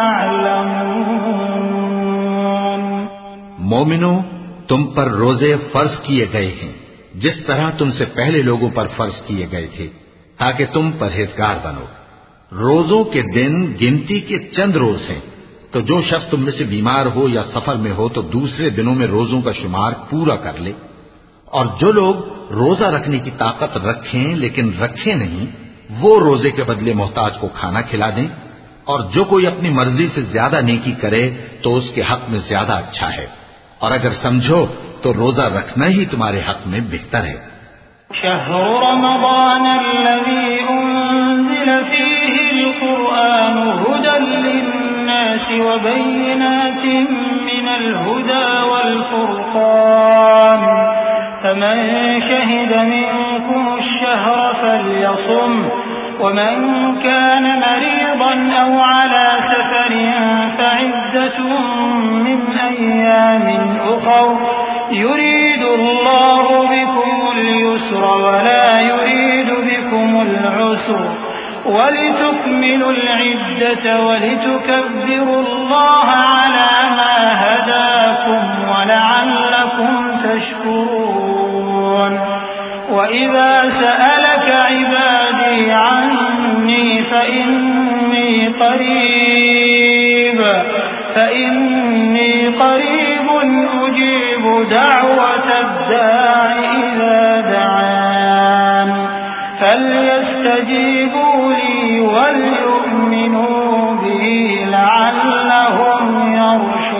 C: تعلمون۔
B: مومنو، تم پر روزے فرض کیے گئے ہیں جس طرح تم سے پہلے لوگوں پر فرض کیے گئے تھے تاکہ تم پرہیزگار بنو۔ روزوں کے دن گنتی کے چند روز ہیں، تو جو شخص تم میں سے بیمار ہو یا سفر میں ہو تو دوسرے دنوں میں روزوں کا شمار پورا کر لے۔ اور جو لوگ روزہ رکھنے کی طاقت رکھیں لیکن رکھیں نہیں، وہ روزے کے بدلے محتاج کو کھانا کھلا دیں۔ اور جو کوئی اپنی مرضی سے زیادہ نیکی کرے تو اس کے حق میں زیادہ اچھا ہے، اور اگر سمجھو تو روزہ رکھنا ہی تمہارے حق میں بہتر ہے۔
C: شهر رمضان الذي أنزل فيه القرآن هدى للناس وبينات من الهدى والفرقان فمن شهد منكم الشهر فليصم ومن كان مريضا أو على سفر فعدة من أيام أخر يريد الله بكم اليسر ولا يريد بكم العسر ولتكملوا العدة ولتكبروا الله على ما هداكم ولعلكم تشكرون وإذا سألك عبادي عني فإني قريب أجيب دعوة الداع إذا دعان فليستجيبوا لي وليؤمنوا بي لعلهم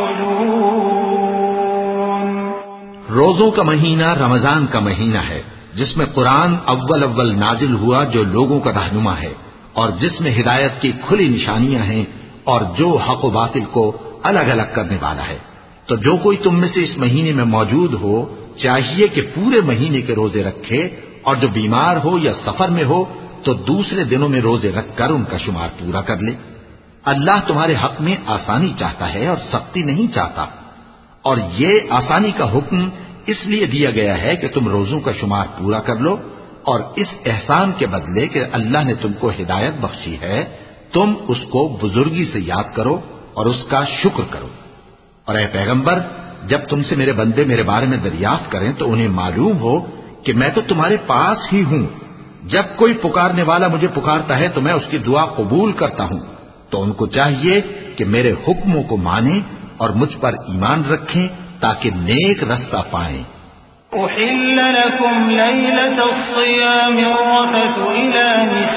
C: يرشدون۔
B: روزوں کا مہینہ رمضان کا مہینہ ہے جس میں قرآن اول نازل ہوا جو لوگوں کا رہنما ہے اور جس میں ہدایت کی کھلی نشانیاں ہیں اور جو حق و باطل کو الگ الگ کرنے والا ہے، تو جو کوئی تم میں سے اس مہینے میں موجود ہو چاہیے کہ پورے مہینے کے روزے رکھے، اور جو بیمار ہو یا سفر میں ہو تو دوسرے دنوں میں روزے رکھ کر ان کا شمار پورا کر لے۔ اللہ تمہارے حق میں آسانی چاہتا ہے اور سختی نہیں چاہتا، اور یہ آسانی کا حکم اس لیے دیا گیا ہے کہ تم روزوں کا شمار پورا کر لو، اور اس احسان کے بدلے کہ اللہ نے تم کو ہدایت بخشی ہے تم اس کو بزرگی سے یاد کرو اور اس کا شکر کرو۔ اور اے پیغمبر، جب تم سے میرے بندے میرے بارے میں دریافت کریں تو انہیں معلوم ہو کہ میں تو تمہارے پاس ہی ہوں، جب کوئی پکارنے والا مجھے پکارتا ہے تو میں اس کی دعا قبول کرتا ہوں، تو ان کو چاہیے کہ میرے حکموں کو مانیں اور مجھ پر ایمان رکھیں تاکہ نیک رستہ پائیں۔
C: أحل لكم ليلة الصيام الرفث إلى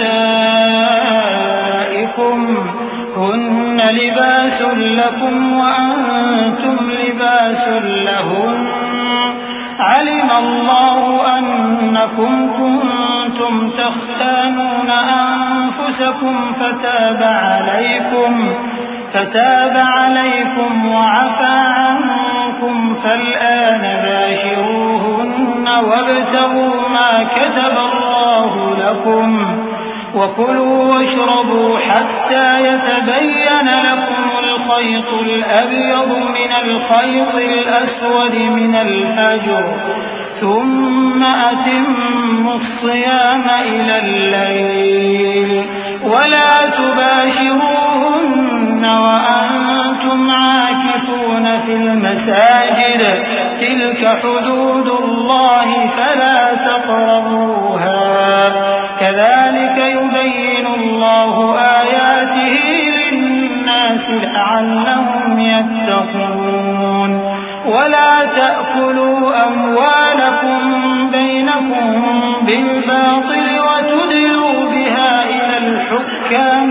C: نسائكم هن لباس لكم وأنتم لباس لهن علم الله أنكم كنتم تختانون أنفسكم فتاب عليكم وعفى عنكم فالآن باشروهن وابتغوا ما كتب الله لكم وكلوا واشربوا حتى يتبين لكم الخيط الأبيض من الخيط الأسود من الفجر ثم أتموا الصيام إلى الليل ولا تباشروهن وأنتم عاكفون في المساجد تلك حدود الله فلا تقربوها كذلك يبين الله آياته للناس لعلهم يتقون ولا تأكلوا أموالكم بينكم بالباطل وتدلوا بها إلى الحكام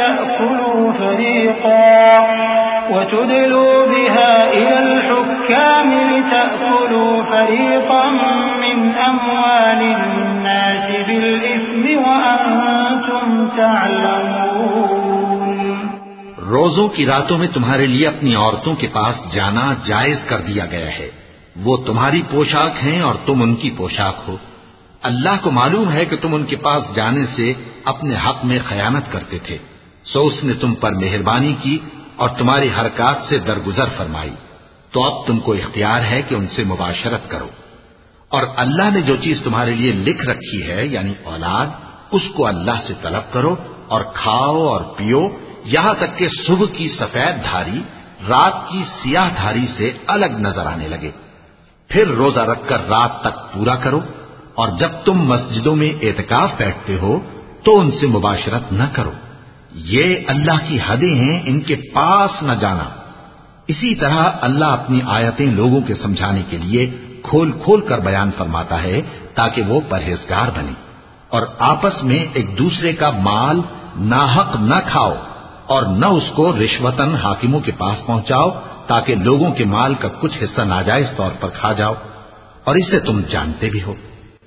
C: لتأكلوا فريقا من أموال الناس بالإثم وأنتم تعلمون۔
B: روزوں کی راتوں میں تمہارے لیے اپنی عورتوں کے پاس جانا جائز کر دیا گیا ہے، وہ تمہاری پوشاک ہیں اور تم ان کی پوشاک ہو۔ اللہ کو معلوم ہے کہ تم ان کے پاس جانے سے اپنے حق میں خیانت کرتے تھے، سو اس نے تم پر مہربانی کی اور تمہاری حرکات سے درگزر فرمائی، تو اب تم کو اختیار ہے کہ ان سے مباشرت کرو۔ اور اللہ نے جو چیز تمہارے لیے لکھ رکھی ہے یعنی اولاد، اس کو اللہ سے طلب کرو اور کھاؤ اور پیو یہاں تک کہ صبح کی سفید دھاری رات کی سیاہ دھاری سے الگ نظر آنے لگے، پھر روزہ رکھ کر رات تک پورا کرو، اور جب تم مسجدوں میں اعتکاف بیٹھتے ہو تو ان سے مباشرت نہ کرو، یہ اللہ کی حدیں ہیں، ان کے پاس نہ جانا۔ اسی طرح اللہ اپنی آیتیں لوگوں کے سمجھانے کے لیے کھول کھول کر بیان فرماتا ہے تاکہ وہ پرہیزگار بنے، اور آپس میں ایک دوسرے کا مال ناحق نہ کھاؤ اور نہ اس کو رشوتاً حاکموں کے پاس پہنچاؤ تاکہ لوگوں کے مال کا کچھ حصہ ناجائز طور پر کھا جاؤ، اور اسے تم جانتے بھی ہو۔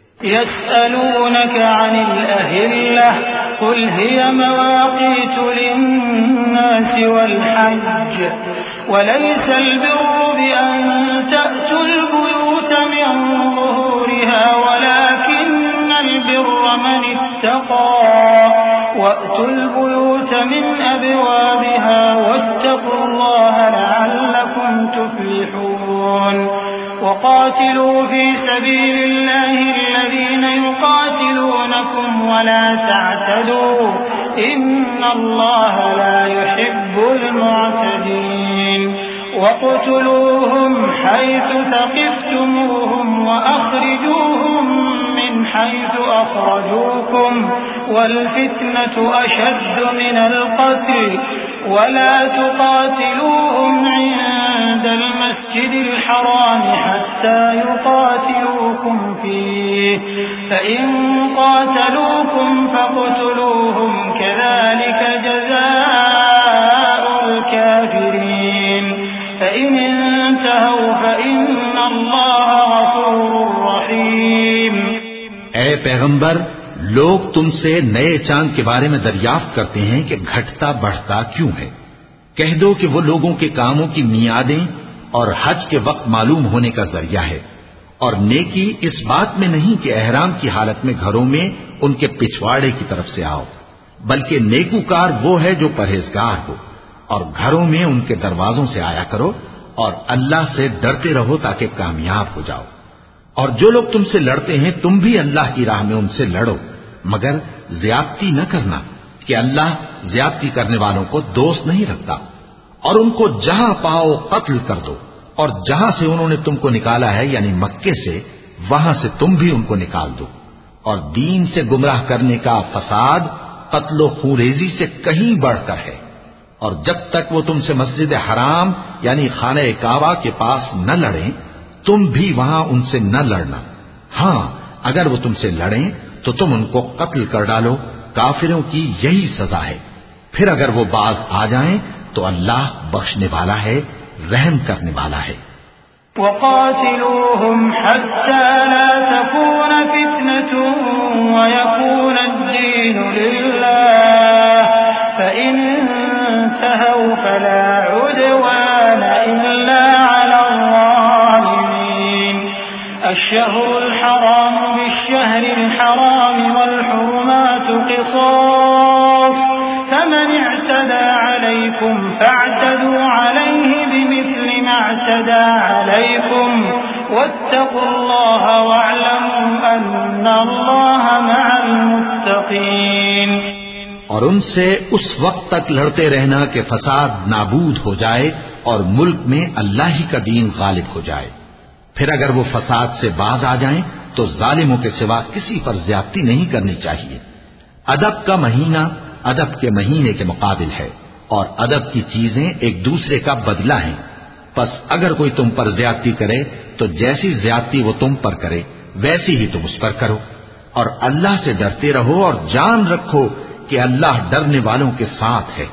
C: يسألونك عن الأهلة قل هي مواقيت للناس والحج وليس البر بأن تأتوا البيوت من ظهورها ولكن البر من اتقى وأتوا البيوت من أبوابها واتقوا الله لعلكم تفلحون وقاتلوا في سبيل الله الذين يقاتلونكم ولا تعتدوا إن الله لا يحب المعتدين واقتلوهم حيث ثقفتموهم وأخرجوهم من حيث أخرجوكم والفتنة أشد من القتل ولا تقاتلوهم عند المسجد الحرام حتى يقاتلوكم فيه فإن قاتلوكم فاقتلوهم كذلك جزاء الكافرين فإن انتهوا فإن الله غفور رحيم۔
B: پیغمبر، لوگ تم سے نئے چاند کے بارے میں دریافت کرتے ہیں کہ گھٹتا بڑھتا کیوں ہے۔ کہہ دو کہ وہ لوگوں کے کاموں کی میعادیں اور حج کے وقت معلوم ہونے کا ذریعہ ہے، اور نیکی اس بات میں نہیں کہ احرام کی حالت میں گھروں میں ان کے پچھواڑے کی طرف سے آؤ، بلکہ نیکوکار وہ ہے جو پرہیزگار ہو، اور گھروں میں ان کے دروازوں سے آیا کرو، اور اللہ سے ڈرتے رہو تاکہ کامیاب ہو جاؤ۔ اور جو لوگ تم سے لڑتے ہیں تم بھی اللہ کی راہ میں ان سے لڑو، مگر زیادتی نہ کرنا کہ اللہ زیادتی کرنے والوں کو دوست نہیں رکھتا۔ اور ان کو جہاں پاؤ قتل کر دو، اور جہاں سے انہوں نے تم کو نکالا ہے یعنی مکے سے، وہاں سے تم بھی ان کو نکال دو۔ اور دین سے گمراہ کرنے کا فساد قتل و خونریزی سے کہیں بڑھ کر ہے۔ اور جب تک وہ تم سے مسجد حرام یعنی خانہ کعبہ کے پاس نہ لڑیں تم بھی وہاں ان سے نہ لڑنا۔ ہاں، اگر وہ تم سے لڑیں تو تم ان کو قتل کر ڈالو، کافروں کی یہی سزا ہے۔ پھر اگر وہ باز آ جائیں تو اللہ بخشنے والا ہے، رحم کرنے والا ہے۔
C: وقاتلوهم حتى لا تكون فتنة ويكون الدين لله فإن انتهوا فلا عدوان إلا على الظالمين الشهر الحرام بالشهر الحرام والحرمات قصاص فمن اعتدى عليكم فاعتدوا عليه بمثل ما اعتدى عليكم واتقوا الله واعلموا أن الله مع المتقين۔
B: اور ان سے اس وقت تک لڑتے رہنا کہ فساد نابود ہو جائے اور ملک میں اللہ ہی کا دین غالب ہو جائے۔ پھر اگر وہ فساد سے باز آ جائیں تو ظالموں کے سوا کسی پر زیادتی نہیں کرنی چاہیے۔ ادب کا مہینہ ادب کے مہینے کے مقابل ہے، اور ادب کی چیزیں ایک دوسرے کا بدلہ ہیں۔ پس اگر کوئی تم پر زیادتی کرے تو جیسی زیادتی وہ تم پر کرے ویسی ہی تم اس پر کرو، اور اللہ سے ڈرتے رہو اور جان رکھو کہ اللہ ڈرنے والوں کے ساتھ ہے۔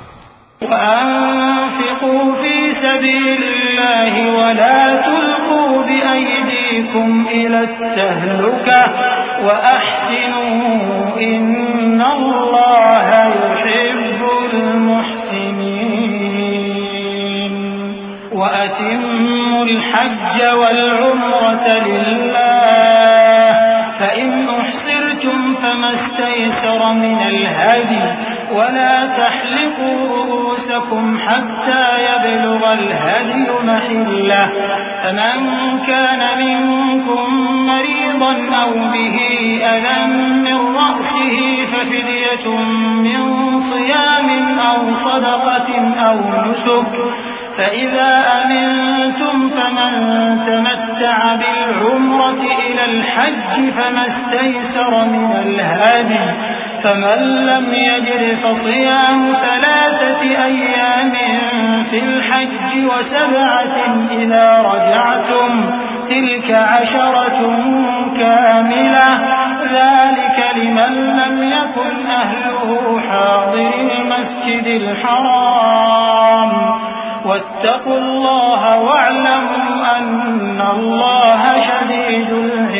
C: وَأَنفِقُوا فِي سَبِيلِ اللَّهِ وَلَا تُلْقُوا بِأَيْدِيكُمْ إِلَى التَّهْلُكَةِ وَأَحْسِنُوا إِنَّ اللَّهَ يُحِبُّ الْمُحْسِنِينَ وَأَتِمُّوا الْحَجَّ وَالْعُمْرَةَ لِلَّهِ فَإِنْ أُحْصِرْتُمْ فَمَا اسْتَيْسَرَ مِنَ الْهَدْيِ وَلَا تَحْلِقُوا رُؤُوسَكُمْ حَتَّى يَبْلُغَ الْهَدْيُ مَحِلَّهُ فَمَنْ كَانَ مِنْكُمْ مَرِيضًا أَوْ بِهِ أَذًى مِنْ رَأْسِهِ فَفِدْيَةٌ مِنْ صِيَامٍ أَوْ صَدَقَةٍ أَوْ نُسُكٍ فَإِذَا أَمِنْتُمْ فَمَنْ تَمَتَّعَ بِالْعُمْرَةِ إِلَى الْحَجِّ فَمَا اسْتَيْسَرَ مِنَ الْهَدْيِ فَمَنْ لَمْ يَجِدْ فَصِيَامُ 3 أَيَّامٍ فِي الْحَجِّ و7 إِذَا رَجَعْتُمْ تِلْكَ 10 كَامِلَةٌ ذَلِكَ لِمَنْ لَمْ يَكُنْ أَهْلُهُ حَاضِرِي الْمَسْجِدِ الْحَرَامِ وَاتَّقُوا اللَّهَ وَاعْلَمُوا أَنَّ اللَّهَ شَدِيدُ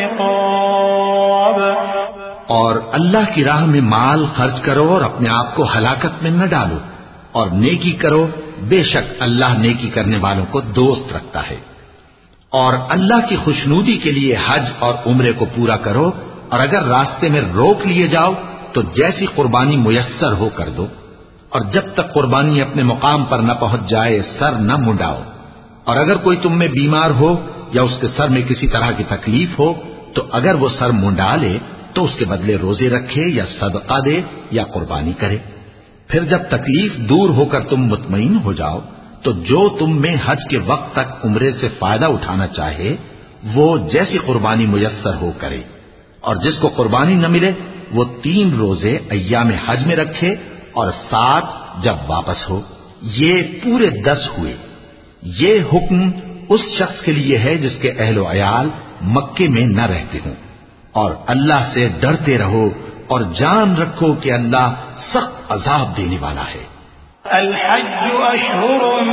C: الْعِقَابِ۔
B: اور اللہ کی راہ میں مال خرچ کرو اور اپنے آپ کو ہلاکت میں نہ ڈالو، اور نیکی کرو، بے شک اللہ نیکی کرنے والوں کو دوست رکھتا ہے۔ اور اللہ کی خوشنودی کے لیے حج اور عمرے کو پورا کرو، اور اگر راستے میں روک لیے جاؤ تو جیسی قربانی میسر ہو کر دو، اور جب تک قربانی اپنے مقام پر نہ پہنچ جائے سر نہ منڈاؤ۔ اور اگر کوئی تم میں بیمار ہو یا اس کے سر میں کسی طرح کی تکلیف ہو تو اگر وہ سر منڈا لے تو اس کے بدلے روزے رکھے یا صدقہ دے یا قربانی کرے۔ پھر جب تکلیف دور ہو کر تم مطمئن ہو جاؤ تو جو تم میں حج کے وقت تک عمرے سے فائدہ اٹھانا چاہے وہ جیسی قربانی میسر ہو کرے، اور جس کو قربانی نہ ملے وہ 3 روزے ایام حج میں رکھے اور 7 جب واپس ہو، یہ پورے 10 ہوئے۔ یہ حکم اس شخص کے لیے ہے جس کے اہل و عیال مکے میں نہ رہتے ہوں۔ اور اللہ سے ڈرتے رہو اور جان رکھو کہ اللہ سخت عذاب دینے والا ہے۔
C: الحج أشهر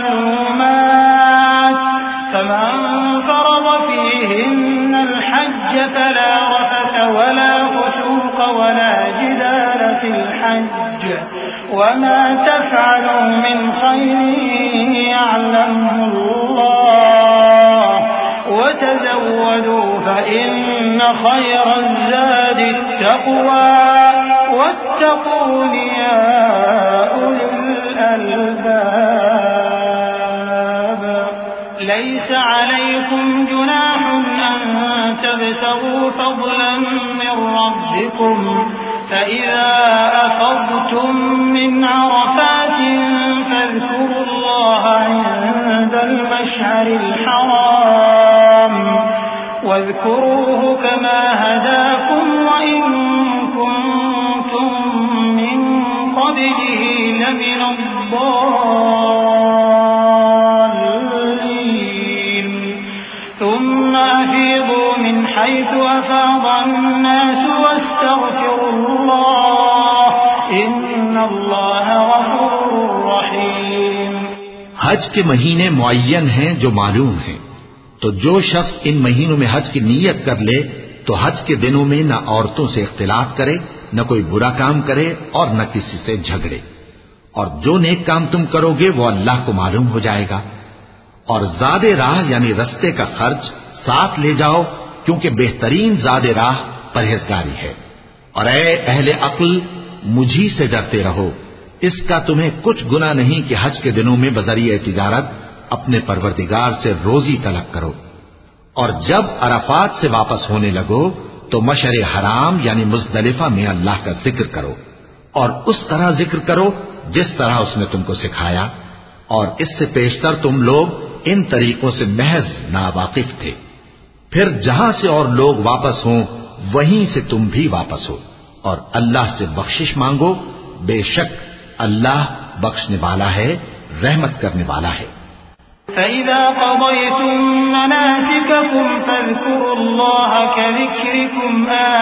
C: معلومات فمن فرض فيهن الحج الحج فلا رفث ولا فسوق ولا جدال في الحج وما تفعلوا من خير يعلمه الله وتزودوا فإن خير الزاد التقوى واتقون يا أولي الألباب ليس عليكم جناح أن تبتغوا فضلا من ربكم فإذا أفضتم من عرفات فاذكروا الله عند المشعر الحرام واذكروه كما هداكم وإن كنتم من قبله لمن الضالين ثم أفيضوا من حيث أفاض الناس واستغفروا الله إن الله غفور رحيم.
B: حج کے مہینے معین ہیں جو معلوم ہیں، تو جو شخص ان مہینوں میں حج کی نیت کر لے تو حج کے دنوں میں نہ عورتوں سے اختلاط کرے، نہ کوئی برا کام کرے اور نہ کسی سے جھگڑے، اور جو نیک کام تم کرو گے وہ اللہ کو معلوم ہو جائے گا. اور زاد راہ یعنی رستے کا خرچ ساتھ لے جاؤ، کیونکہ بہترین زاد راہ پرہیزگاری ہے. اور اے اہل عقل، مجھی سے ڈرتے رہو، اس کا تمہیں کچھ گناہ نہیں کہ حج کے دنوں میں بذریعہ تجارت اپنے پروردگار سے روزی طلب کرو. اور جب عرفات سے واپس ہونے لگو تو مشعر حرام یعنی مزدلفہ میں اللہ کا ذکر کرو، اور اس طرح ذکر کرو جس طرح اس نے تم کو سکھایا، اور اس سے پیشتر تم لوگ ان طریقوں سے محض ناواقف تھے. پھر جہاں سے اور لوگ واپس ہوں وہیں سے تم بھی واپس ہو، اور اللہ سے بخشش مانگو، بے شک اللہ بخشنے والا ہے، رحمت کرنے والا ہے.
C: فَإِذَا قَضَيْتُم مَّنَاسِكَكُمْ فَاذْكُرُوا اللَّهَ كَذِكْرِكُمْ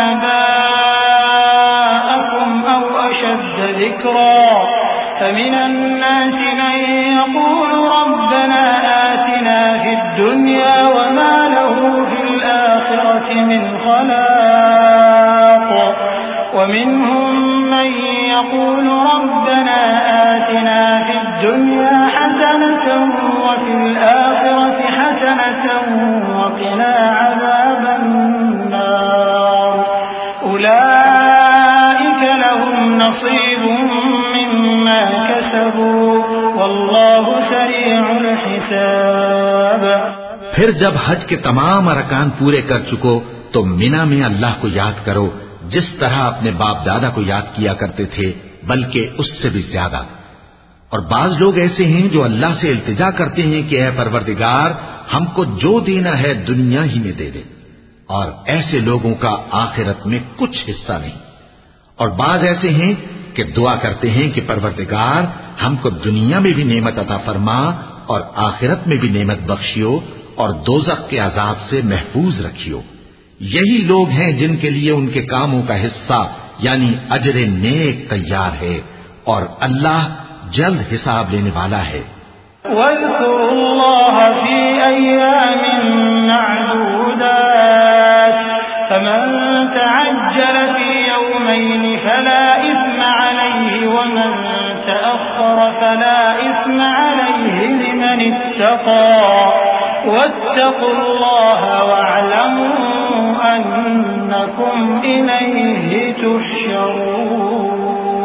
C: آبَاءَكُمْ أَوْ أَشَدَّ ذِكْرًا فَمِنَ النَّاسِ مَن يَقُولُ رَبَّنَا آتِنَا فِي الدُّنْيَا وَمَا لَهُ فِي الْآخِرَةِ مِنْ خَلَاقٍ وَمِنْهُم مَّن يَقُولُ رَبَّنَا آتِنَا فِي الدُّنْيا حَسَنَةً وَفِي الْآخِرَةِ حَسَنَةً وَقِنَا عَذَابَ النَّارِ أُولَئِكَ لَهُمْ نَصِيبٌ مِّمَّا كَسَبُوا وَاللَّهُ سَرِيعُ الْحِسَابِ.
B: پھر جب حج کے تمام ارکان پورے کر چکو تو مینا میں اللہ کو یاد کرو جس طرح اپنے باپ دادا کو یاد کیا کرتے تھے، بلکہ اس سے بھی زیادہ. اور بعض لوگ ایسے ہیں جو اللہ سے التجا کرتے ہیں کہ اے پروردگار ہم کو جو دینا ہے دنیا ہی میں دے دے، اور ایسے لوگوں کا آخرت میں کچھ حصہ نہیں. اور بعض ایسے ہیں کہ دعا کرتے ہیں کہ پروردگار ہم کو دنیا میں بھی نعمت عطا فرما اور آخرت میں بھی نعمت بخشیو اور دوزخ کے عذاب سے محفوظ رکھیو. یہی لوگ ہیں جن کے لیے ان کے کاموں کا حصہ یعنی اجر نیک تیار ہے، اور اللہ جلد حساب لینے والا ہے.
C: وَاذْكُرُوا اللَّهَ فِي أَيَّامٍ مَّعْدُودَاتٍ فَمَن تَعَجَّلَ فِي يَوْمَيْنِ فَلَا إِثْمَ عَلَيْهِ وَمَن تَأَخَّرَ فَلَا إِثْمَ عَلَيْهِ لِمَنِ اتَّقَىٰ وَاتَّقُوا اللَّهَ وَاعْلَمُوا أَنَّكُمْ إِلَيْهِ تُحْشَرُونَ.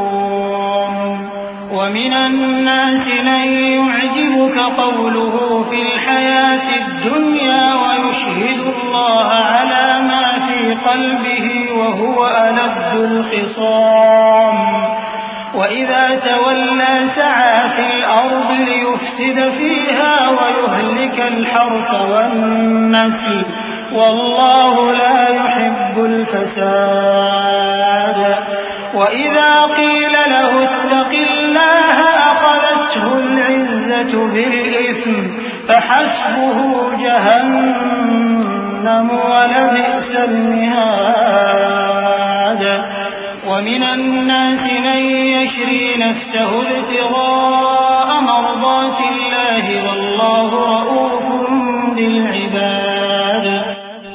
C: وَمِنَ النَّاسِ مَن يُعْجِبُكَ قَوْلُهُ فِي الْحَيَاةِ الدُّنْيَا وَيُشْهِدُ اللَّهَ عَلَى مَا فِي قَلْبِهِ وَهُوَ أَلَدُّ الْخِصَامِ. وَإِذَا تَوَلَّى سَعَىٰ فِي الْأَرْضِ لِيُفْسِدَ فِيهَا وَيُهْلِكَ الْحَرْثَ وَالنَّسْلَ وَاللَّهُ لَا يُحِبُّ الْفَسَادَ. وَإِذَا قِيلَ لَهُ اتَّقِ اللَّهَ أَخَذَتْهُ الْعِزَّةُ بِالْإِثْمِ فَحَسْبُهُ جَهَنَّمُ وَلَبِئْسَ الْمِهَادُ. وَمِنَ النَّاسِ مَن يَشْرِي نَفْسَهُ ابْتِغَاءَ مَرْضَاتِ اللَّهِ وَاللَّهُ رَءُوفٌ بِالْعِبَادِ.
B: اور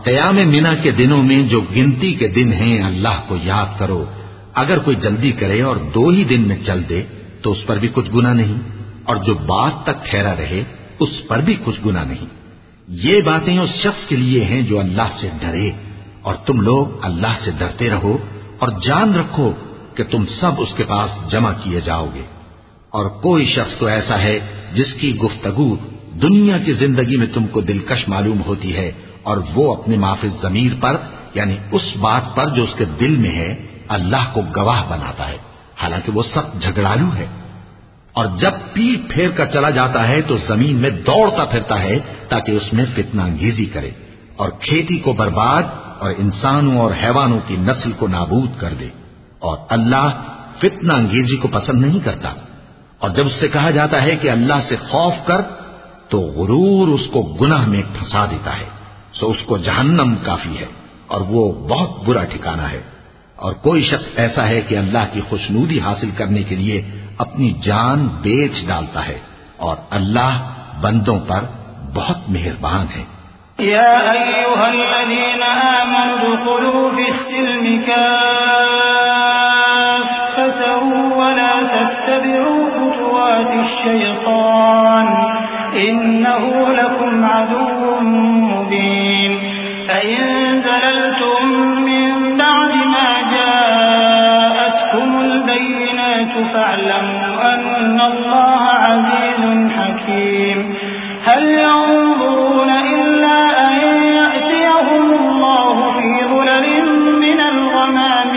B: قیام منا کے دنوں میں جو گنتی کے دن ہیں اللہ کو یاد کرو. اگر کوئی جلدی کرے اور 2 ہی دن میں چل دے تو اس پر بھی کچھ گناہ نہیں، اور جو بات تک ٹھہرا رہے اس پر بھی کچھ گناہ نہیں. یہ باتیں اس شخص کے لیے ہیں جو اللہ سے ڈرے، اور تم لوگ اللہ سے ڈرتے رہو اور جان رکھو کہ تم سب اس کے پاس جمع کیے جاؤ گے. اور کوئی شخص تو ایسا ہے جس کی گفتگو دنیا کی زندگی میں تم کو دلکش معلوم ہوتی ہے، اور وہ اپنے معافی ضمیر پر یعنی اس بات پر جو اس کے دل میں ہے اللہ کو گواہ بناتا ہے، حالانکہ وہ سخت جھگڑالو ہے. اور جب پیٹ پھیر کر چلا جاتا ہے تو زمین میں دوڑتا پھرتا ہے تاکہ اس میں فتنہ انگیزی کرے اور کھیتی کو برباد اور انسانوں اور حیوانوں کی نسل کو نابود کر دے. اور اللہ فتنہ انگیزی کو پسند نہیں کرتا. اور جب اس سے کہا جاتا ہے کہ اللہ سے خوف کر تو غرور اس کو گناہ میں پھنسا دیتا ہے، سو اس کو جہنم کافی ہے اور وہ بہت برا ٹھکانہ ہے. اور کوئی شخص ایسا ہے کہ اللہ کی خوشنودی حاصل کرنے کے لیے اپنی جان بیچ ڈالتا ہے، اور اللہ بندوں پر بہت مہربان ہے.
C: يا أيها الذين آمنوا ادخلوا في السلم كافة ولا تتبعوا خطوات الشيطان إنه لكم عدو مبين. فإن زللتم من بعد ما جاءتكم البينات فاعلموا أن الله عزيز حكيم. هل ينظرون إلا أن يأتيهم الله في ظلل من الغمام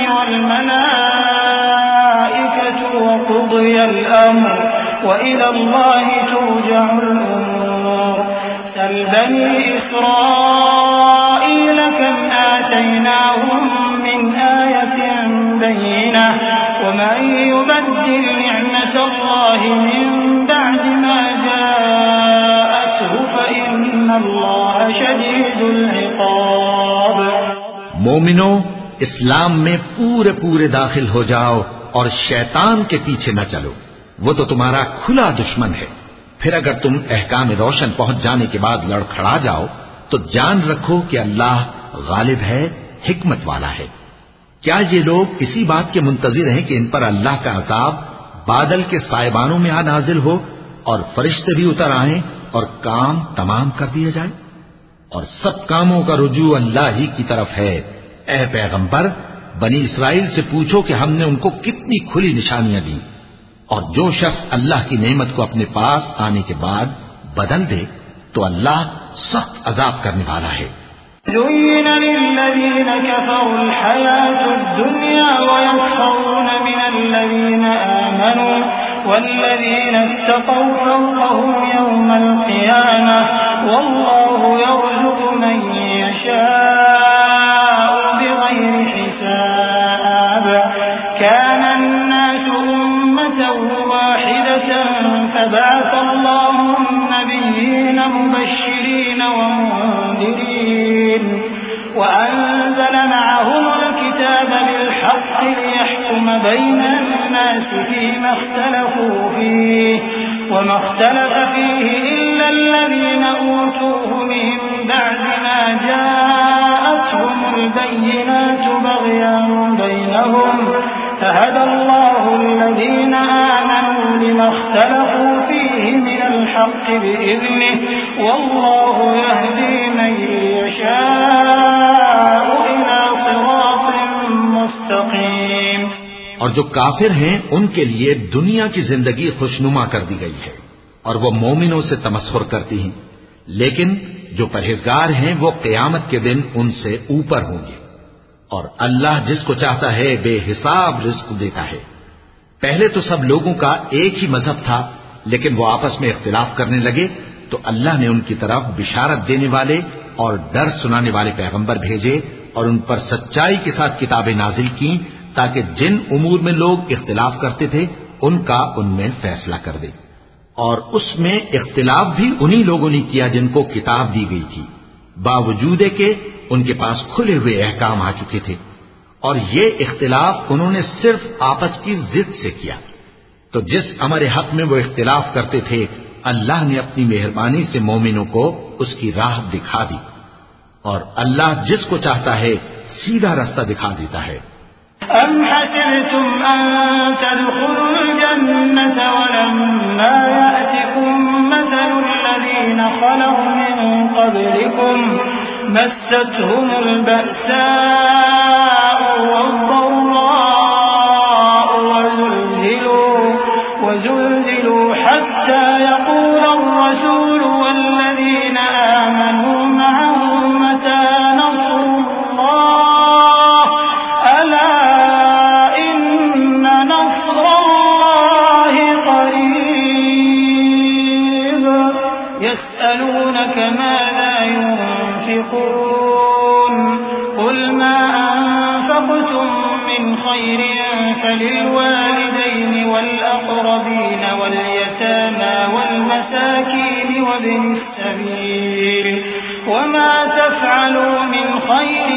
C: والملائكة وقضي الأمر وإلى الله ترجع الأمور. سل بني إسرائيل كم آتيناهم من آية بينة ومن يبدل نعمة الله من بعد ما جاءته فإن الله شديد العقاب.
B: مومنو، اسلام میں پورے پورے داخل ہو جاؤ اور شیطان کے پیچھے نہ چلو، وہ تو تمہارا کھلا دشمن ہے. پھر اگر تم احکام روشن پہنچ جانے کے بعد لڑکھڑا جاؤ تو جان رکھو کہ اللہ غالب ہے، حکمت والا ہے. کیا یہ لوگ اسی بات کے منتظر ہیں کہ ان پر اللہ کا عذاب بادل کے سائبانوں میں نازل ہو اور فرشتے بھی اتر آئیں اور کام تمام کر دیا جائے؟ اور سب کاموں کا رجوع اللہ ہی کی طرف ہے. اے پیغمبر، بنی اسرائیل سے پوچھو کہ ہم نے ان کو کتنی کھلی نشانیاں دی، اور جو شخص اللہ کی نعمت کو اپنے پاس آنے کے بعد بدل دے تو اللہ سخت عذاب کرنے والا ہے.
C: زين للذين كفروا الحياة الدنيا ويسخرون من الذين آمنوا والذين اتقوا فوقهم يوم القيامة والله يرزق من يشاء بغير حساب. كان الناس أمة واحدة فبعث الله النبيين مبشرين ومنذرين وأنزل معهم الكتاب بالحق ليحكم بين الناس فيما اختلفوا فيه وما اختلف فيه إلا الذين أوتوه من بعد ما جاءتهم البينات بغيا بينهم فهدى الله الذين آمنوا لما اختلفوا فيه من الحق بإذنه والله يهدي من يشاء إلى صراط مستقيم.
B: اور جو کافر ہیں ان کے لیے دنیا کی زندگی خوشنما کر دی گئی ہے اور وہ مومنوں سے تمسخر کرتی ہیں، لیکن جو پرہیزگار ہیں وہ قیامت کے دن ان سے اوپر ہوں گے. اور اللہ جس کو چاہتا ہے بے حساب رزق دیتا ہے. پہلے تو سب لوگوں کا ایک ہی مذہب تھا، لیکن وہ آپس میں اختلاف کرنے لگے تو اللہ نے ان کی طرف بشارت دینے والے اور ڈر سنانے والے پیغمبر بھیجے اور ان پر سچائی کے ساتھ کتابیں نازل کی تاکہ جن امور میں لوگ اختلاف کرتے تھے ان کا ان میں فیصلہ کر دے. اور اس میں اختلاف بھی انہی لوگوں نے کیا جن کو کتاب دی گئی تھی، باوجود کہ ان کے پاس کھلے ہوئے احکام آ چکے تھے. اور یہ اختلاف انہوں نے صرف آپس کی ضد سے کیا. تو جس امر حق میں وہ اختلاف کرتے تھے اللہ نے اپنی مہربانی سے مومنوں کو اس کی راہ دکھا دی. اور اللہ جس کو چاہتا ہے سیدھا راستہ دکھا دیتا ہے.
C: أم حسبتم أن تدخلوا الجنة ولما يأتكم مثل الذين خلوا من قبلكم مستهم البأساء والضراء وزلزلوا حتى يقول الرسول والذين آمنوا معه متى نصر الله ألا إن نصر الله قريب يسألونك ماذا ينفقون قل ما أنفقتم من خير فللوالدين والأقربين واليتامى والمساكين وابن السبيل وما تفعلوا من خير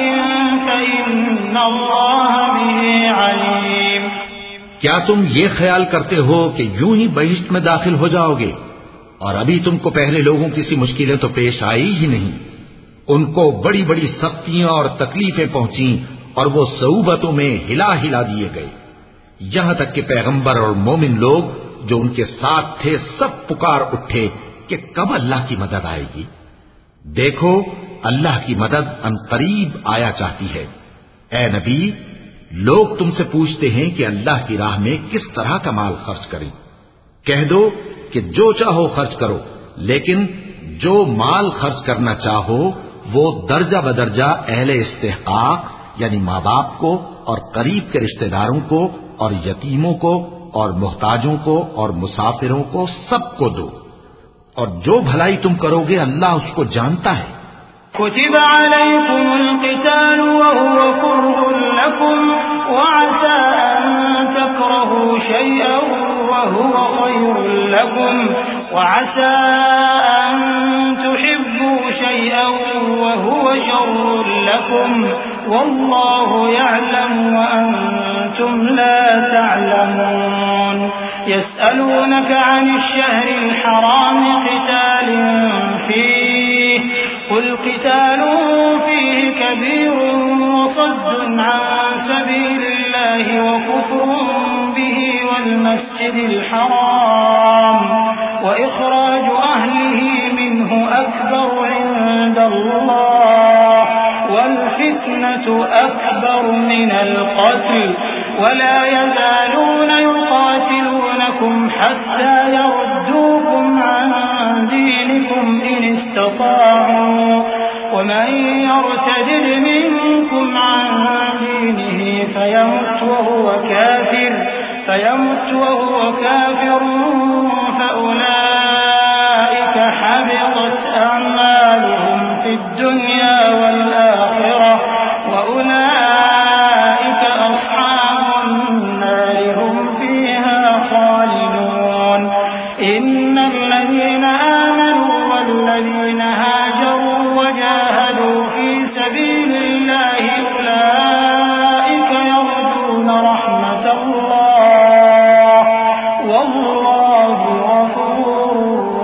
C: فإن الله به عليم.
B: کیا تم یہ خیال کرتے ہو کہ یوں ہی بہشت میں داخل ہو جاؤ گے اور ابھی تم کو پہلے لوگوں کی سی مشکلیں تو پیش آئی ہی نہیں؟ ان کو بڑی بڑی سختیاں اور تکلیفیں پہنچیں اور وہ صعوبتوں میں ہلا ہلا دیے گئے، یہاں تک کہ پیغمبر اور مومن لوگ جو ان کے ساتھ تھے سب پکار اٹھے کہ کب اللہ کی مدد آئے گی. دیکھو اللہ کی مدد ان قریب آیا چاہتی ہے. اے نبی، لوگ تم سے پوچھتے ہیں کہ اللہ کی راہ میں کس طرح کا مال خرچ کریں. کہہ دو کہ جو چاہو خرچ کرو، لیکن جو مال خرچ کرنا چاہو وہ درجہ بدرجہ اہل استحقاق یعنی ماں باپ کو اور قریب کے رشتہ داروں کو اور یتیموں کو اور محتاجوں کو اور مسافروں کو سب کو دو، اور جو بھلائی تم کرو گے اللہ اس کو جانتا ہے.
C: كتب عليكم القتال وهو كره لكم وعسى أن تكرهوا شيئا وهو خير لكم وعسى أن تحبوا شيئا وهو شر لكم والله يعلم وأنتم لا تعلمون. يسألونك عن الشهر الحرام قتال فيه قل قتال فيه كبير وصد عن سبيل الله وكفر به والمسجد الحرام وإخراج أهله منه أكبر عند الله والفتنة أكبر من القتل ولا يزالون يقاتلونكم حتى يردوكم عن دينكم إن استطاعوا ومن يرتد منكم عن دينه فيمت وهو كافر فأولئك حبطت أعمالهم في الدنيا والآخرة وأولئك أصحاب النار هم فيها خالدون. إن الذين آمنوا والذين هاجروا وجاهدوا في سبيل الله أولئك يرجون رحمة الله والله غفور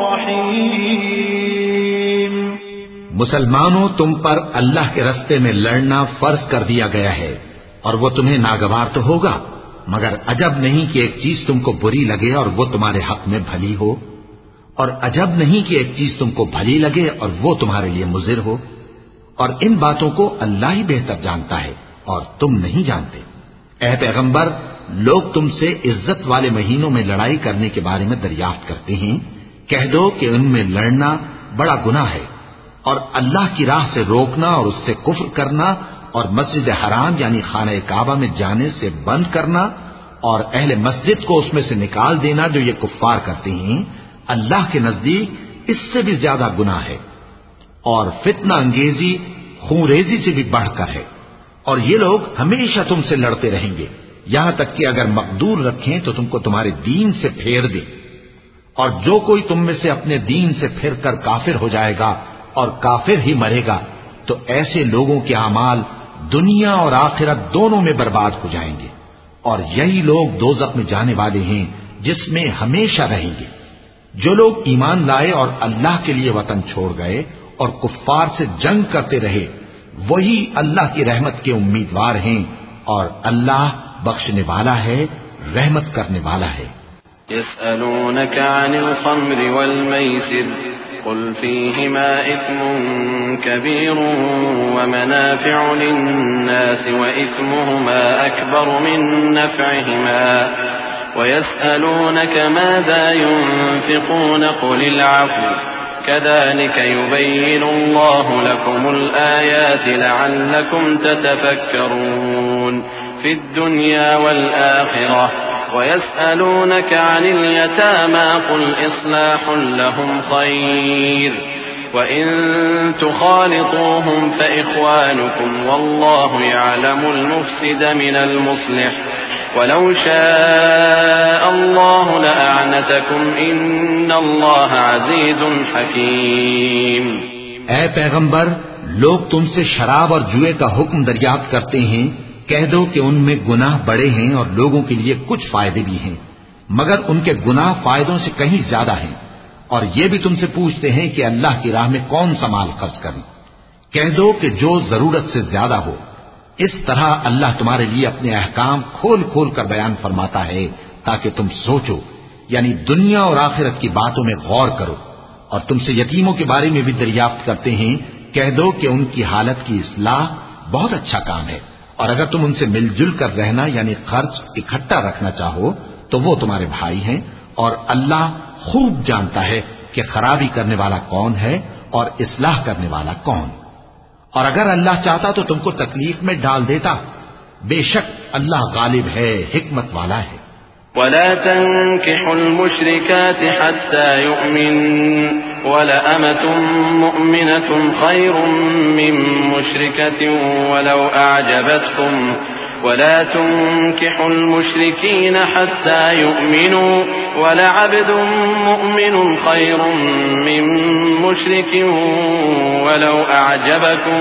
C: رحيم.
B: مسلمانوں، تم پر اللہ کے رستے میں لڑنا فرض کر دیا گیا ہے، اور وہ تمہیں ناگوار تو ہوگا، مگر عجب نہیں کہ ایک چیز تم کو بری لگے اور وہ تمہارے حق میں بھلی ہو، اور عجب نہیں کہ ایک چیز تم کو بھلی لگے اور وہ تمہارے لیے مضر ہو، اور ان باتوں کو اللہ ہی بہتر جانتا ہے اور تم نہیں جانتے. اے پیغمبر، لوگ تم سے عزت والے مہینوں میں لڑائی کرنے کے بارے میں دریافت کرتے ہیں. کہہ دو کہ ان میں لڑنا بڑا گناہ ہے، اور اللہ کی راہ سے روکنا اور اس سے کفر کرنا اور مسجد حرام یعنی خانہ کعبہ میں جانے سے بند کرنا اور اہل مسجد کو اس میں سے نکال دینا جو یہ کفار کرتے ہیں، اللہ کے نزدیک اس سے بھی زیادہ گناہ ہے، اور فتنہ انگیزی خونریزی سے بھی بڑھ کر ہے. اور یہ لوگ ہمیشہ تم سے لڑتے رہیں گے یہاں تک کہ اگر مقدور رکھیں تو تم کو تمہارے دین سے پھیر دے. اور جو کوئی تم میں سے اپنے دین سے پھر کر کافر ہو جائے گا اور کافر ہی مرے گا تو ایسے لوگوں کے اعمال دنیا اور آخرت دونوں میں برباد ہو جائیں گے، اور یہی لوگ دوزخ میں جانے والے ہیں جس میں ہمیشہ رہیں گے. جو لوگ ایمان لائے اور اللہ کے لیے وطن چھوڑ گئے اور کفار سے جنگ کرتے رہے وہی اللہ کی رحمت کے امیدوار ہیں اور اللہ بخشنے والا ہے رحمت کرنے والا ہے.
A: يسألونك عن الخمر والميسر قل فيهما إثم كبير ومنافع للناس وإثمهما أكبر من نفعهما ويسألونك ماذا ينفقون قل العفو كذلك يبين الله لكم الآيات لعلكم تتفكرون في الدنيا والآخرة ويسألونك عن اليتامى قل إصلاح لهم خير وإن تخالطوهم فإخوانكم والله يعلم المفسد من المصلح ولو شاء الله لأعنتكم إن الله عزيز حكيم.
B: اے پیغمبر لوگ تم سے شراب اور جوئے کا حکم دریافت کرتے ہیں کہہ دو کہ ان میں گناہ بڑے ہیں اور لوگوں کے لیے کچھ فائدے بھی ہیں مگر ان کے گناہ فائدوں سے کہیں زیادہ ہیں اور یہ بھی تم سے پوچھتے ہیں کہ اللہ کی راہ میں کون سا مال خرچ کریں کہہ دو کہ جو ضرورت سے زیادہ ہو. اس طرح اللہ تمہارے لیے اپنے احکام کھول کھول کر بیان فرماتا ہے تاکہ تم سوچو یعنی دنیا اور آخرت کی باتوں میں غور کرو. اور تم سے یتیموں کے بارے میں بھی دریافت کرتے ہیں کہہ دو کہ ان کی حالت کی اصلاح بہت اچھا کام ہے اور اگر تم ان سے مل جل کر رہنا یعنی خرچ اکٹھا رکھنا چاہو تو وہ تمہارے بھائی ہیں اور اللہ خوب جانتا ہے کہ خرابی کرنے والا کون ہے اور اصلاح کرنے والا کون. اور اگر اللہ چاہتا تو تم کو تکلیف میں ڈال دیتا بے شک اللہ غالب ہے حکمت والا ہے.
A: ولا تنكحوا المشركات حتى يؤمن ولأمة مؤمنة خير من مشركة ولو أعجبتكم ولا تنكحوا المشركين حتى يؤمنوا ولعبد مؤمن خير من مشرك ولو أعجبكم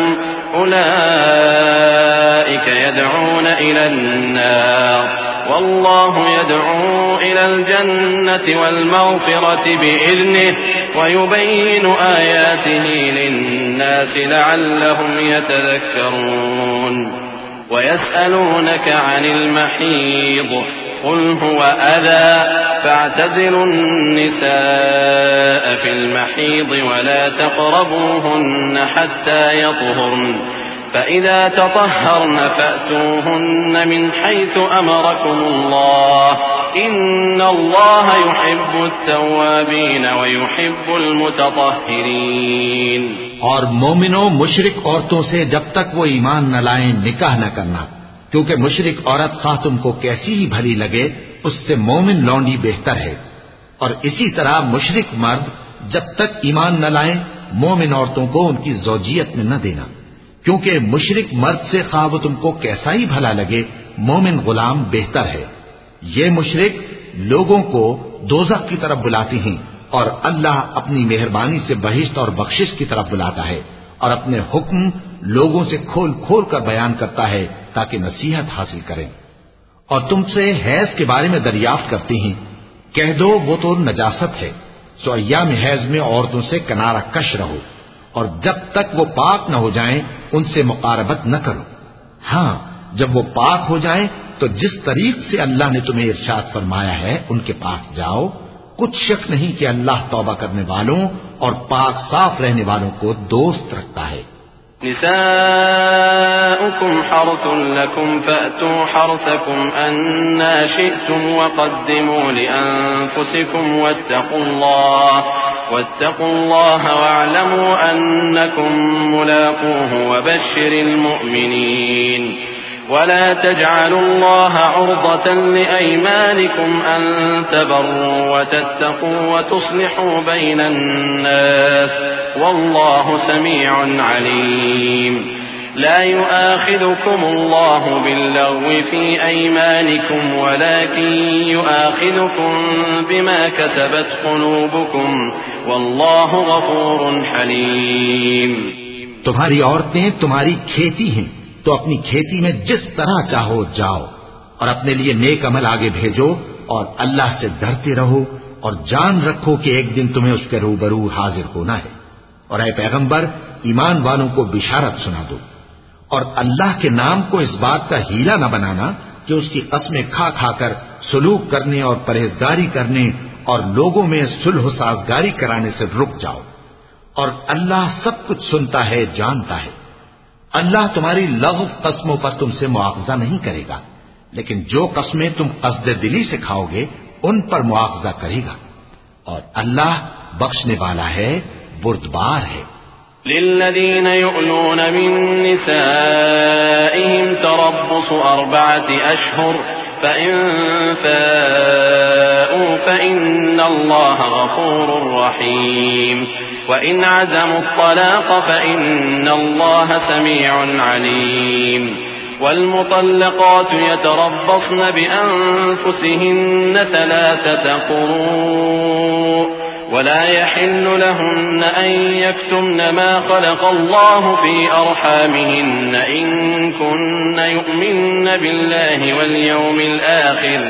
A: أولئك يدعون إلى النار والله يدعو إلى الجنة والمغفرة بإذنه ويبين آياته للناس لعلهم يتذكرون. ويسألونك عن المحيض قل هو أذى فاعتزلوا النساء في المحيض ولا تقربوهن حتى يطهرن فإذا تطهرن فأتوهن من حيث أمركم الله إن الله يحب التوابين ويحب المتطهرين.
B: اور مومنوں مشرک عورتوں سے جب تک وہ ایمان نہ لائیں نکاح نہ کرنا کیونکہ مشرک عورت خواہ تم کو کیسی ہی بھلی لگے اس سے مومن لونڈی بہتر ہے. اور اسی طرح مشرک مرد جب تک ایمان نہ لائیں مومن عورتوں کو ان کی زوجیت میں نہ دینا کیونکہ مشرک مرد سے خواہ وہ تم کو کیسا ہی بھلا لگے مومن غلام بہتر ہے. یہ مشرک لوگوں کو دوزخ کی طرف بلاتے ہیں اور اللہ اپنی مہربانی سے بہشت اور بخشش کی طرف بلاتا ہے اور اپنے حکم لوگوں سے کھول کھول کر بیان کرتا ہے تاکہ نصیحت حاصل کریں. اور تم سے حیض کے بارے میں دریافت کرتے ہیں کہہ دو وہ تو نجاست ہے سو ایام حیض میں عورتوں سے کنارہ کش رہو اور جب تک وہ پاک نہ ہو جائیں ان سے مقاربت نہ کرو. ہاں جب وہ پاک ہو جائیں تو جس طریق سے اللہ نے تمہیں ارشاد فرمایا ہے ان کے پاس جاؤ. کچھ شک نہیں کہ اللہ توبہ کرنے والوں اور پاک صاف رہنے والوں کو دوست رکھتا ہے.
A: نساؤكم حرث لكم فأتوا حرثكم أنا شئتم وقدموا لأنفسكم واتقوا الله واعلموا أنكم ملاقوه وبشر المؤمنين. ولا تجعلوا الله عرضة لأيمانكم أن تبروا وتتقوا وتصلحوا بين الناس والله سميع عليم. لا يؤاخذكم الله باللغو في أيمانكم ولكن يؤاخذكم بما كسبت قلوبكم والله غفور حليم.
B: تمہاری عورتیں تمہاری کھیتی ہیں تو اپنی کھیتی میں جس طرح چاہو جاؤ اور اپنے لیے نیک عمل آگے بھیجو اور اللہ سے ڈرتے رہو اور جان رکھو کہ ایک دن تمہیں اس کے روبرو حاضر ہونا ہے. اور اے پیغمبر ایمان والوں کو بشارت سنا دو، اور اللہ کے نام کو اس بات کا ہیلا نہ بنانا کہ اس کی قسمیں کھا کھا کر سلوک کرنے اور پرہیزگاری کرنے اور لوگوں میں صلح و سازگاری کرانے سے رک جاؤ، اور اللہ سب کچھ سنتا ہے، جانتا ہے۔ اللہ تمہاری لغو قسموں پر تم سے مواخذہ نہیں کرے گا، لیکن جو قسمیں تم قصد دلی سے کھاؤ گے ان پر مواخذہ کرے گا، اور اللہ بخشنے والا ہے، بردبار ہے۔
A: للذين يؤلون من نسائهم تربص 4 أشهر فإن فاءوا فإن الله غفور رحيم وإن عزموا الطلاق فإن الله سميع عليم والمطلقات يتربصن بأنفسهن 3 قروء ولا يحل لهن أن يكتمن ما خلق الله في أرحامهن إن كن يؤمن بالله واليوم الآخر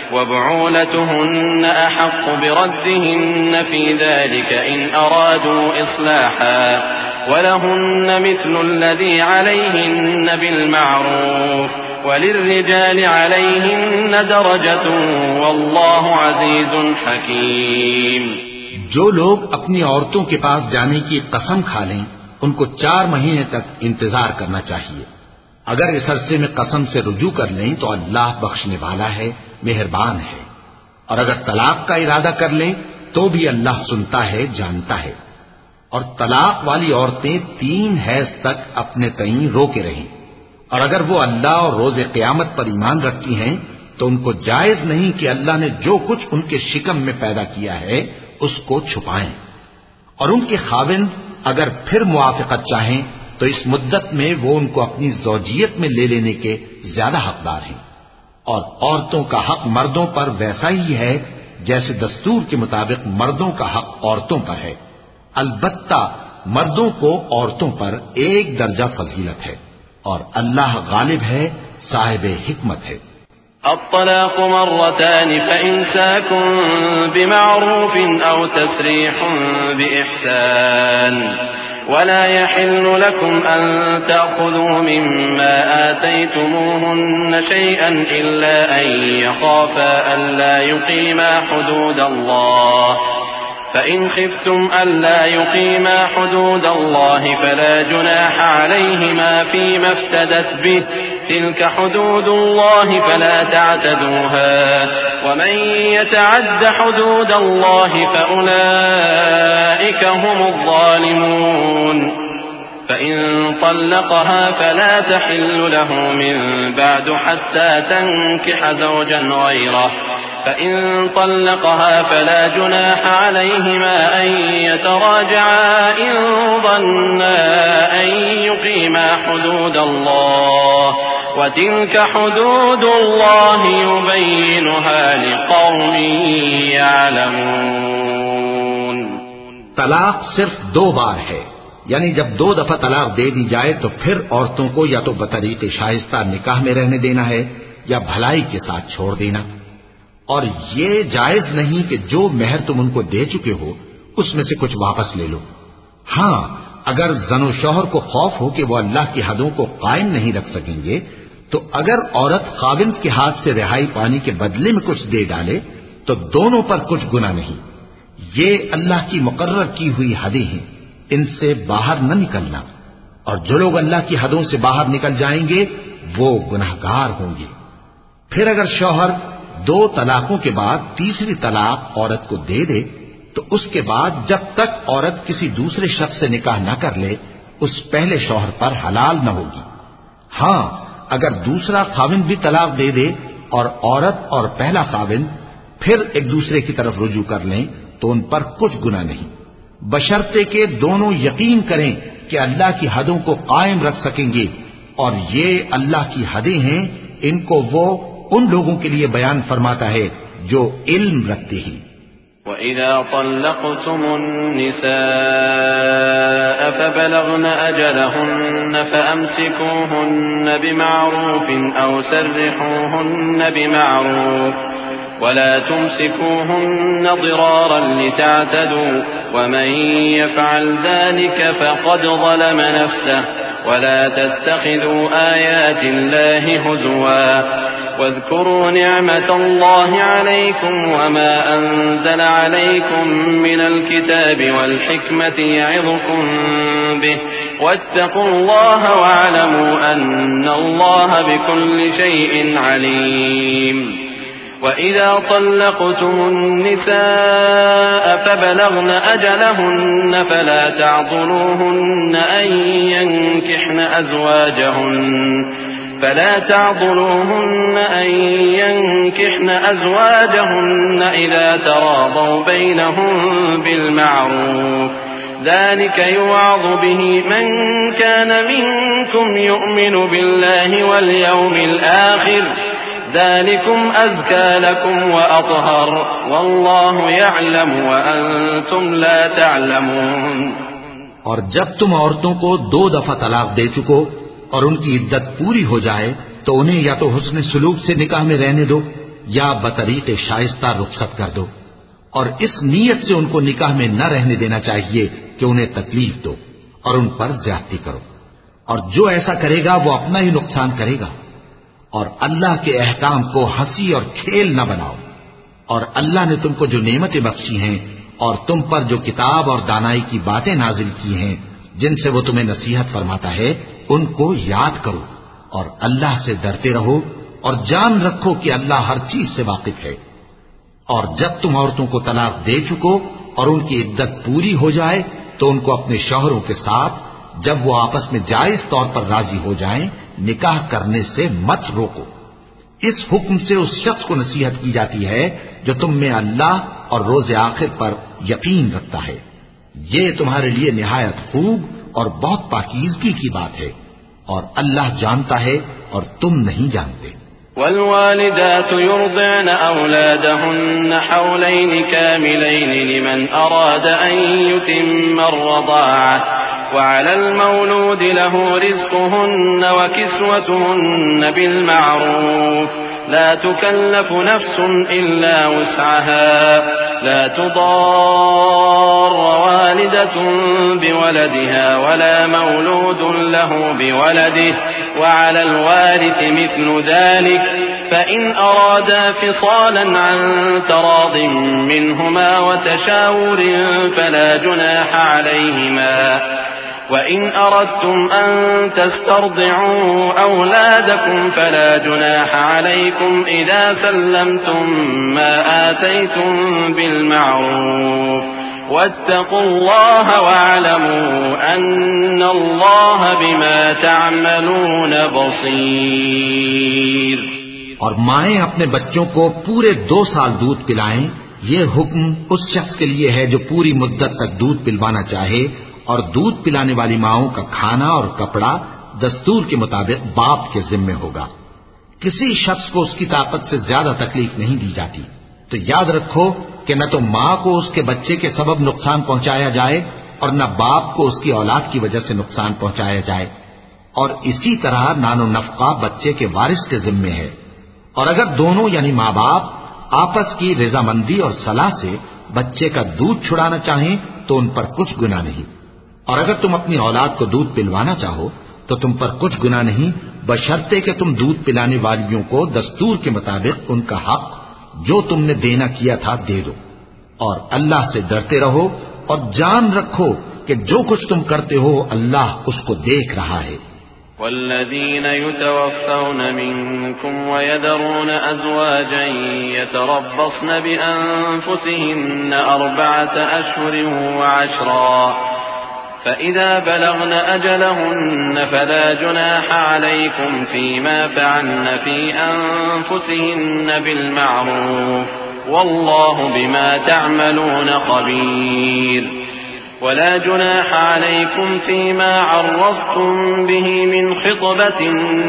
A: وبعولتهن أحق بردهن في ذلك إن أرادوا إصلاحا ولهن مثل الذي عليهن بالمعروف وللرجال عليهن درجة والله عزيز حكيم۔
B: جو لوگ اپنی عورتوں کے پاس جانے کی قسم کھا لیں ان کو 4 مہینے تک انتظار کرنا چاہیے۔ اگر اس عرصے میں قسم سے رجوع کر لیں تو اللہ بخشنے والا ہے، مہربان ہے، اور اگر طلاق کا ارادہ کر لیں تو بھی اللہ سنتا ہے، جانتا ہے۔ اور طلاق والی عورتیں 3 حیض تک اپنے تئیں روکے رہیں، اور اگر وہ اللہ اور روز قیامت پر ایمان رکھتی ہیں تو ان کو جائز نہیں کہ اللہ نے جو کچھ ان کے شکم میں پیدا کیا ہے اس کو چھپائیں، اور ان کے خاوند اگر پھر موافقت چاہیں تو اس مدت میں وہ ان کو اپنی زوجیت میں لے لینے کے زیادہ حقدار ہیں، اور عورتوں کا حق مردوں پر ویسا ہی ہے جیسے دستور کے مطابق مردوں کا حق عورتوں پر ہے، البتہ مردوں کو عورتوں پر 1 درجہ فضیلت ہے، اور اللہ غالب ہے، صاحب حکمت ہے۔
A: الطلاق 2 فإمساك بمعروف أو تسريح بإحسان ولا يحل لكم أن تأخذوا مما آتيتموهن شيئا إلا أن يخافا ألا يقيما حدود الله فإن خفتم ألا يقيما حدود الله فلا جناح عليهما فيما افتدت به تلك حدود الله فلا تعتدوها ومن يتعد حدود الله فأولئك هم الظالمون فإن طلقها فلا تحل له من بعد حتى تنكح زوجا غيره فإن طلقها فلا جناح عليهما أن يتراجعا إن ظنا أن يقيما حدود الله وتلك حدود الله يبينها لقوم يعلمون۔
B: طلاق صرف 2 بار ہے، یعنی جب 2 دفعہ طلاق دے دی جائے تو پھر عورتوں کو یا تو بطریق شائستہ نکاح میں رہنے دینا ہے یا بھلائی کے ساتھ چھوڑ دینا، اور یہ جائز نہیں کہ جو مہر تم ان کو دے چکے ہو اس میں سے کچھ واپس لے لو۔ ہاں، اگر زن و شوہر کو خوف ہو کہ وہ اللہ کی حدوں کو قائم نہیں رکھ سکیں گے تو اگر عورت خاوند کے ہاتھ سے رہائی پانے کے بدلے میں کچھ دے ڈالے تو دونوں پر کچھ گناہ نہیں۔ یہ اللہ کی مقرر کی ہوئی حدیں ہیں، ان سے باہر نہ نکلنا، اور جو لوگ اللہ کی حدوں سے باہر نکل جائیں گے وہ گناہگار ہوں گے۔ پھر اگر شوہر 2 طلاقوں کے بعد تیسری طلاق عورت کو دے دے تو اس کے بعد جب تک عورت کسی دوسرے شخص سے نکاح نہ کر لے اس پہلے شوہر پر حلال نہ ہوگی۔ ہاں، اگر دوسرا خاوند بھی طلاق دے دے اور عورت اور پہلا خاوند پھر ایک دوسرے کی طرف رجوع کر لیں تو ان پر کچھ گناہ نہیں، بشرطے کہ دونوں یقین کریں کہ اللہ کی حدوں کو قائم رکھ سکیں گے، اور یہ اللہ کی حدیں ہیں، ان کو وہ ان لوگوں کے لیے بیان فرماتا ہے جو علم رکھتے ہیں۔
A: وَإِذَا طَلَّقْتُمُ النِّسَاءَ فَبَلَغْنَ أَجَلَهُنَّ فَأَمْسِكُوهُنَّ بِمَعْرُوفٍ أَوْ سَرِّحُوهُنَّ بِمَعْرُوفٍ ولا تمسكوهن ضرارا لتعتدوا ومن يفعل ذلك فقد ظلم نفسه ولا تتخذوا آيات الله هزوا واذكروا نعمة الله عليكم وما أنزل عليكم من الكتاب والحكمة يعظكم به واتقوا الله واعلموا أن الله بكل شيء عليم وإذا طلقتم النساء فبلغن أجلهن فلا تعضلوهن أن ينكحن أزواجهن إذا تراضوا بينهم بالمعروف ذلك يوعظ به من كان منكم يؤمن بالله واليوم الآخر ذلكم أزكى لكم وأطهر والله يعلم وأنتم لا تعلمون۔
B: اور جب تم عورتوں کو 2 دفعہ طلاق دے چکو اور ان کی عدت پوری ہو جائے تو انہیں یا تو حسن سلوک سے نکاح میں رہنے دو یا بطریق شائستہ رخصت کر دو، اور اس نیت سے ان کو نکاح میں نہ رہنے دینا چاہیے کہ انہیں تکلیف دو اور ان پر زیادتی کرو، اور جو ایسا کرے گا وہ اپنا ہی نقصان کرے گا۔ اور اللہ کے احکام کو ہنسی اور کھیل نہ بناؤ، اور اللہ نے تم کو جو نعمتیں بخشی ہیں اور تم پر جو کتاب اور دانائی کی باتیں نازل کی ہیں جن سے وہ تمہیں نصیحت فرماتا ہے ان کو یاد کرو، اور اللہ سے ڈرتے رہو اور جان رکھو کہ اللہ ہر چیز سے واقف ہے۔ اور جب تم عورتوں کو طلاق دے چکو اور ان کی عدت پوری ہو جائے تو ان کو اپنے شوہروں کے ساتھ جب وہ آپس میں جائز طور پر راضی ہو جائیں نکاح کرنے سے مت روکو۔ اس حکم سے اس شخص کو نصیحت کی جاتی ہے جو تم میں اللہ اور روز آخر پر یقین رکھتا ہے، یہ تمہارے لیے نہایت خوب اور بہت پاکیزگی کی بات ہے، اور اللہ جانتا ہے اور تم نہیں جانتے۔
A: والوالدات يرضعن أولادهن حولين كاملين لمن أراد أن يتم الرضاعة وعلى المولود له رزقهن وكسوتهن بالمعروف لا تكلف نفس إلا وسعها لا تضار والدة بولدها ولا مولود له بولده وعلى الوارث مثل ذلك فإن أرادا فصالا عن تراض منهما وتشاور فلا جناح عليهما وإن أردتم أن تسترضعوا أولادكم فلا جناح عليكم إذا سلمتم ما آتيتم بالمعروف واتقوا الله واعلموا أن الله بما تعملون بصير۔
B: اور مائیں اپنے بچوں کو پورے 2 سال دودھ پلائیں، یہ حکم اس شخص کے لیے ہے جو پوری مدت تک دودھ پلوانا چاہے، اور دودھ پلانے والی ماؤں کا کھانا اور کپڑا دستور کے مطابق باپ کے ذمے ہوگا۔ کسی شخص کو اس کی طاقت سے زیادہ تکلیف نہیں دی جاتی، تو یاد رکھو کہ نہ تو ماں کو اس کے بچے کے سبب نقصان پہنچایا جائے اور نہ باپ کو اس کی اولاد کی وجہ سے نقصان پہنچایا جائے، اور اسی طرح نان و نفقہ بچے کے وارث کے ذمے ہے۔ اور اگر دونوں یعنی ماں باپ آپس کی رضامندی اور صلاح سے بچے کا دودھ چھڑانا چاہیں تو ان پر کچھ گناہ نہیں، اور اگر تم اپنی اولاد کو دودھ پلوانا چاہو تو تم پر کچھ گناہ نہیں، بشرطے کہ تم دودھ پلانے والیوں کو دستور کے مطابق ان کا حق جو تم نے دینا کیا تھا دے دو، اور اللہ سے ڈرتے رہو اور جان رکھو کہ جو کچھ تم کرتے ہو اللہ اس کو دیکھ رہا ہے۔
A: والذين يتوفون منكم ويذرون أزواجا يتربصن بأنفسهن 4 أشهر و10 فإذا بلغن أجلهن فلا جناح عليكم فيما فعلن في أنفسهن بالمعروف والله بما تعملون خبير ولا جناح عليكم فيما عرضتم به من خطبة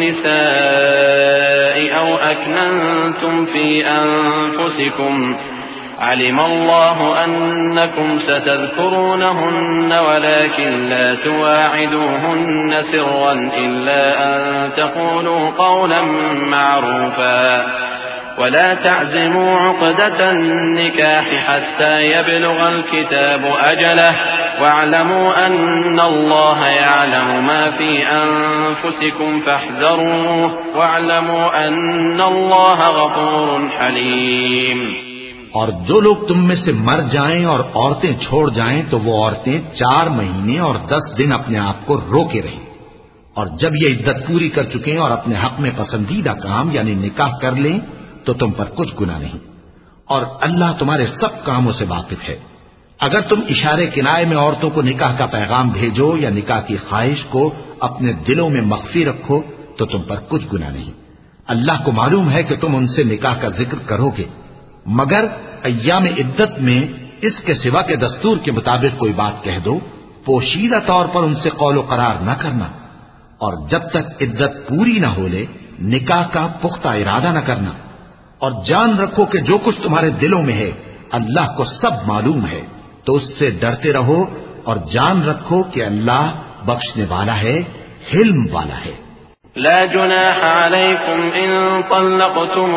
A: النساء أو أكننتم في أنفسكم علم الله أنكم ستذكرونهن ولكن لا تواعدوهن سرا إلا أن تقولوا قولا معروفا ولا تعزموا عقدة النكاح حتى يبلغ الكتاب أجله واعلموا أن الله يعلم ما في أنفسكم فاحذروه واعلموا أن الله غفور حليم۔
B: اور جو لوگ تم میں سے مر جائیں اور عورتیں چھوڑ جائیں تو وہ عورتیں 4 مہینے اور 10 دن اپنے آپ کو روکے رہیں، اور جب یہ عدت پوری کر چکیں اور اپنے حق میں پسندیدہ کام یعنی نکاح کر لیں تو تم پر کچھ گناہ نہیں، اور اللہ تمہارے سب کاموں سے واقف ہے۔ اگر تم اشارے کنائے میں عورتوں کو نکاح کا پیغام بھیجو یا نکاح کی خواہش کو اپنے دلوں میں مخفی رکھو تو تم پر کچھ گناہ نہیں۔ اللہ کو معلوم ہے کہ تم ان سے نکاح کا ذکر کرو گے، مگر ایام عدت میں اس کے سوا کے دستور کے مطابق کوئی بات کہہ دو، پوشیدہ طور پر ان سے قول و قرار نہ کرنا، اور جب تک عدت پوری نہ ہو لے نکاح کا پختہ ارادہ نہ کرنا، اور جان رکھو کہ جو کچھ تمہارے دلوں میں ہے اللہ کو سب معلوم ہے، تو اس سے ڈرتے رہو اور جان رکھو کہ اللہ بخشنے والا ہے، حلم والا ہے۔
A: لا جناح عليكم إن طلقتم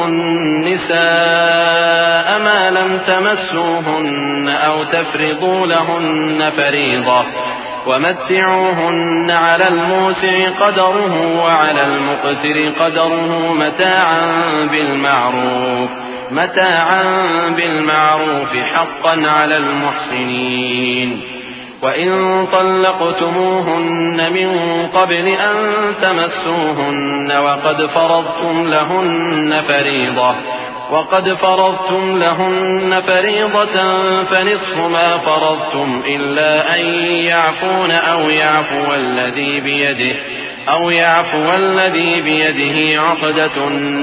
A: النساء ما لم تمسوهن أو تفرضوا لهن فريضة ومتعوهن على الموسع قدره وعلى المقتر قدره متاعا بالمعروف حقا على المحسنين۔ وإن طلقتموهن من قبل أن تمسوهن وقد فرضتم لهن فريضة فنصف ما فرضتم إلا أن يعفون أو يعفو الذي بيده عقدة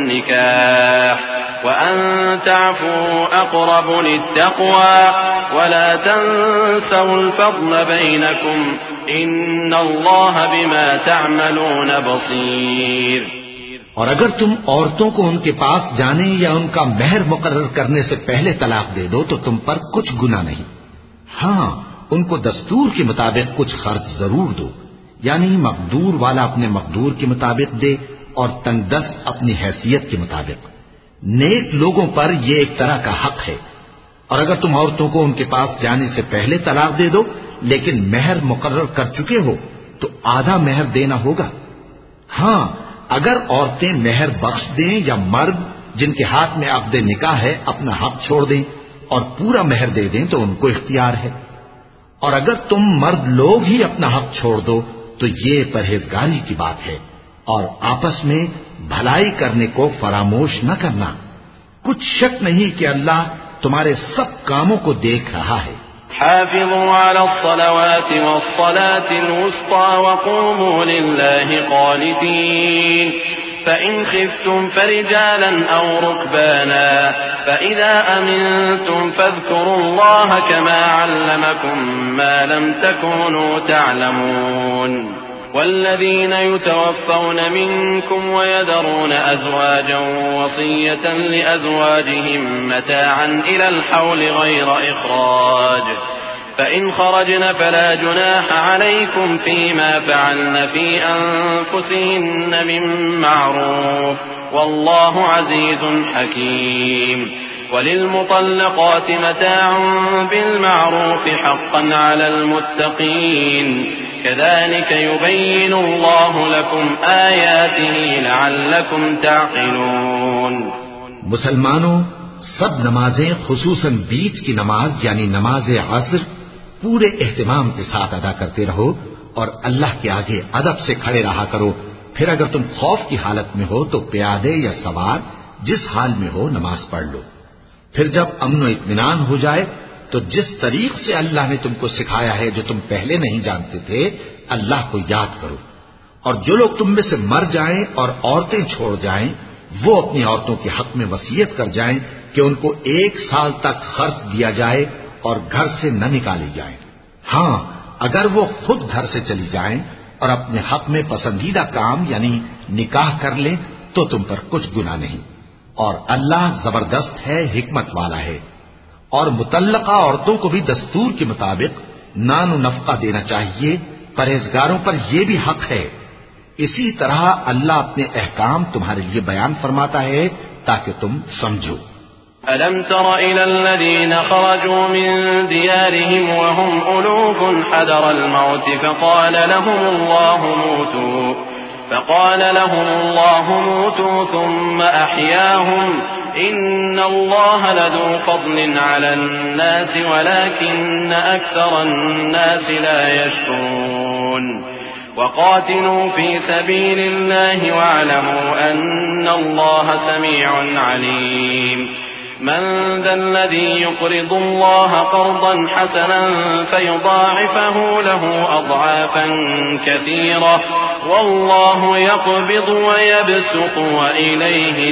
A: النكاح وأن تعفوا أقرب للتقوى ولا تنسوا الفضل بينكم إن الله بما تعملون بصير۔
B: اور اگر تم عورتوں کو ان کے پاس جانے یا ان کا مہر مقرر کرنے سے پہلے طلاق دے دو تو تم پر کچھ گناہ نہیں، ہاں ان کو دستور کے مطابق کچھ خرچ ضرور دو، یعنی مقدور والا اپنے مقدور کے مطابق دے اور تنگ دست اپنی حیثیت کے مطابق۔ نیک لوگوں پر یہ ایک طرح کا حق ہے۔ اور اگر تم عورتوں کو ان کے پاس جانے سے پہلے طلاق دے دو لیکن مہر مقرر کر چکے ہو تو آدھا مہر دینا ہوگا۔ ہاں اگر عورتیں مہر بخش دیں یا مرد جن کے ہاتھ میں عقد نکاح ہے اپنا حق چھوڑ دیں اور پورا مہر دے دیں تو ان کو اختیار ہے، اور اگر تم مرد لوگ ہی اپنا حق چھوڑ دو تو یہ پرہیزگاری کی بات ہے، اور آپس میں بھلائی کرنے کو فراموش نہ کرنا۔ کچھ شک نہیں کہ اللہ تمہارے سب کاموں کو دیکھ رہا ہے۔
A: حافظوا على الصلوات والصلاة الوسطى وقوموا لله قانتين فإن خفتم فرجالا أو ركبانا فإذا أمنتم فاذكروا الله كما علمكم ما لم تكونوا تعلمون والذين يتوفون منكم ويذرون أزواجا وصية لأزواجهم متاعا إلى الحول غير إخراج فإن خرجن فلا جناح عليكم فيما فعلن في أنفسهن من معروف والله عزيز حكيم وللمطلقات متاع بالمعروف حقا على المتقين كذلك يبين الله لكم آياته لعلكم تعقلون۔
B: مسلمانوں، سب نمازیں خصوصاً بیچ کی نماز یعنی نماز عصر پورے اہتمام کے ساتھ ادا کرتے رہو اور اللہ کے آگے ادب سے کھڑے رہا کرو۔ پھر اگر تم خوف کی حالت میں ہو تو پیادے یا سوار جس حال میں ہو نماز پڑھ لو۔ پھر جب امن و اطمینان ہو جائے تو جس طریق سے اللہ نے تم کو سکھایا ہے جو تم پہلے نہیں جانتے تھے اللہ کو یاد کرو۔ اور جو لوگ تم میں سے مر جائیں اور عورتیں چھوڑ جائیں وہ اپنی عورتوں کے حق میں وصیت کر جائیں کہ ان کو 1 سال تک خرچ دیا جائے اور گھر سے نہ نکالی جائیں۔ ہاں اگر وہ خود گھر سے چلی جائیں اور اپنے حق میں پسندیدہ کام یعنی نکاح کر لیں تو تم پر کچھ گناہ نہیں، اور اللہ زبردست ہے، حکمت والا ہے۔ اور مطلقہ عورتوں کو بھی دستور کے مطابق نان و نفقہ دینا چاہیے، پرہیزگاروں پر یہ بھی حق ہے۔ اسی طرح اللہ اپنے احکام تمہارے لیے بیان فرماتا ہے تاکہ تم سمجھو۔
A: ألم تر إلى الذين خرجوا من ديارهم وهم ألوف حذر الموت فقال لهم الله موتوا ثم أحياهم إن الله لذو فضل على الناس ولكن أكثر الناس لا يشكرون وقاتلوا في سبيل الله واعلموا أن الله سميع عليم من ذا الذي يقرض الله قرضا حسنا فيضاعفه له أضعافا كثيرة والله يقبض ويبسط وإليه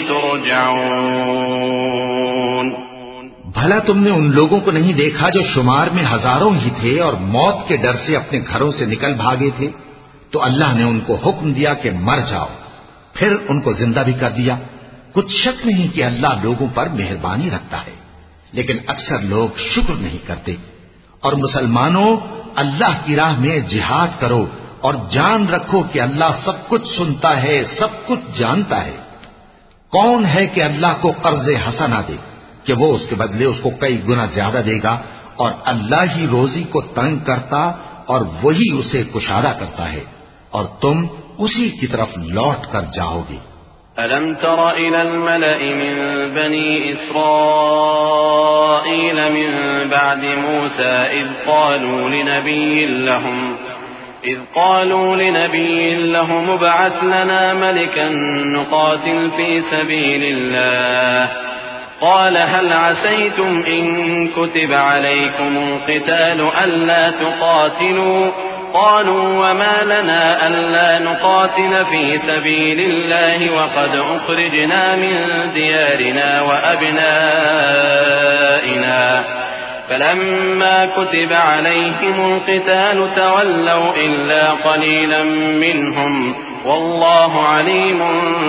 A: ترجعون۔
B: بھلا تم نے ان لوگوں کو نہیں دیکھا جو شمار میں ہزاروں ہی تھے اور موت کے ڈر سے اپنے گھروں سے نکل بھاگے تھے؟ تو اللہ نے ان کو حکم دیا کہ مر جاؤ، پھر ان کو زندہ بھی کر دیا۔ کچھ شک نہیں کہ اللہ لوگوں پر مہربانی رکھتا ہے، لیکن اکثر لوگ شکر نہیں کرتے۔ اور مسلمانوں، اللہ کی راہ میں جہاد کرو اور جان رکھو کہ اللہ سب کچھ سنتا ہے، سب کچھ جانتا ہے۔ کون ہے کہ اللہ کو قرض حسنہ دے کہ وہ اس کے بدلے اس کو کئی گنا زیادہ دے گا، اور اللہ ہی روزی کو تنگ کرتا اور وہی اسے کشادہ کرتا ہے، اور تم اسی کی طرف لوٹ کر جاؤ گے۔
A: ألم تر إلى الملأ من بني إسرائيل من بعد موسى إذ قالوا لنبي لهم ابعث لنا ملكا نقاتل في سبيل الله قال هل عسيتم إن كتب عليكم القتال ألا تقاتلوا قالوا وما لنا ألا نقاتل في سبيل الله وقد أخرجنا من ديارنا وأبنائنا فلما كتب عليهم القتال تولوا إلا قليلا منهم والله عليم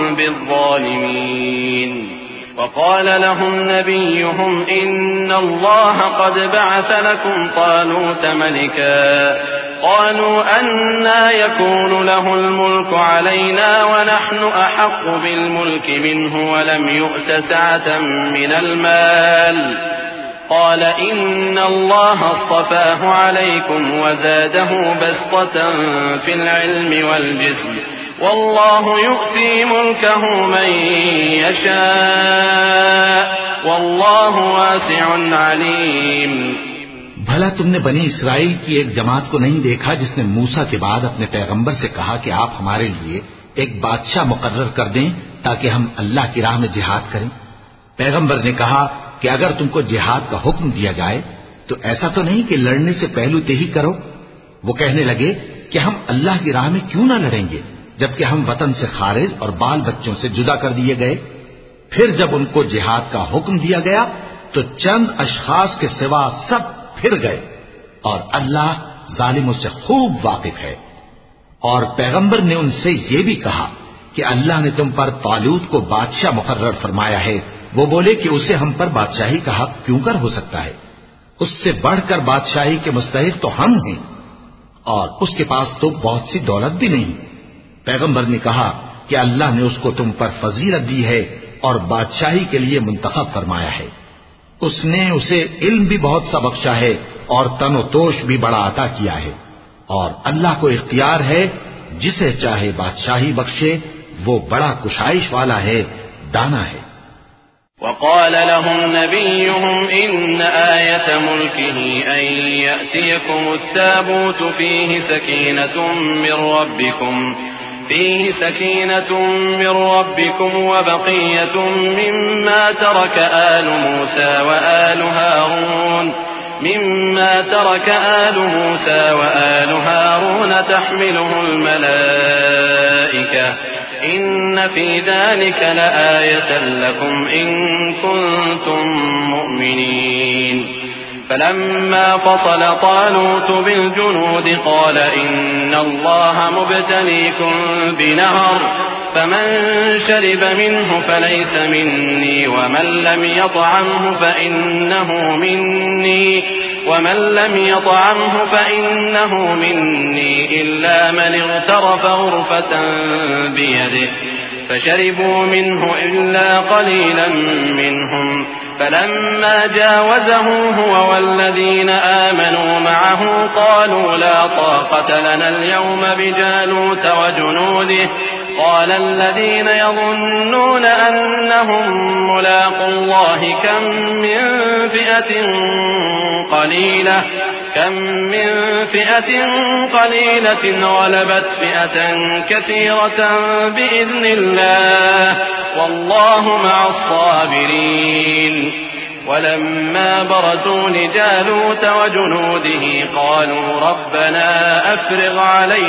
A: بالظالمين وقال لهم نبيهم إن الله قد بعث لكم طالوت ملكا قالوا أنى يكون له الملك علينا ونحن أحق بالملك منه ولم يؤت سعة من المال قال إن الله اصطفاه عليكم وزاده بسطة في العلم والجسم والله يؤتي ملكه من يشاء والله واسع عليم۔
B: بھلا تم نے بنی اسرائیل کی ایک جماعت کو نہیں دیکھا جس نے موسیٰ کے بعد اپنے پیغمبر سے کہا کہ آپ ہمارے لیے ایک بادشاہ مقرر کر دیں تاکہ ہم اللہ کی راہ میں جہاد کریں؟ پیغمبر نے کہا کہ اگر تم کو جہاد کا حکم دیا جائے تو ایسا تو نہیں کہ لڑنے سے پہلو تہی کرو۔ وہ کہنے لگے کہ ہم اللہ کی راہ میں کیوں نہ لڑیں گے جبکہ ہم وطن سے خارج اور بال بچوں سے جدا کر دیے گئے۔ پھر جب ان کو جہاد کا حکم دیا گیا تو چند اشخاص کے سوا سب پھر گئے، اور اللہ ظالموں سے خوب واقف ہے۔ اور پیغمبر نے ان سے یہ بھی کہا کہ اللہ نے تم پر طالوت کو بادشاہ مقرر فرمایا ہے۔ وہ بولے کہ اسے ہم پر بادشاہی کا حق کیوں کر ہو سکتا ہے؟ اس سے بڑھ کر بادشاہی کے مستحق تو ہم ہیں، اور اس کے پاس تو بہت سی دولت بھی نہیں۔ پیغمبر نے کہا کہ اللہ نے اس کو تم پر فضیلت دی ہے اور بادشاہی کے لیے منتخب فرمایا ہے۔ اس نے اسے علم بھی بہت سا بخشا ہے اور تن و توش بھی بڑا عطا کیا ہے، اور اللہ کو اختیار ہے جسے چاہے بادشاہی بخشے، وہ بڑا کشائش والا ہے، دانا ہے۔
A: وقال لهم نبيهم إن آية ملكه أن يأتيكم التابوت فيه سكينة من ربكم وبقية مما ترك آل موسى وآل هارون تحمله الملائكة إن في ذلك لآية لكم إن كنتم مؤمنين فلما فصل طالوت بالجنود قال إن الله مبتليكم بنهر فمن شرب منه فليس مني ومن لم يطعمه فإنه مني إلا من اغترف غرفة بيده فشربوا منه إلا قليلا منهم فلما جاوزه هو والذين آمنوا معه قالوا لا طاقة لنا اليوم بجالوت وجنوده قال الذين يظنون أنهم ملاقو الله كم من فئة قليلة غلبت فئة كثيرة بإذن الله والله مع الصابرين ولما برزوا لجالوت وجنوده قالوا ربنا أفرغ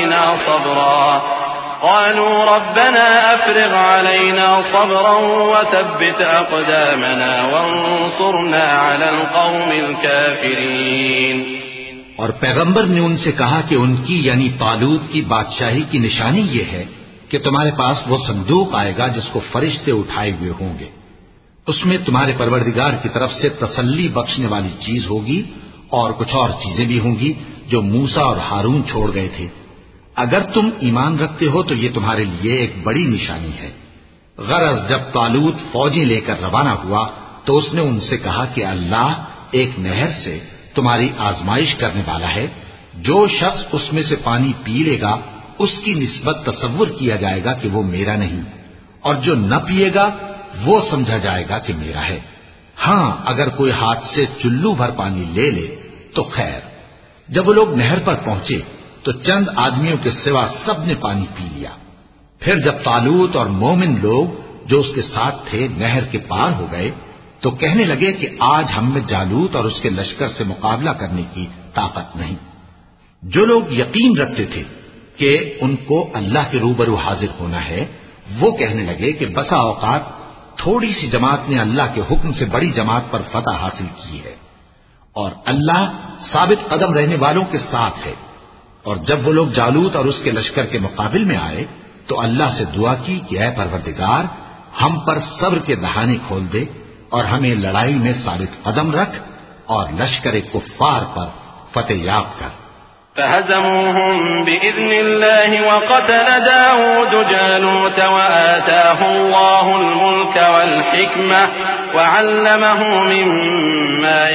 A: علينا صبرا وثبت أقدامنا وانصرنا على القوم الكافرين.
B: اور پیغمبر نے ان سے کہا کہ ان کی یعنی طالوت کی بادشاہی کی نشانی یہ ہے کہ تمہارے پاس وہ صندوق آئے گا جس کو فرشتے اٹھائے ہوئے ہوں گے. اس میں تمہارے پروردگار کی طرف سے تسلی بخشنے والی چیز ہوگی اور کچھ اور چیزیں بھی ہوں گی جو موسیٰ اور ہارون چھوڑ گئے تھے. اگر تم ایمان رکھتے ہو تو یہ تمہارے لیے ایک بڑی نشانی ہے. غرض جب طالوت فوجیں لے کر روانہ ہوا تو اس نے ان سے کہا کہ اللہ ایک نہر سے تمہاری آزمائش کرنے والا ہے. جو شخص اس میں سے پانی پی لے گا اس کی نسبت تصور کیا جائے گا کہ وہ میرا نہیں، اور جو نہ پیے گا وہ سمجھا جائے گا کہ میرا ہے. ہاں اگر کوئی ہاتھ سے چلو بھر پانی لے لے تو خیر. جب وہ لوگ نہر پر پہنچے تو چند آدمیوں کے سوا سب نے پانی پی لیا. پھر جب طالوت اور مومن لوگ جو اس کے ساتھ تھے نہر کے پار ہو گئے تو کہنے لگے کہ آج ہم میں جالوت اور اس کے لشکر سے مقابلہ کرنے کی طاقت نہیں. جو لوگ یقین رکھتے تھے کہ ان کو اللہ کے روبرو حاضر ہونا ہے وہ کہنے لگے کہ بسا اوقات تھوڑی سی جماعت نے اللہ کے حکم سے بڑی جماعت پر فتح حاصل کی ہے اور اللہ ثابت قدم رہنے والوں کے ساتھ ہے. اور جب وہ لوگ جالوت اور اس کے لشکر کے مقابل میں آئے تو اللہ سے دعا کی کہ اے پروردگار ہم پر صبر کے دہانے کھول دے اور ہمیں لڑائی میں ثابت قدم رکھ اور لشکر کفار پر فتح یاب کر.
A: فهزموهم بإذن الله وقتل داود جالوت وآتاه الله الملك والحكمة وعلمه مما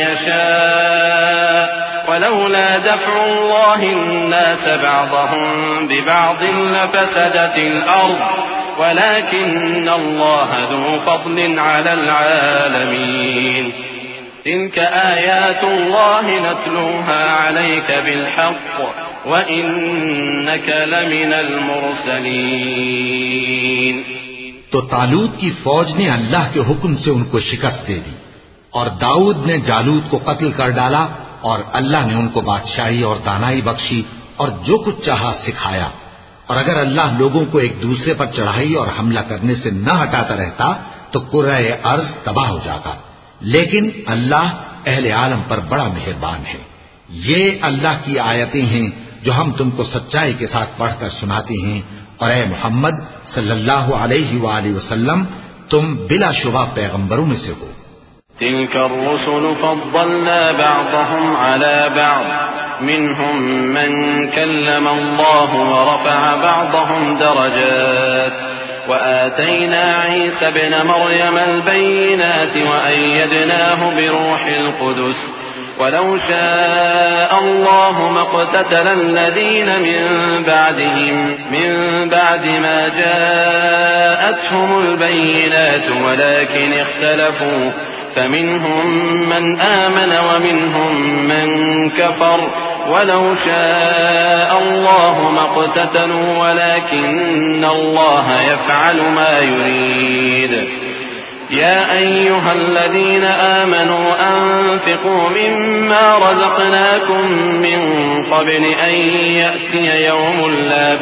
A: يشاء ولولا دفع الله الناس بعضهم ببعض لفسدت الأرض ولكن الله ذو فضل على العالمين. تلك آيات الله نتلوها عليك بالحق وإنك لمن المرسلين.
B: تو طالوت کی فوج نے اللہ کے حکم سے ان کو شکست دے دی اور داؤد نے جالوت کو قتل کر ڈالا اور اللہ نے ان کو بادشاہی اور دانائی بخشی اور جو کچھ چاہا سکھایا. اور اگر اللہ لوگوں کو ایک دوسرے پر چڑھائی اور حملہ کرنے سے نہ ہٹاتا رہتا تو کرۂ ارض تباہ ہو جاتا. لیکن اللہ اہل عالم پر بڑا مہربان ہے. یہ اللہ کی آیتیں ہیں جو ہم تم کو سچائی کے ساتھ پڑھ کر سناتے ہیں اور اے محمد صلی اللہ علیہ وآلہ وسلم تم بلا شبہ پیغمبروں میں سے ہو.
A: تلك الرسل فضلنا بعضهم على بعض منهم من كلم الله ورفع بعضهم درجات وآتينا عيسى ابن مريم البينات وأيدناه بروح القدس ولو شاء الله ما اقتتل الذين من بعد ما جاءتهم البينات ولكن اختلفوا فمنهم من آمن ومنهم من كفر ولو شاء الله ما اقتتلوا ولكن الله يفعل ما يريد. يا أيها الذين آمنوا أنفقوا مما رزقناكم من قبل أن يأتي يوم لا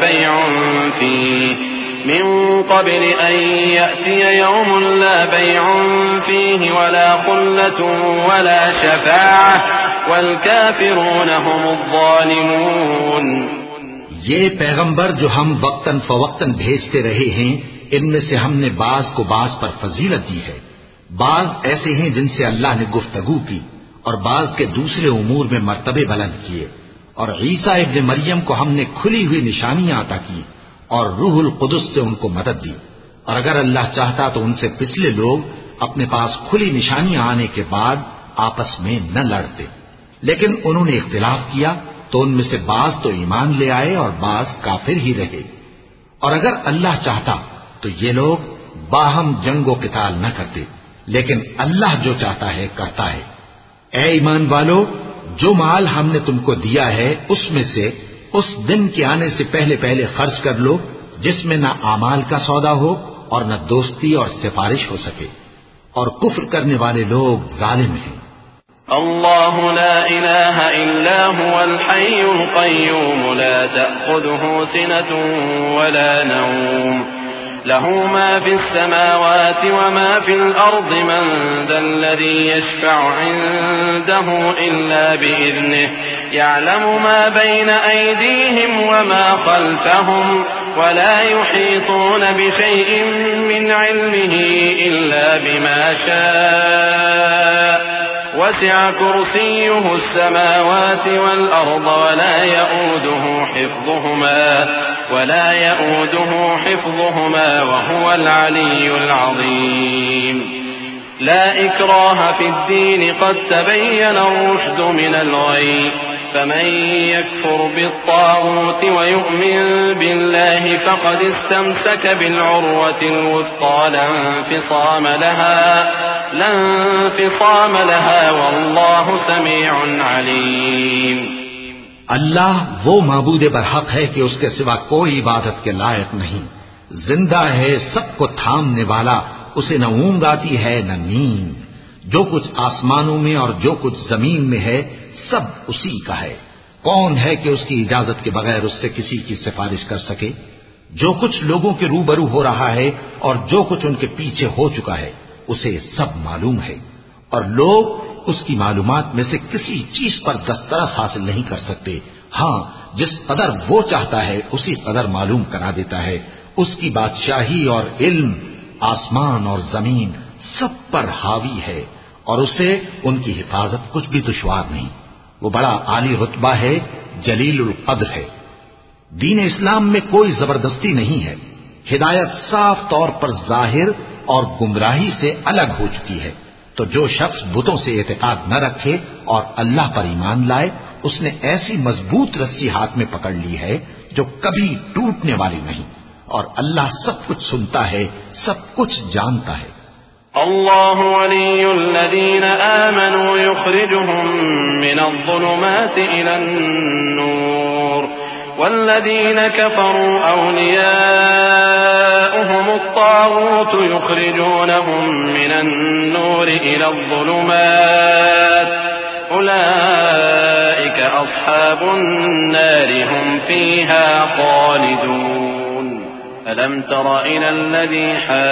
A: بيع فيه ولا خلة ولا شفاعة والكافرون هم الظالمون.
B: یہ پیغمبر جو ہم وقتاً فوقتاً بھیجتے رہے ہیں ان میں سے ہم نے بعض کو بعض پر فضیلت دی ہے. بعض ایسے ہیں جن سے اللہ نے گفتگو کی اور بعض کے دوسرے امور میں مرتبے بلند کیے. اور عیسیٰ ابن مریم کو ہم نے کھلی ہوئی نشانیاں عطا کی اور روح القدس سے ان کو مدد دی. اور اگر اللہ چاہتا تو ان سے پچھلے لوگ اپنے پاس کھلی نشانیاں آنے کے بعد آپس میں نہ لڑتے، لیکن انہوں نے اختلاف کیا تو ان میں سے بعض تو ایمان لے آئے اور بعض کافر ہی رہے۔ اور اگر اللہ چاہتا تو یہ لوگ باہم جنگ و قتال نہ کرتے، لیکن اللہ جو چاہتا ہے کرتا ہے۔ اے ایمان والو، جو مال ہم نے تم کو دیا ہے اس میں سے اس دن کے آنے سے پہلے پہلے خرچ کر لو جس میں نہ اعمال کا سودا ہو اور نہ دوستی اور سفارش ہو سکے، اور کفر کرنے والے لوگ ظالم ہیں۔
A: اللہ لا الہ الا هو الحی القیوم لا تأخذه سنة ولا نوم له ما في السماوات وما في الأرض من ذا الذي يشفع عنده إلا بإذنه يعلم ما بين أيديهم وما خلفهم ولا يحيطون بشيء من علمه إلا بما شاء وسع كرسيه السماوات والأرض ولا يؤوده حفظهما وهو العلي العظيم لا إكراه في الدين قد تبين الرشد من الغي فمن يكفر بالطاغوت ويؤمن بالله فقد استمسك بالعروة الوثقى لا انفصام لها والله سميع عليم۔
B: اللہ وہ معبود برحق ہے کہ اس کے سوا کوئی عبادت کے لائق نہیں، زندہ ہے، سب کو تھامنے والا، اسے نہ اونگ آتی ہے نہ نیند، جو کچھ آسمانوں میں اور جو کچھ زمین میں ہے سب اسی کا ہے۔ کون ہے کہ اس کی اجازت کے بغیر اس سے کسی کی سفارش کر سکے؟ جو کچھ لوگوں کے روبرو ہو رہا ہے اور جو کچھ ان کے پیچھے ہو چکا ہے اسے سب معلوم ہے، اور لوگ اس کی معلومات میں سے کسی چیز پر دسترس حاصل نہیں کر سکتے۔ ہاں، جس قدر وہ چاہتا ہے اسی قدر معلوم کرا دیتا ہے۔ اس کی بادشاہی اور علم آسمان اور زمین سب پر حاوی ہے، اور اسے ان کی حفاظت کچھ بھی دشوار نہیں۔ وہ بڑا عالی رتبہ ہے، جلیل القدر ہے۔ دین اسلام میں کوئی زبردستی نہیں ہے، ہدایت صاف طور پر ظاہر اور گمراہی سے الگ ہو چکی ہے۔ تو جو شخص بتوں سے اعتقاد نہ رکھے اور اللہ پر ایمان لائے، اس نے ایسی مضبوط رسی ہاتھ میں پکڑ لی ہے جو کبھی ٹوٹنے والی نہیں، اور اللہ سب کچھ سنتا ہے، سب کچھ جانتا ہے۔
A: اللہ ولی الذین آمنوا یخرجهم من الظلمات الى النور والذین کفروا اولیاؤهم الطاغوت یخرجونهم من النور الى الظلمات اولئک اصحاب النار هم فیها خالدون۔ ألم تر إلى الذي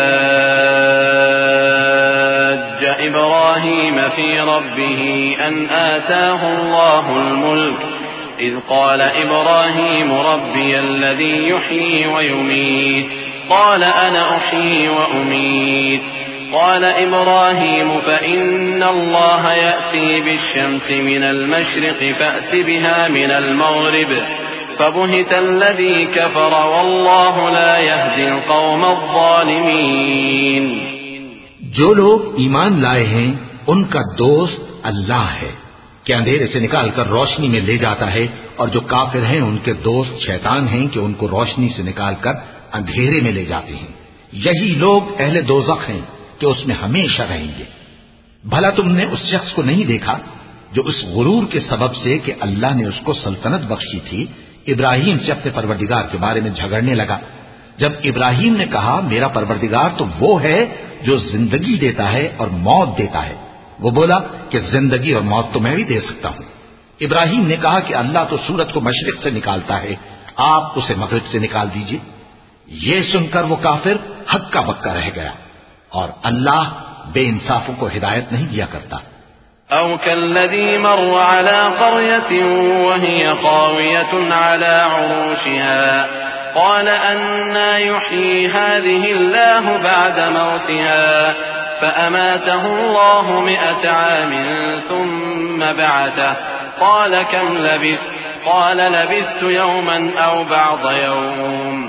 A: حاج إبراهيم في ربه أن آتاه الله الملك إذ قال إبراهيم ربي الذي يحيي ويميت قال أنا أحيي وأميت قال إبراهيم فإن الله يأتي بالشمس من المشرق فأت بها من المغرب فبهت الذي كفر والله لا يهدي القوم الظالمين۔
B: جو لوگ ایمان لائے ہیں ان کا دوست اللہ ہے کہ اندھیرے سے نکال کر روشنی میں لے جاتا ہے، اور جو کافر ہیں ان کے دوست شیطان ہیں کہ ان کو روشنی سے نکال کر اندھیرے میں لے جاتے ہیں۔ یہی لوگ اہل دوزخ ہیں کہ اس میں ہمیشہ رہیں گے۔ بھلا تم نے اس شخص کو نہیں دیکھا جو اس غرور کے سبب سے کہ اللہ نے اس کو سلطنت بخشی تھی ابراہیم سے اپنے پروردگار کے بارے میں جھگڑنے لگا؟ جب ابراہیم نے کہا میرا پروردگار تو وہ ہے جو زندگی دیتا ہے اور موت دیتا ہے، وہ بولا کہ زندگی اور موت تو میں بھی دے سکتا ہوں۔ ابراہیم نے کہا کہ اللہ تو سورج کو مشرق سے نکالتا ہے، آپ اسے مغرب سے نکال دیجئے۔ یہ سن کر وہ کافر ہکا بکا رہ گیا، اور اللہ بے انصافوں کو ہدایت نہیں دیا کرتا۔
A: او كالذي مر على قرية وهي خاوية على عروشها قال أنى يحيي هذه الله بعد موتها فأماته الله 100 عام ثم بعثه قال كم لبثت قال لبثت يوما أو بعض يوم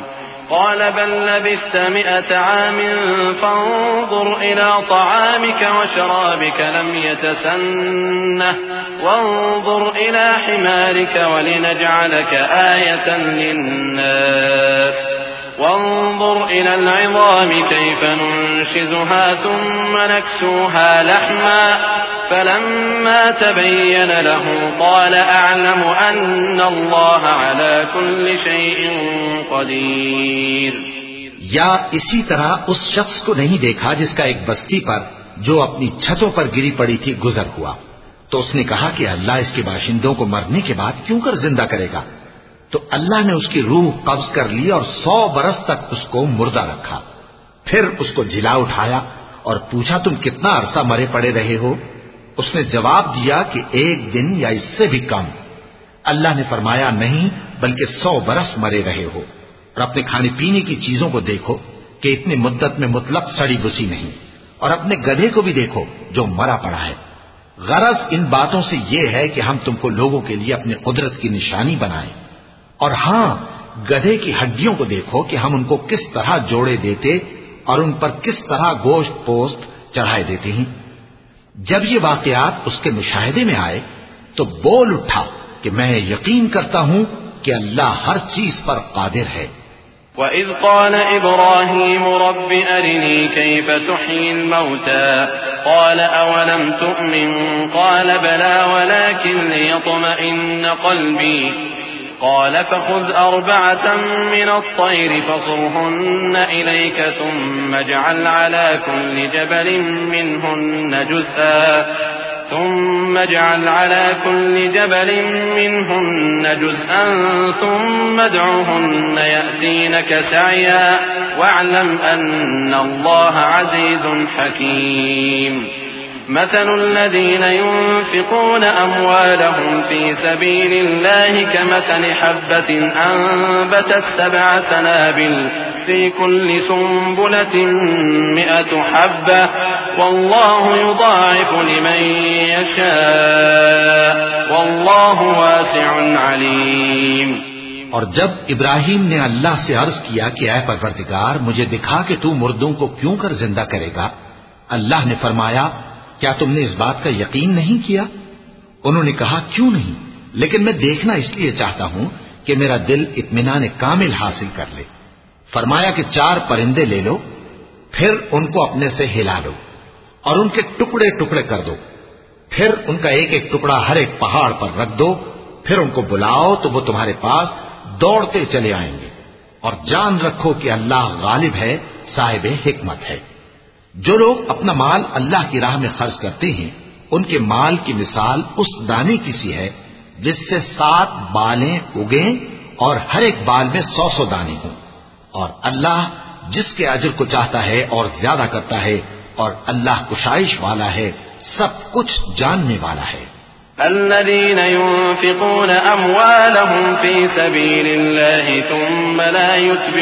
A: قال بل لبثت 100 عام فانظر إلى طعامك وشرابك لم يتسنه وانظر إلى حمارك ولنجعلك آية للناس وانظر إلى العظام كيف ننشزها ثم نكسوها لحما فلما تبين له قال أعلم أن الله على كل شيء قدیر.
B: یا اسی طرح اس شخص کو نہیں دیکھا جس کا ایک بستی پر جو اپنی چھتوں پر گری پڑی تھی گزر ہوا، تو اس نے کہا کہ اللہ اس کے باشندوں کو مرنے کے بعد کیوں کر زندہ کرے گا؟ تو اللہ نے اس کی روح قبض کر لی اور 100 برس تک اس کو مردہ رکھا. پھر اس کو جلا اٹھایا اور پوچھا تم کتنا عرصہ مرے پڑے رہے ہو؟ اس نے جواب دیا کہ 1 دن یا اس سے بھی کم. اللہ نے فرمایا نہیں بلکہ 100 برس مرے رہے ہو. اور اپنے کھانے پینے کی چیزوں کو دیکھو کہ اتنی مدت میں مطلق سڑی بسی نہیں، اور اپنے گدھے کو بھی دیکھو جو مرا پڑا ہے. غرض ان باتوں سے یہ ہے کہ ہم تم کو لوگوں کے لیے اپنی قدرت کی نشانی بنائیں. اور ہاں، گدھے کی ہڈیوں کو دیکھو کہ ہم ان کو کس طرح جوڑے دیتے اور ان پر کس طرح گوشت پوست چڑھائے دیتے ہیں. جب یہ واقعات اس کے مشاہدے میں آئے تو بول اٹھا کہ میں یقین کرتا ہوں کہ اللہ ہر چیز پر قادر ہے.
A: وَإِذْ قَالَ إِبْرَاهِيمُ رَبِّ أَرِنِي كَيْفَ تُحْيِي الْمَوْتَى قَالَ أَوَلَمْ تُؤْمِنْ قَالَ بَلَى وَلَكِنْ لِيَطْمَئِنَّ قَلْبِي قال فخذ 4 من الطير فصرهن إليك ثم اجعل على كل جبل منهن جزءا ثم ادعهن يأتينك سعيا واعلم أن الله عزيز حكيم. مثل الذين ينفقون أموالهم في سبيل الله كمثل حبة أنبتت 7 سنابل في كل سنبلة 100 حبة والله يضاعف لمن يشاء والله واسع عليم.
B: اور جب ابراہیم نے اللہ سے عرض کیا کہ اے پروردگار مجھے دکھا کہ تو مردوں کو کیوں کر زندہ کرے گا، اللہ نے فرمایا کیا تم نے اس بات کا یقین نہیں کیا؟ انہوں نے کہا کیوں نہیں، لیکن میں دیکھنا اس لیے چاہتا ہوں کہ میرا دل اطمینان کامل حاصل کر لے. فرمایا کہ 4 پرندے لے لو، پھر ان کو اپنے سے ہلا لو اور ان کے ٹکڑے ٹکڑے کر دو، پھر ان کا ایک ایک ٹکڑا ہر ایک پہاڑ پر رکھ دو، پھر ان کو بلاؤ تو وہ تمہارے پاس دوڑتے چلے آئیں گے. اور جان رکھو کہ اللہ غالب ہے، صاحب حکمت ہے. جو لوگ اپنا مال اللہ کی راہ میں خرچ کرتے ہیں ان کے مال کی مثال اس دانے کی سی ہے جس سے 7 بالیں اگیں اور ہر ایک بال میں 100 دانے ہوں. اور اللہ جس کے اجر کو چاہتا ہے اور زیادہ کرتا ہے، اور اللہ کشائش والا ہے، سب کچھ جاننے والا ہے.
A: الذين ينفقون أموالهم في سبيل الله ثم لا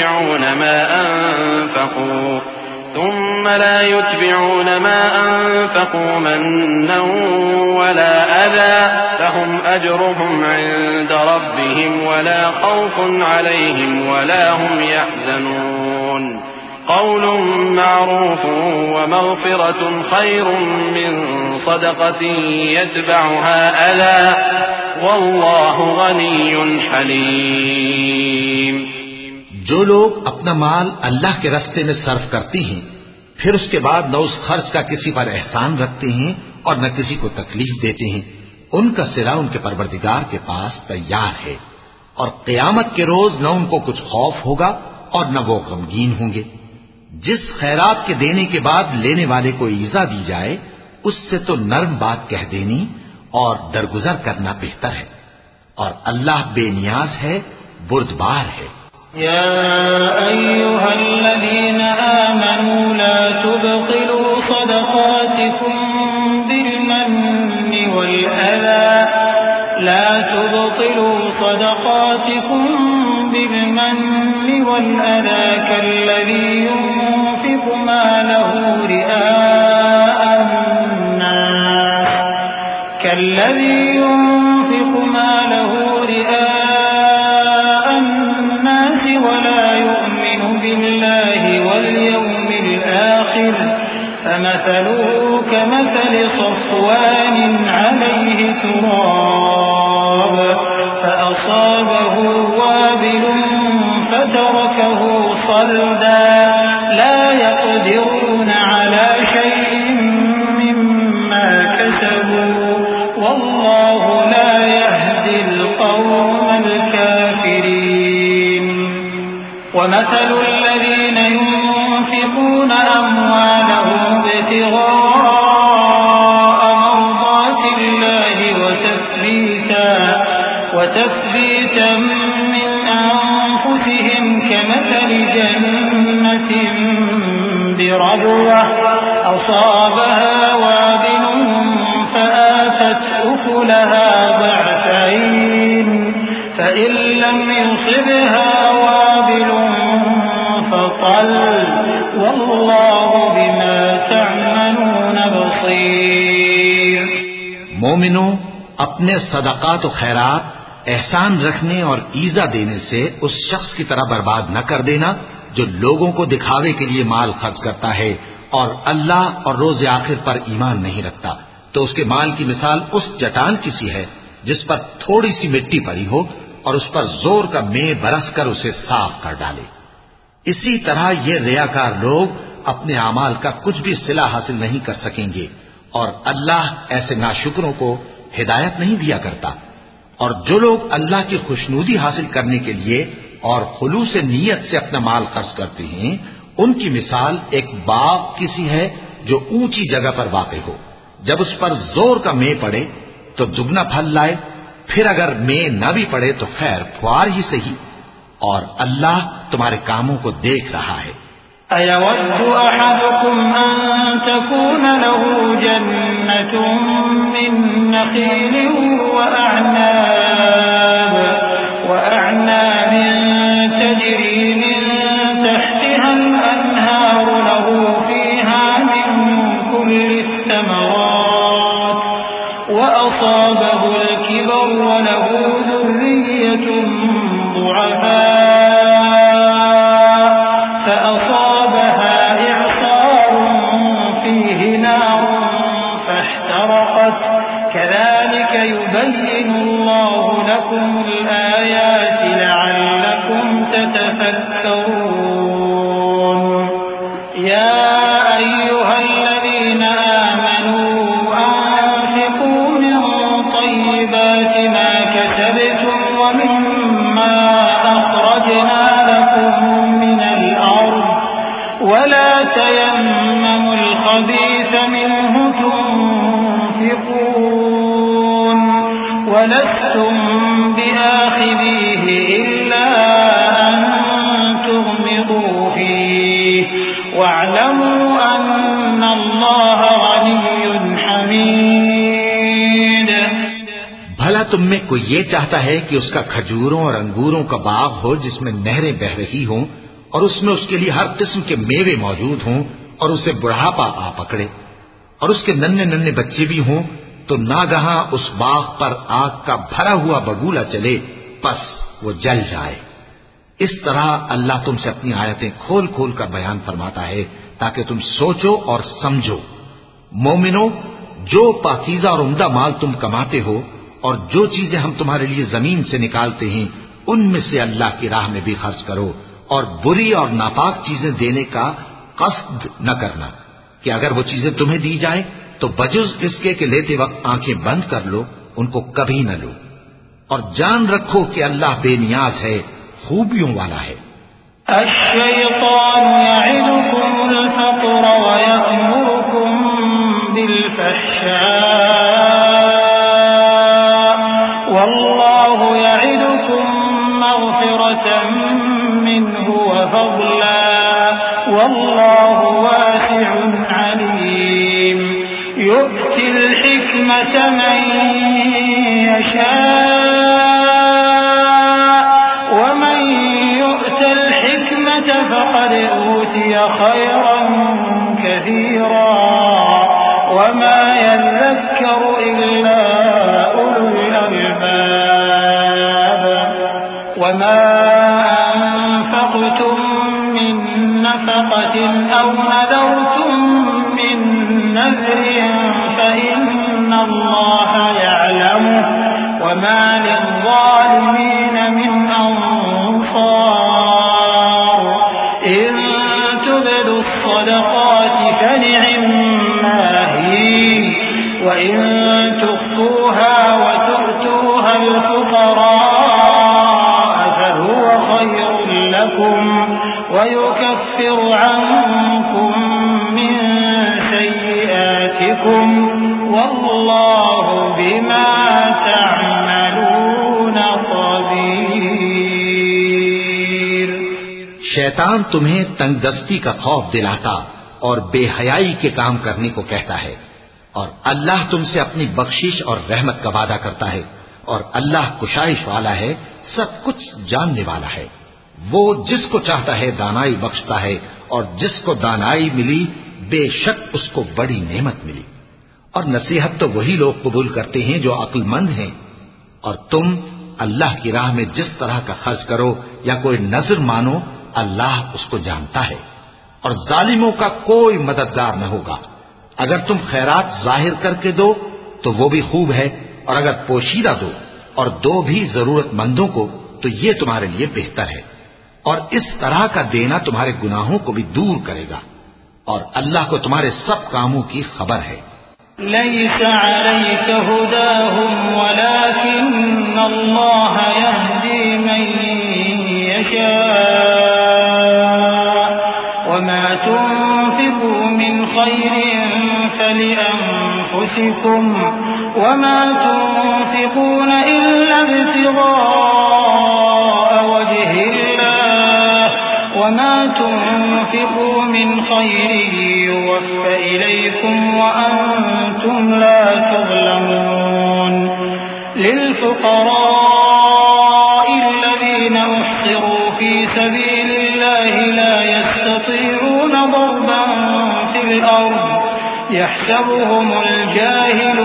A: يتبعون ما أنفقوا منا ولا أذى لهم أجرهم عند ربهم ولا خوف عليهم ولا هم يحزنون. قول معروف ومغفرة خير من صدقة يتبعها أذى والله غني حليم.
B: جو لوگ اپنا مال اللہ کے راستے میں صرف کرتے ہیں پھر اس کے بعد نہ اس خرچ کا کسی پر احسان رکھتے ہیں اور نہ کسی کو تکلیف دیتے ہیں، ان کا صلہ ان کے پروردگار کے پاس تیار ہے، اور قیامت کے روز نہ ان کو کچھ خوف ہوگا اور نہ وہ غمگین ہوں گے. جس خیرات کے دینے کے بعد لینے والے کو ایذا دی جائے اس سے تو نرم بات کہہ دینی اور درگزر کرنا بہتر ہے، اور اللہ بے نیاز ہے، بردبار ہے.
C: يا أيها الذين آمنوا لا تبطلوا صدقاتكم بالمن والأذى كالذي ينفق ماله رئاء الناس ولا يؤمن فمثله كمثل صفوان عليه تراب فأصابه وابل فتركه صلدا لا يقدرون على شيء مما كسبوا والله لا يهدي القوم الكافرين ومثل الذين ينفقون أموالهم ابتغاء مرضات الله وتثبيتا من أنفسهم كمثل جنة بربوة أصابها وابل فآتت أكلها ضعفين فإن لم يصبها وابل فطل والله بما تعملون بصير.
B: مومنوں، اپنے صدقات و خیرات احسان رکھنے اور ایذا دینے سے اس شخص کی طرح برباد نہ کر دینا جو لوگوں کو دکھاوے کے لیے مال خرچ کرتا ہے اور اللہ اور روز آخر پر ایمان نہیں رکھتا، تو اس کے مال کی مثال اس چٹان کی سی ہے جس پر تھوڑی سی مٹی پڑی ہو اور اس پر زور کا مے برس کر اسے صاف کر ڈالے. اسی طرح یہ ریاکار لوگ اپنے اعمال کا کچھ بھی صلہ حاصل نہیں کر سکیں گے اور اللہ ایسے ناشکروں کو ہدایت نہیں دیا کرتا. اور جو لوگ اللہ کی خوشنودی حاصل کرنے کے لیے اور خلوص نیت سے اپنا مال خرچ کرتے ہیں ان کی مثال ایک باغ کی سی ہے جو اونچی جگہ پر واقع ہو. جب اس پر زور کا مے پڑے تو دگنا پھل لائے، پھر اگر مے نہ بھی پڑے تو خیر پھوار ہی صحیح، اور اللہ تمہارے کاموں کو دیکھ رہا ہے.
C: أَيَوَدُّ أَحَدُكُمْ أَن تَكُونَ لَهُ جَنَّةٌ مِّن نَّخِيلٍ وَأَعْنَابٍ تَجْرِي مِن تَحْتِهَا الْأَنْهَارُ لَهُ فِيهَا مِن كُلِّ الثَّمَرَاتِ وَأَصَابَهُ الْكِبَرُ وَلَهُ ذُرِّيَّةٌ ضُعَفَاءُ فَأَصَابَهَا إِعْصَارٌ فِيهِ نَارٌ فَاحْتَرَقَتْ كَذَلِكَ يُبَيِّنُ اللَّهُ لَكُمُ الْآيَاتِ لَعَلَّكُمْ تَتَفَكَّرُونَ. يَا أَيُّهَا الَّذِينَ آمَنُوا أَنفِقُوا مِن طَيِّبَاتِ مَا كَسَبْتُمْ وَمِمَّا أَخْرَجْنَا لَكُم مِّنَ الْأَرْضِ وَلَا تَيَمَّمُوا الْخَبِيثَ مِنْهُ تُنفِقُونَ وَلَسْتُم بِآخِذِيهِ إِلَّا أَن تُغْمِضُوا فِيهِ وَاعْلَمُوا أَنَّ اللَّهَ غَنِيٌّ حَمِيدٌ.
B: بھلا تم میں کوئی یہ چاہتا ہے کہ اس کا کھجوروں اور انگوروں کا باغ ہو جس میں نہریں بہ رہی ہوں اور اس میں اس کے لیے ہر قسم کے میوے موجود ہوں اور اسے بڑھاپا آ پکڑے اور اس کے ننھے ننھے بچے بھی ہوں تو ناگہاں اس باغ پر آگ کا بھرا ہوا بگولا چلے پس وہ جل جائے. اس طرح اللہ تم سے اپنی آیتیں کھول کھول کر بیان فرماتا ہے تاکہ تم سوچو اور سمجھو. مومنو، جو پاکیزہ اور عمدہ مال تم کماتے ہو اور جو چیزیں ہم تمہارے لیے زمین سے نکالتے ہیں ان میں سے اللہ کی راہ میں بھی خرچ کرو اور بری اور ناپاک چیزیں دینے کا قصد نہ کرنا کہ اگر وہ چیزیں تمہیں دی جائیں تو بجز اس کے کہ لیتے وقت آنکھیں بند کر لو ان کو کبھی نہ لو، اور جان رکھو کہ اللہ بے نیاز ہے، خوبیوں والا ہے.
C: الشیطان یعدکم الفقر ویأمرکم بالفحشاء واللہ یعدکم مغفرة منہ وفضلا واللہ واسع علیم. يؤتي الحكمة من يشاء ومن يؤت الحكمة فقد أوتي خيرا كثيرا وما يذكر إلا أولو الألباب. وما أنفقتم من نفقة أو نذرتم من وما للظالمين من أنصار إن تبدوا الصدقات فنعما هي وإن تخفوها وتؤتوها الفقراء فهو خير لكم ويكفر عنكم من سيئاتكم والله بما تعملون خبير.
B: شیطان تمہیں تنگ دستی کا خوف دلاتا اور بے حیائی کے کام کرنے کو کہتا ہے، اور اللہ تم سے اپنی بخشش اور رحمت کا وعدہ کرتا ہے، اور اللہ کشائش والا ہے، سب کچھ جاننے والا ہے. وہ جس کو چاہتا ہے دانائی بخشتا ہے، اور جس کو دانائی ملی بے شک اس کو بڑی نعمت ملی. اور نصیحت تو وہی لوگ قبول کرتے ہیں جو عقل مند ہیں. اور تم اللہ کی راہ میں جس طرح کا خرچ کرو یا کوئی نذر مانو، اللہ اس کو جانتا ہے. اور ظالموں کا کوئی مددگار نہ ہوگا. اگر تم خیرات ظاہر کر کے دو تو وہ بھی خوب ہے، اور اگر پوشیدہ دو اور دو بھی ضرورت مندوں کو تو یہ تمہارے لیے بہتر ہے. اور اس طرح کا دینا تمہارے گناہوں کو بھی دور کرے گا، اور اللہ کو تمہارے سب کاموں کی خبر ہے.
C: ليس عليك هداهم ولكن الله يهدي من يشاء وما تنفقوا من خير فلأنفسكم وما تنفقون إلا ابتغاء وجه الله وما تنفقوا من خير يوفى إليكم وأنتم لا تظلمون. للفقراء الذين أحصروا في سبيل الله لا يستطيعون ضربا في الأرض يحسبهم الجاهل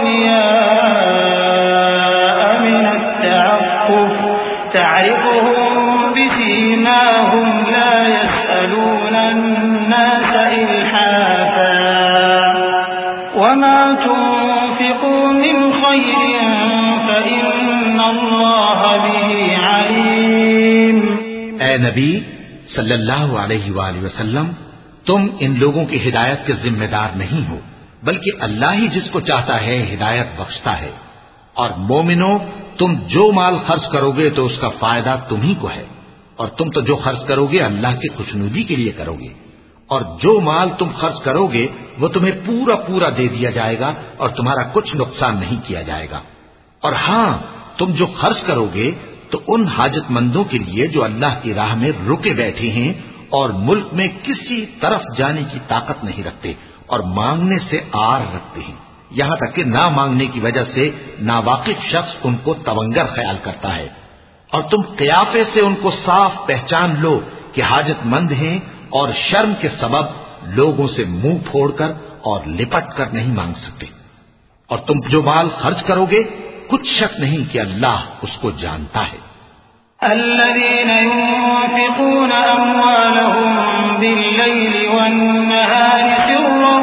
C: أغنياء من التعفف تعرفهم بسيماهم لا يسألون الناس إلحافا وما تنفقوا من خير فإن الله به عليم.
B: اے نبی صلی اللہ علیہ وآلہ وسلم، تم ان لوگوں کی ہدایت کے ذمہ دار نہیں ہو، بلکہ اللہ ہی جس کو چاہتا ہے ہدایت بخشتا ہے. اور مومنو، تم جو مال خرچ کرو گے تو اس کا فائدہ تمہیں کو ہے، اور تم تو جو خرچ کرو گے اللہ کی خوشنودی کے لیے کرو گے. اور جو مال تم خرچ کرو گے وہ تمہیں پورا پورا دے دیا جائے گا اور تمہارا کچھ نقصان نہیں کیا جائے گا. اور ہاں، تم جو خرچ کرو گے تو ان حاجت مندوں کے لیے جو اللہ کی راہ میں رکے بیٹھے ہیں اور ملک میں کسی طرف جانے کی طاقت نہیں رکھتے اور مانگنے سے آر رکھتے ہیں، یہاں تک کہ نہ مانگنے کی وجہ سے ناواقف شخص ان کو تونگر خیال کرتا ہے. اور تم قیافے سے ان کو صاف پہچان لو کہ حاجت مند ہیں، اور شرم کے سبب لوگوں سے منہ پھوڑ کر اور لپٹ کر نہیں مانگ سکتے. اور تم جو مال خرچ کرو گے کچھ شک نہیں کہ اللہ اس کو جانتا ہے.
C: الذين ينفقون أموالهم بالليل والنهار سرا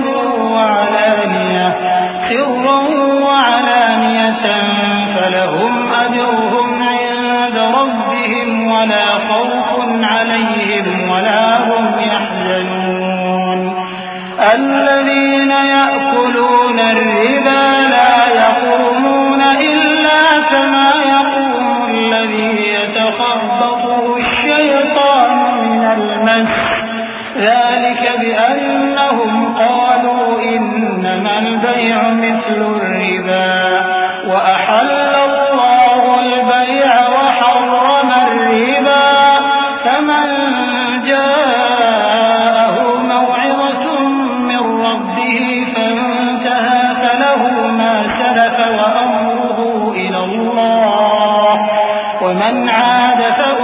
C: وعلانية فلهم أجرهم عند ربهم ولا خوف عليهم ولا هم يحزنون. الذين يأكلون الربا لا يقومون إلا كما يقوم الذي يتخبطه الشيطان من المس ذلك بأنهم قالوا إنما البيع مثل الربا وأحل الله البيع وحرم الربا فمن جاءه موعظة من ربه فانتهى فله ما سلف وأمره إلى الله ومن عاد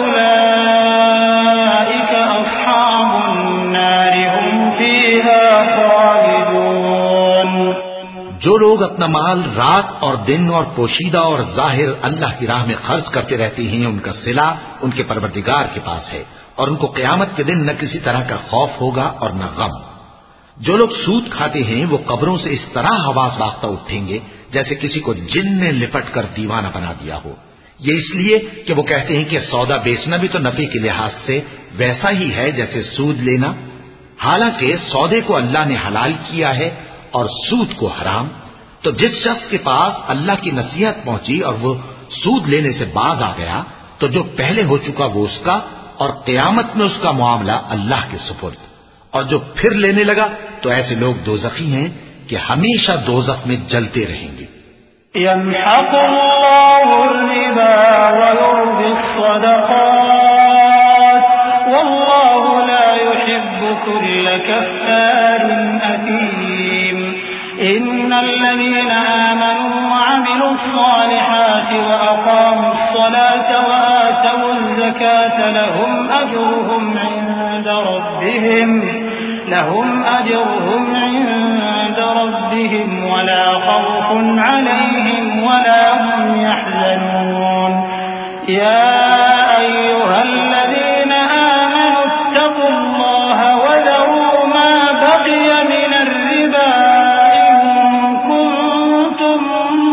C: فأولئك أصحاب النار هم فيها خالدون.
B: جو لوگ اپنا مال رات اور دن اور پوشیدہ اور ظاہر اللہ کی راہ میں خرچ کرتے رہتے ہیں، ان کا صلہ ان کے پروردگار کے پاس ہے، اور ان کو قیامت کے دن نہ کسی طرح کا خوف ہوگا اور نہ غم. جو لوگ سود کھاتے ہیں وہ قبروں سے اس طرح حواس باختہ اٹھیں گے جیسے کسی کو جن نے لپٹ کر دیوانہ بنا دیا ہو. یہ اس لیے کہ وہ کہتے ہیں کہ سودا بیچنا بھی تو نفع کے لحاظ سے ویسا ہی ہے جیسے سود لینا، حالانکہ سودے کو اللہ نے حلال کیا ہے اور سود کو حرام. تو جس شخص کے پاس اللہ کی نصیحت پہنچی اور وہ سود لینے سے باز آ گیا تو جو پہلے ہو چکا وہ اس کا، اور قیامت میں اس کا معاملہ اللہ کے سپرد. اور جو پھر لینے لگا تو ایسے لوگ دوزخی ہیں کہ ہمیشہ دوزخ میں جلتے رہیں گے.
C: يمحق الله الربا ويربي الصدقات والله لا يحب كل كفار أثيم. إن الذين آمنوا وعملوا الصالحات وأقاموا الصلاة وآتوا الزكاة لهم أجرهم عند ربهم ولا خوف عليهم ولا هم يحزنون. يا أيها الذين آمنوا اتقوا الله وذروا ما بقي من الربا إن كنتم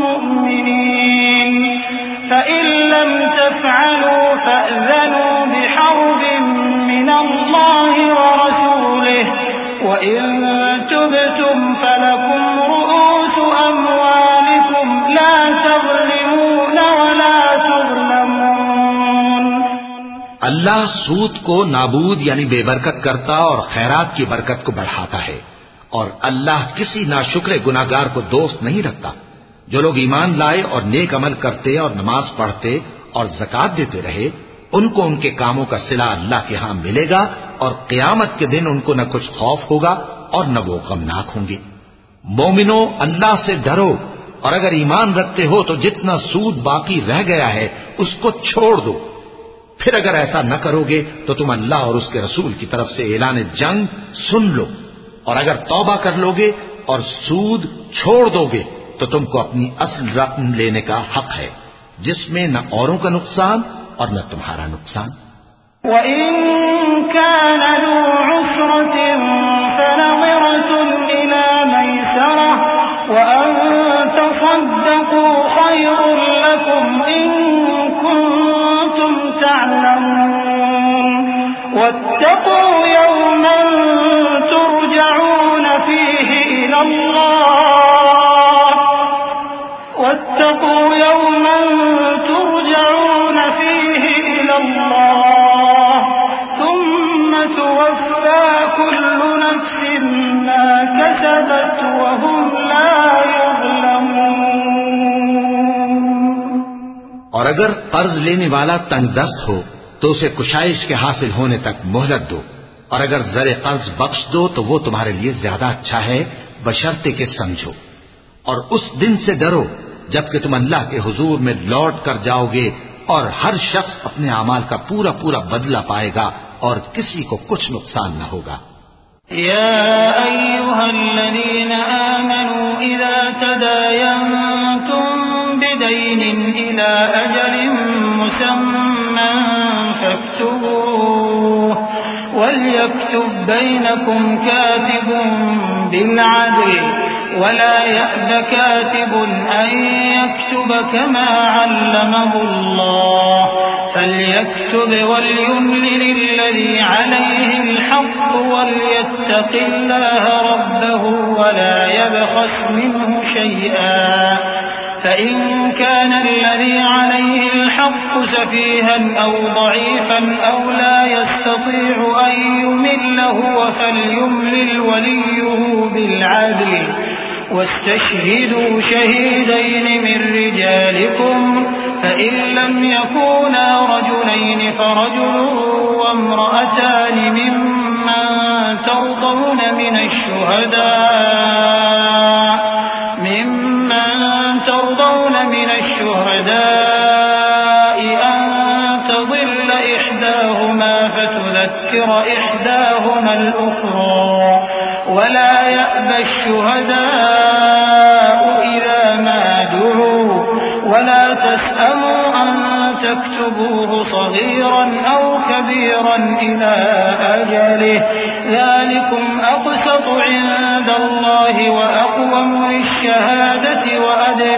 C: مؤمنين فإن لم تفعلوا فأذنوا بحرب من الله ورسوله وإن تبتم فلكم رؤوس أموالكم لا تظلمون ولا تظلمون.
B: اللہ سود کو نابود یعنی بے برکت کرتا اور خیرات کی برکت کو بڑھاتا ہے، اور اللہ کسی ناشکر گناہگار کو دوست نہیں رکھتا. جو لوگ ایمان لائے اور نیک عمل کرتے اور نماز پڑھتے اور زکات دیتے رہے ان کو ان کے کاموں کا صلہ اللہ کے ہاں ملے گا، اور قیامت کے دن ان کو نہ کچھ خوف ہوگا اور نہ وہ غمناک ہوں گے. مومنو، اللہ سے ڈرو، اور اگر ایمان رکھتے ہو تو جتنا سود باقی رہ گیا ہے اس کو چھوڑ دو. پھر اگر ایسا نہ کرو گے تو تم اللہ اور اس کے رسول کی طرف سے اعلان جنگ سن لو، اور اگر توبہ کر لو گے اور سود چھوڑ دو گے تو تم کو اپنی اصل رقم لینے کا حق ہے، جس میں نہ اوروں کا نقصان اور نہ تمہارا نقصان.
C: وَإِن كَانَ ذُو عُسْرَةٍ فَنَظِرَةٌ إِلَى مَيْسَرَةٍ وَأَن تَصَدَّقُوا خَيْرٌ لَّكُمْ إِن كُنتُمْ تَعْلَمُونَ. وَاتَّقُوا يَوْمًا تُرْجَعُونَ فِيهِ إِلَى اللَّهِ وَاتَّقُوا يَوْمًا تُرْجَعُونَ فِيهِ إِلَى اللَّهِ ثُمَّ تُوَفَّى كُلُّ نَفْسٍ مَّا كَسَبَتْ وَهُمْ لَا يُظْلَمُونَ.
B: اور اگر قرض لینے والا تنگ دست ہو تو اسے کشائش کے حاصل ہونے تک مہلت دو، اور اگر زر قرض بخش دو تو وہ تمہارے لیے زیادہ اچھا ہے بشرطے کہ سمجھو. اور اس دن سے ڈرو جبکہ تم اللہ کے حضور میں لوٹ کر جاؤ گے، اور ہر شخص اپنے اعمال کا پورا پورا بدلہ پائے گا اور کسی کو کچھ نقصان نہ ہوگا.
C: يا أيها الذين آمنوا إذا تداينتم بدين إلى أجل مسمى فاكتبوه وليكتب بينكم كاتب بالعدل ولا يأب كاتب أن يكتب كما علمه الله فليكتب وليملل الذي عليه الحق وليتق الله ربه ولا يبخس منه شيئا فإن كان الذي عليه الحق سفيها أو ضعيفا أو لا يستطيع أن يمل هو فليملل وليه بالعدل واستشهدوا شهيدين من رجالكم فإن لم يكونا رجلين فرجل وامرأتان ممن ترضون من الشهداء أن تضل إحداهما فتذكر إحداهما الأخرى ولا يأبى الشهداء إذا ما دعوا ولا تسأموا أن تكتبوه صغيرا أو كبيرا إلى أجله ذلكم أقسط عند الله وأقوم للشهادة وأدنى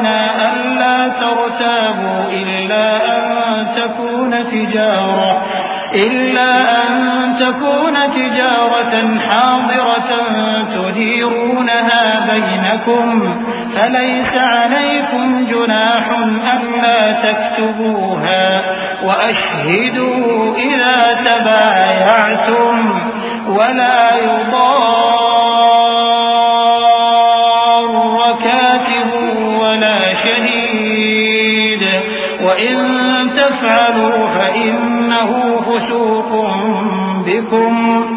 C: تكون تجارة حاضرة تديرونها بينكم فليس عليكم جناح ألا تكتبوها وأشهدوا إذا تبايعتم ولا يضار كاتب ولا شهيد وإن تفعلوا فإنه فسوق بكم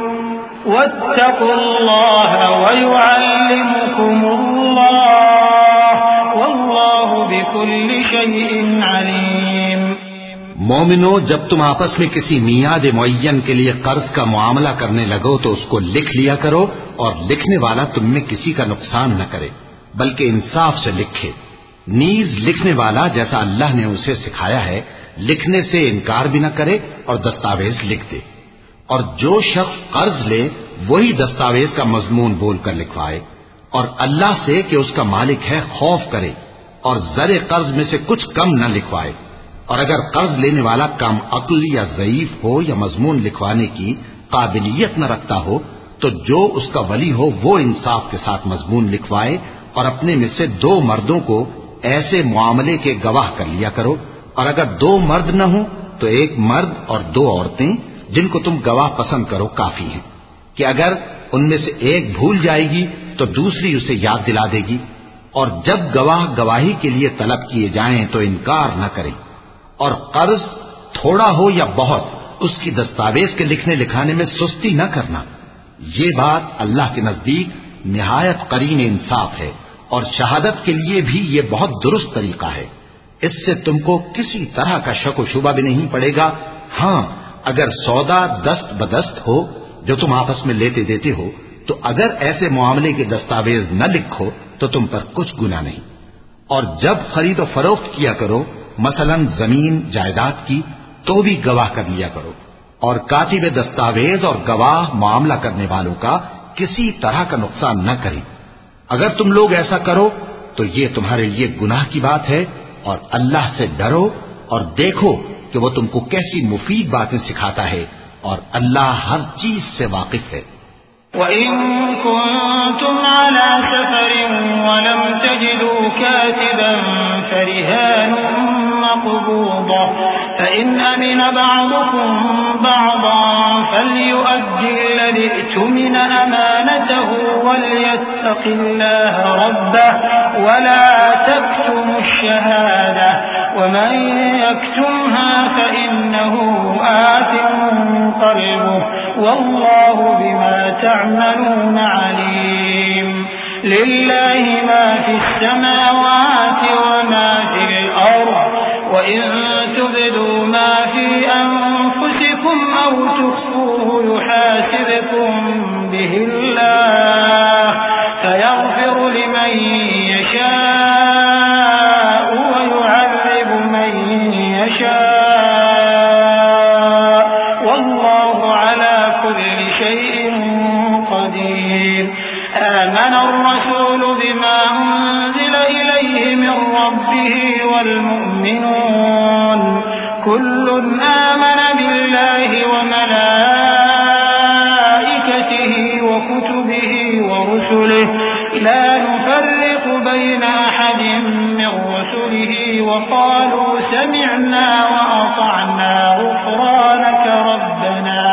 C: واتقوا الله ويعلمكم الله والله بكل شيء عليم.
B: مومنو، جب تم آپس میں کسی میعاد معین کے لیے قرض کا معاملہ کرنے لگو تو اس کو لکھ لیا کرو اور لکھنے والا تم میں کسی کا نقصان نہ کرے بلکہ انصاف سے لکھے. نیز لکھنے والا جیسا اللہ نے اسے سکھایا ہے لکھنے سے انکار بھی نہ کرے اور دستاویز لکھ دے. اور جو شخص قرض لے وہی دستاویز کا مضمون بول کر لکھوائے اور اللہ سے کہ اس کا مالک ہے خوف کرے اور زر قرض میں سے کچھ کم نہ لکھوائے. اور اگر قرض لینے والا کم عقل یا ضعیف ہو یا مضمون لکھوانے کی قابلیت نہ رکھتا ہو تو جو اس کا ولی ہو وہ انصاف کے ساتھ مضمون لکھوائے اور اپنے میں سے 2 مردوں کو ایسے معاملے کے گواہ کر لیا کرو. اور اگر 2 مرد نہ ہوں تو 1 مرد اور 2 عورتیں جن کو تم گواہ پسند کرو کافی ہیں کہ اگر ان میں سے ایک بھول جائے گی تو دوسری اسے یاد دلا دے گی. اور جب گواہ گواہی کے لیے طلب کیے جائیں تو انکار نہ کریں. اور قرض تھوڑا ہو یا بہت اس کی دستاویز کے لکھنے لکھانے میں سستی نہ کرنا. یہ بات اللہ کے نزدیک نہایت قرین انصاف ہے اور شہادت کے لیے بھی یہ بہت درست طریقہ ہے. اس سے تم کو کسی طرح کا شک و شبہ بھی نہیں پڑے گا. ہاں، اگر سودا دست بدست ہو جو تم آپس میں لیتے دیتے ہو تو اگر ایسے معاملے کے دستاویز نہ لکھو تو تم پر کچھ گناہ نہیں. اور جب خرید و فروخت کیا کرو مثلا زمین جائیداد کی تو بھی گواہ کر لیا کرو. اور کاتب دستاویز اور گواہ معاملہ کرنے والوں کا کسی طرح کا نقصان نہ کرے. اگر تم لوگ ایسا کرو تو یہ تمہارے لیے گناہ کی بات ہے. اور اللہ سے ڈرو اور دیکھو کہ وہ تم کو کیسی مفید باتیں سکھاتا ہے اور اللہ ہر چیز سے واقف ہے.
C: وَإِن كُنتُمْ عَلَى سَفَرٍ وَلَمْ تَجِدُوا كَاتِبًا فَرِهَانٌ مَّقْبُوضَةٌ فَإِنْ أَمِنَ بَعْضُكُم بَعْضًا فَلْيُؤَدِّ الَّذِي اؤْتُمِنَ أَمَانَتَهُ وَلْيَتَّقِ اللَّهَ رَبَّهُ وَلَا تَكْتُمُوا الشَّهَادَةَ وَمَن يَكْتُمْهَا فَإِنَّهُ آثِمٌ قَلْبُهُ وَاللَّهُ بِمَا تعملون عليم. لله ما في السماوات وما في الأرض وإن تبدوا ما في أنفسكم أو تخفوه يحاسبكم به الله فيغفر لمن يشاء ويعذب من يشاء والله على كل شيء قدير. آمن الرسول بما أنزل إليه من ربه والمؤمنون كل آمن بالله وملائكته وكتبه ورسله لا نفرق بين أحد من رسله وقالوا سمعنا وأطعنا غفرانك ربنا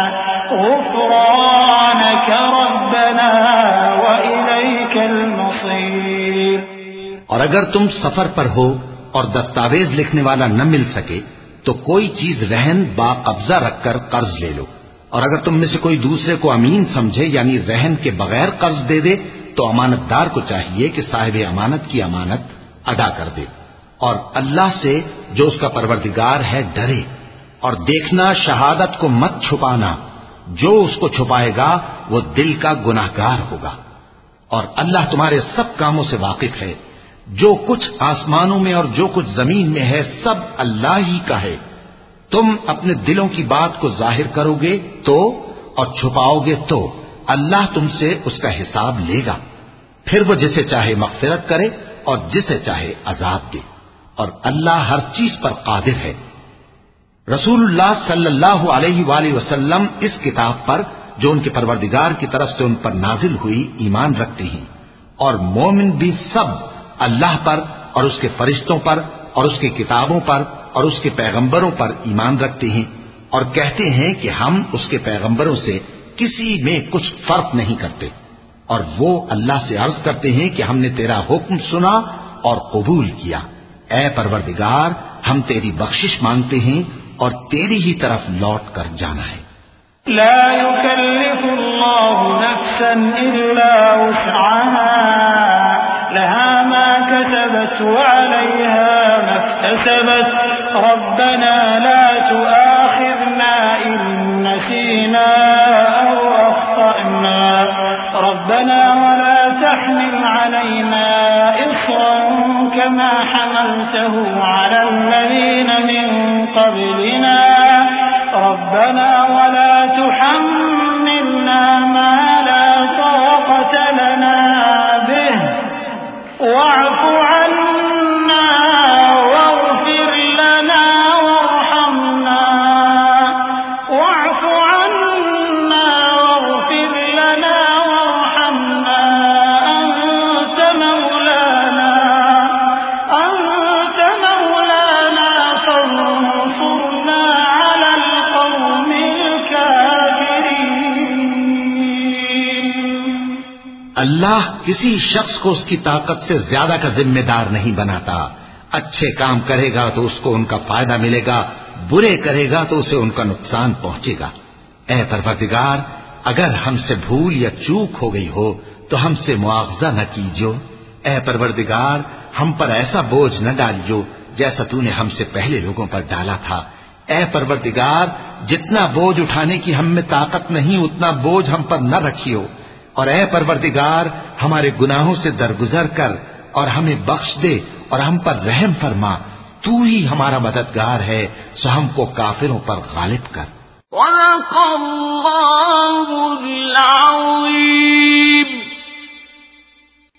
C: وإليك المصير.
B: اور اگر تم سفر پر ہو اور دستاویز لکھنے والا نہ مل سکے تو کوئی چیز رہن با قبضہ رکھ کر قرض لے لو. اور اگر تم میں سے کوئی دوسرے کو امین سمجھے یعنی رہن کے بغیر قرض دے دے تو امانت دار کو چاہیے کہ صاحب امانت کی امانت ادا کر دے. اور اللہ سے جو اس کا پروردگار ہے ڈرے. اور دیکھنا شہادت کو مت چھپانا، جو اس کو چھپائے گا وہ دل کا گناہگار ہوگا. اور اللہ تمہارے سب کاموں سے واقف ہے. جو کچھ آسمانوں میں اور جو کچھ زمین میں ہے سب اللہ ہی کا ہے. تم اپنے دلوں کی بات کو ظاہر کرو گے تو اور چھپاؤ گے تو اللہ تم سے اس کا حساب لے گا. پھر وہ جسے چاہے مغفرت کرے اور جسے چاہے عذاب دے. اور اللہ ہر چیز پر قادر ہے. رسول اللہ صلی اللہ علیہ وآلہ وسلم اس کتاب پر جو ان کے پروردگار کی طرف سے ان پر نازل ہوئی ایمان رکھتے ہیں، اور مومن بھی سب اللہ پر اور اس کے فرشتوں پر اور اس کی کتابوں پر اور اس کے پیغمبروں پر ایمان رکھتے ہیں، اور کہتے ہیں کہ ہم اس کے پیغمبروں سے کسی میں کچھ فرق نہیں کرتے، اور وہ اللہ سے عرض کرتے ہیں کہ ہم نے تیرا حکم سنا اور قبول کیا، اے پروردگار ہم تیری بخشش مانگتے ہیں اور تیری ہی طرف لوٹ کر جانا ہے۔
C: لا يكلف الله نفسا إلا وسعها لها ما كسبت وعليها ما اكتسبت ربنا لا تؤاخذنا إن نسينا أو أخطأنا ربنا ولا تحمل علينا إصرا كما حملته على الذين من قبلنا ربنا ولا تحملنا ما لا طاقة لنا به واعف عنا واغفر لنا وارحمنا واعف عنا واغفر لنا وارحمنا أنت مولانا فانصرنا على القوم الكافرين۔
B: اللہ کسی شخص کو اس کی طاقت سے زیادہ کا ذمہ دار نہیں بناتا، اچھے کام کرے گا تو اس کو ان کا فائدہ ملے گا، برے کرے گا تو اسے ان کا نقصان پہنچے گا۔ اے پروردگار اگر ہم سے بھول یا چوک ہو گئی ہو تو ہم سے مواخذہ نہ کیجو، اے پروردگار ہم پر ایسا بوجھ نہ ڈالیو جیسا تو نے ہم سے پہلے لوگوں پر ڈالا تھا، اے پروردگار جتنا بوجھ اٹھانے کی ہم میں طاقت نہیں اتنا بوجھ ہم پر نہ رکھیو، اور اے پروردگار ہمارے گناہوں سے درگزر کر اور ہمیں بخش دے اور ہم پر رحم فرما، تو ہی ہمارا مددگار ہے، سو ہم کو کافروں پر غالب کر۔
D: صدق اللہ العظیم۔